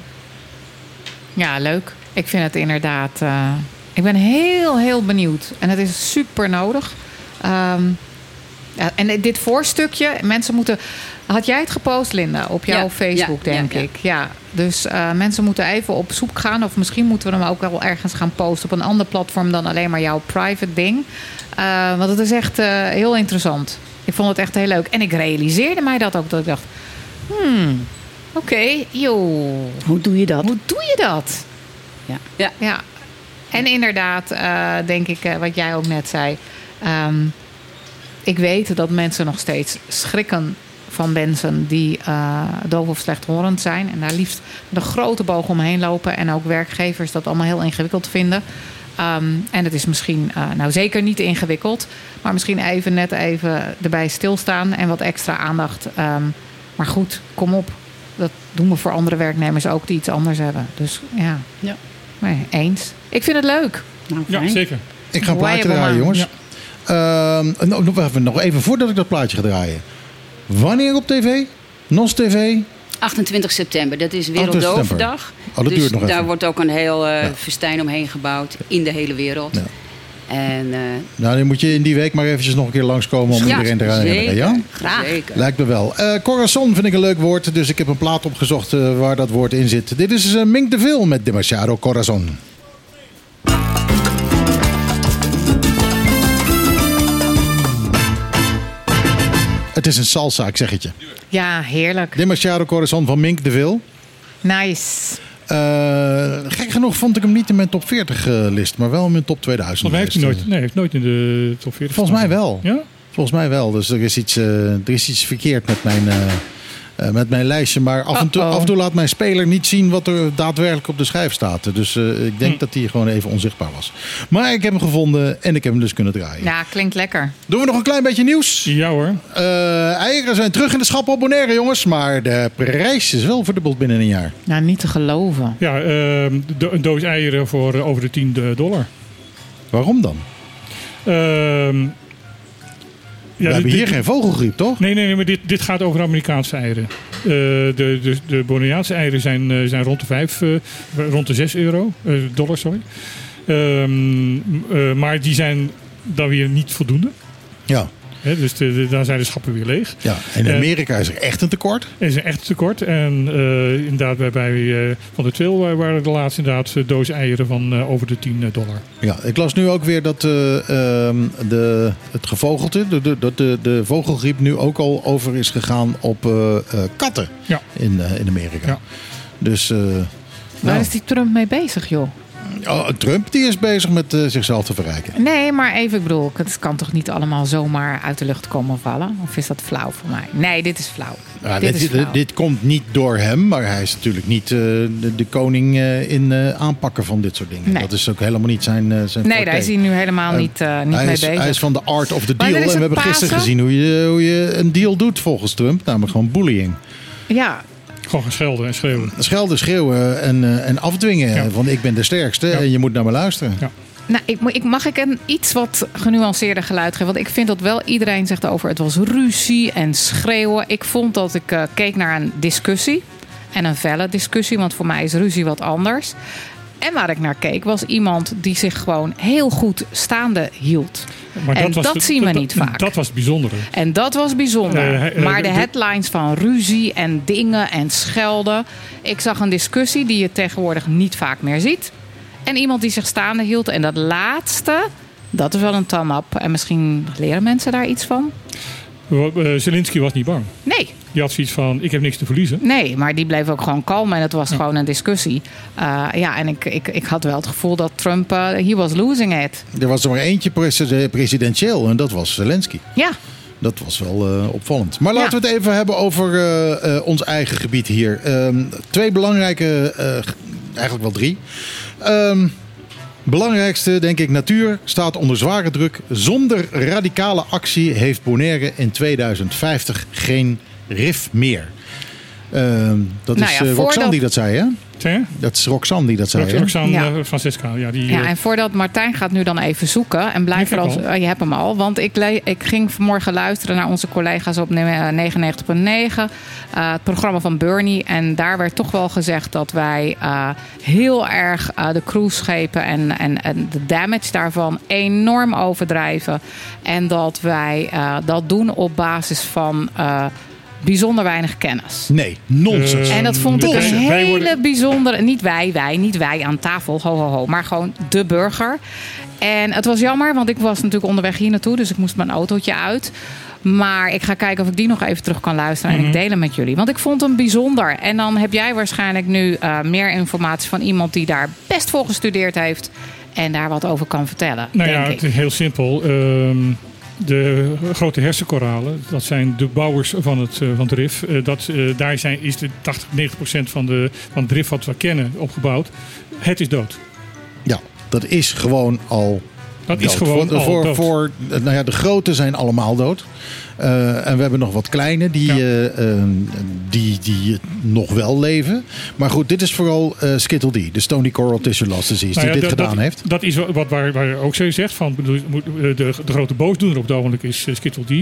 Ja, leuk. Ik vind het inderdaad. Uh, ik ben heel, heel benieuwd. En het is super nodig. Um, ja, en dit voorstukje, mensen moeten. Had jij het gepost, Linda, op jouw ja, Facebook, ja, denk ja, ik? Ja. ja. Dus uh, mensen moeten even op zoek gaan. Of misschien moeten we hem ook wel ergens gaan posten op een ander platform dan alleen maar jouw private ding. Uh, want het is echt uh, heel interessant. Ik vond het echt heel leuk. En ik realiseerde mij dat ook. Dat ik dacht, hmm, oké, okay, joh. Hoe doe je dat? Hoe doe je dat? Ja. Ja. ja. En inderdaad, uh, denk ik, uh, wat jij ook net zei. Um, ik weet dat mensen nog steeds schrikken van mensen die uh, doof of slechthorend zijn. En daar liefst met een grote boog omheen lopen. En ook werkgevers dat allemaal heel ingewikkeld vinden. Um, en het is misschien, uh, nou zeker niet ingewikkeld. Maar misschien even net even erbij stilstaan. En wat extra aandacht. Um, maar goed, kom op. Dat doen we voor andere werknemers ook die iets anders hebben. Dus ja, ja. Nee, eens. Ik vind het leuk. Nou, ja, zeker. Ik ga een plaatje draaien, jongens. Ja. Uh, nog, nog even voordat ik dat plaatje ga draaien. Wanneer op tv? N O S T V? achtentwintig september, dat is Wereldovendag. Oh, dat dus duurt nog daar even. wordt ook een heel uh, ja. festijn omheen gebouwd in de hele wereld. Ja. En, uh, nou, dan moet je in die week maar eventjes nog een keer langskomen om ja, iedereen te herinneren. Ja? Graag. Zeker. Lijkt me wel. Uh, Corazon vind ik een leuk woord, dus ik heb een plaat opgezocht uh, waar dat woord in zit. Dit is uh, Mink de Vil met Demasiado Corazon. Het is een salsa, ik zeg het je. Ja, heerlijk. Demasiado Corazon van Mink de Vil. Nice. Uh, gek genoeg vond ik hem niet in mijn top veertig uh, list, maar wel in mijn top tweeduizend. Volgens mij heeft hij nooit, nee, heeft nooit in de top veertig. Volgens mij wel. Ja? Volgens mij wel. Dus er is iets, uh, er is iets verkeerd met mijn, uh, uh, met mijn lijstje. Maar af en, toe, af en toe laat mijn speler niet zien wat er daadwerkelijk op de schijf staat. Dus uh, ik denk hm. dat hij gewoon even onzichtbaar was. Maar ik heb hem gevonden en ik heb hem dus kunnen draaien. Ja, klinkt lekker. Doen we nog een klein beetje nieuws? Ja hoor. Uh, eieren zijn terug in de schappen op Bonaire, jongens. Maar de prijs is wel verdubbeld binnen een jaar. Nou, niet te geloven. Ja, uh, do- een doos eieren voor uh, over de tien dollar. Waarom dan? Uh, Ja, we hebben hier dit, geen vogelgriep, toch? Nee, nee, nee maar dit, dit gaat over Amerikaanse eieren. Uh, de, de, de Bonaireaanse eieren zijn, uh, zijn rond de vijf, uh, rond de zes euro, uh, dollar, sorry. Um, uh, maar die zijn dan weer niet voldoende. Ja. He, dus de, de, daar zijn de schappen weer leeg. Ja, en in Amerika uh, is er echt een tekort. Er is er echt een tekort. En uh, inderdaad, bij, bij uh, Van der Tweel waren de laatste inderdaad dozen eieren van uh, over de tien dollar. Ja, ik las nu ook weer dat uh, um, de, het gevogelte, de, de, dat de, de vogelgriep nu ook al over is gegaan op uh, uh, katten ja. in, uh, in Amerika. Ja. Dus, uh, Waar nou. is die Trump mee bezig, joh? Oh, Trump die is bezig met uh, zichzelf te verrijken. Nee, maar even, ik bedoel, het kan toch niet allemaal zomaar uit de lucht komen vallen? Of is dat flauw voor mij? Nee, dit is flauw. Ja, dit, dit, is flauw. dit, dit komt niet door hem, maar hij is natuurlijk niet uh, de, de koning uh, in uh, aanpakken van dit soort dingen. Nee. Dat is ook helemaal niet zijn, uh, zijn Nee, forte. daar is hij nu helemaal uh, niet, uh, niet hij mee is, bezig. Hij is van de art of the Maar deal. En we hebben Pasen. gisteren gezien hoe je, hoe je een deal doet volgens Trump. Namelijk gewoon bullying. Ja. Gewoon gaan schelden en schreeuwen. Schelden, schreeuwen en, uh, en afdwingen. Ja. Van ik ben de sterkste ja. en je moet naar me luisteren. Ja. Nou, ik, ik, mag ik een iets wat genuanceerder geluid geven? Want ik vind dat wel iedereen zegt over het was ruzie en schreeuwen. Ik vond dat ik uh, keek naar een discussie. En een felle discussie, want voor mij is ruzie wat anders. En waar ik naar keek was iemand die zich gewoon heel goed staande hield. Maar en dat, was dat de, zien we dat, niet vaak. Dat was het bijzondere. En dat was bijzonder. Uh, uh, maar de de, headlines van ruzie en dingen en schelden. Ik zag een discussie die je tegenwoordig niet vaak meer ziet. En iemand die zich staande hield. En dat laatste, dat is wel een thumb up. En misschien leren mensen daar iets van. Uh, Zelensky was niet bang. Nee. Die had zoiets van, ik heb niks te verliezen. Nee, maar die bleef ook gewoon kalm. En het was ja. gewoon een discussie. Uh, ja, en ik, ik, ik had wel het gevoel dat Trump, uh, he was losing it. Er was er maar eentje presidentieel. En dat was Zelensky. Ja. Dat was wel uh, opvallend. Maar laten ja. we het even hebben over uh, uh, ons eigen gebied hier. Um, twee belangrijke, uh, eigenlijk wel drie. Um, belangrijkste, denk ik, natuur staat onder zware druk. Zonder radicale actie heeft Bonaire in tweeduizend vijftig geen R I F meer. Uh, dat nou is ja, uh, Roxanne dat... die dat zei, hè? Hè? Dat is Roxanne die dat zei. Roxanne, Roxanne ja. uh, Francesca. Ja, die, ja, uh... en voordat Martijn gaat nu dan even zoeken. En blijf er als, uh, je hebt hem al. Want ik, le- ik ging vanmorgen luisteren naar onze collega's op negenennegentig komma negen. Uh, het programma van Bernie. En daar werd toch wel gezegd dat wij uh, heel erg uh, de cruiseschepen en, en, en de damage daarvan enorm overdrijven. En dat wij uh, dat doen op basis van... Uh, bijzonder weinig kennis. Nee, nonsens. En dat vond ik Nonsens. een hele worden... bijzondere... Niet wij, wij, niet wij aan tafel, ho, ho, ho. Maar gewoon de burger. En het was jammer, want ik was natuurlijk onderweg hier naartoe. Dus ik moest mijn autootje uit. Maar ik ga kijken of ik die nog even terug kan luisteren. En mm-hmm. ik deel hem met jullie. Want ik vond hem bijzonder. En dan heb jij waarschijnlijk nu uh, meer informatie van iemand... die daar best voor gestudeerd heeft... en daar wat over kan vertellen. Nou denk ja, ik. het is heel simpel. Um... De grote hersenkoralen, dat zijn de bouwers van het, uh, van het R I F. Uh, dat, uh, daar zijn, is de tachtig, negentig procent van, de, van het R I F wat we kennen opgebouwd. Het is dood. Ja, dat is gewoon al Dat dood. is gewoon voor, al voor, dood. voor, nou ja, de grote zijn allemaal dood. Uh, en we hebben nog wat kleine die, ja. uh, uh, die, die nog wel leven. Maar goed, dit is vooral uh, Skittle D, de Stony Coral Tissue Loss Disease, nou ja, die dit dat, gedaan dat, heeft. Dat is wat waar, waar ook zo zegt. Van, de, de, de grote boosdoener op het ogenblik is uh, Skittle D.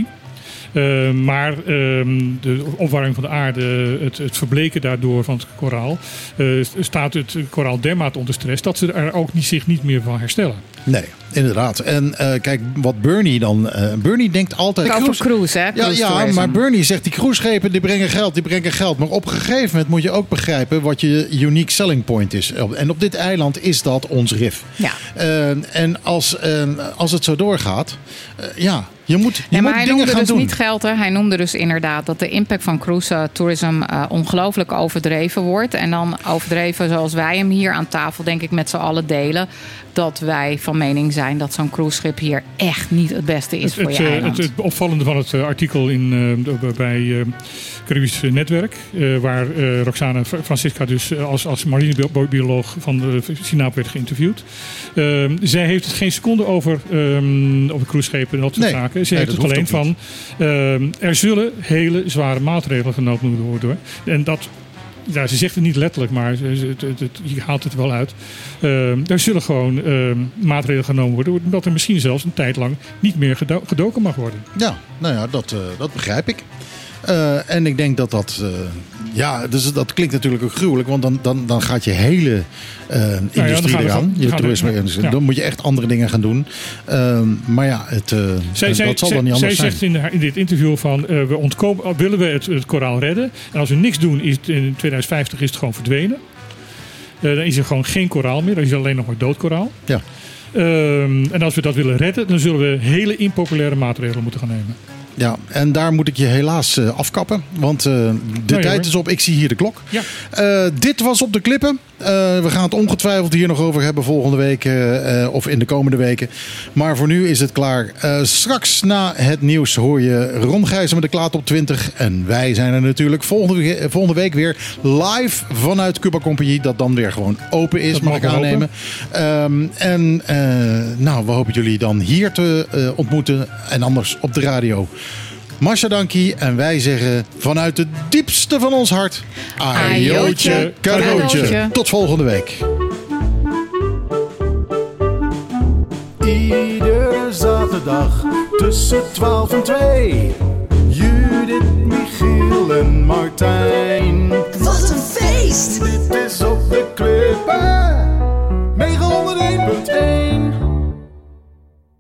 Uh, maar uh, de opwarming van de aarde, het, het verbleken daardoor van het koraal, uh, staat het koraal dermate onder stress dat ze er ook niet, zich niet meer van herstellen. Nee, inderdaad. En uh, kijk, wat Bernie dan... Uh, Bernie denkt altijd... Over cruise, cruise hè? Cruise ja, ja maar Bernie zegt die cruiseschepen die brengen geld, die brengen geld. Maar op een gegeven moment moet je ook begrijpen wat je unique selling point is. En op dit eiland is dat ons R I F. Ja. Uh, en als, uh, als het zo doorgaat, uh, ja... Je moet, je nee, maar moet hij dingen noemde gaan dus doen. niet geld. Hè. Hij noemde dus inderdaad dat de impact van cruise tourism uh, ongelooflijk overdreven wordt. En dan overdreven zoals wij hem hier aan tafel denk ik met z'n allen delen. Dat wij van mening zijn dat zo'n cruiseschip hier echt niet het beste is het, voor het, je eiland. Het, het opvallende van het artikel in, uh, bij uh, Caribisch Netwerk. Uh, waar uh, Roxane Francisca dus als, als marinebioloog van de Sinaap werd geïnterviewd. Uh, zij heeft het geen seconde over, um, over cruiseschepen en dat soort nee, zaken. Ze nee, heeft het alleen van uh, er zullen hele zware maatregelen genomen moeten worden. En dat... Ja, ze zegt het niet letterlijk, maar het, het, het, je haalt het wel uit. Uh, er zullen gewoon uh, maatregelen genomen worden, omdat er misschien zelfs een tijd lang niet meer gedo- gedoken mag worden. Ja, nou ja, dat, uh, dat begrijp ik. Uh, en ik denk dat dat... Uh, ja, dus dat klinkt natuurlijk ook gruwelijk. Want dan, dan, dan gaat je hele uh, industrie ja, eraan. Je toerisme. Er, ja. Dan moet je echt andere dingen gaan doen. Uh, maar ja, het, uh, zij, dat zij, zal dan niet anders zij zijn. Zij zegt in, in dit interview van... Uh, we ontkomen, willen we het, het koraal redden. En als we niks doen, is het, in tweeduizend vijftig is het gewoon verdwenen. Uh, dan is er gewoon geen koraal meer. Dan is er alleen nog maar dood koraal. Ja. Um, en als we dat willen redden, dan zullen we hele impopulaire maatregelen moeten gaan nemen. Ja, en daar moet ik je helaas uh, afkappen. Want uh, de nee, tijd hoor. is op. Ik zie hier de klok. Ja. Uh, dit was Op de Klippen. Uh, we gaan het ongetwijfeld hier nog over hebben volgende week. Uh, uh, of in de komende weken. Maar voor nu is het klaar. Uh, straks na het nieuws hoor je Ron Gijzen met de Klaat op twintig. En wij zijn er natuurlijk volgende, volgende week weer live vanuit Cuba Compagnie. Dat dan weer gewoon open is, dat mag ik aannemen. Um, en uh, nou, we hopen jullie dan hier te uh, ontmoeten. En anders op de radio. Masha dankie en wij zeggen vanuit het diepste van ons hart... Ajootje, cadeautje. Tot volgende week. Iedere zaterdag tussen twaalf en twee. Judith, Michiel en Martijn.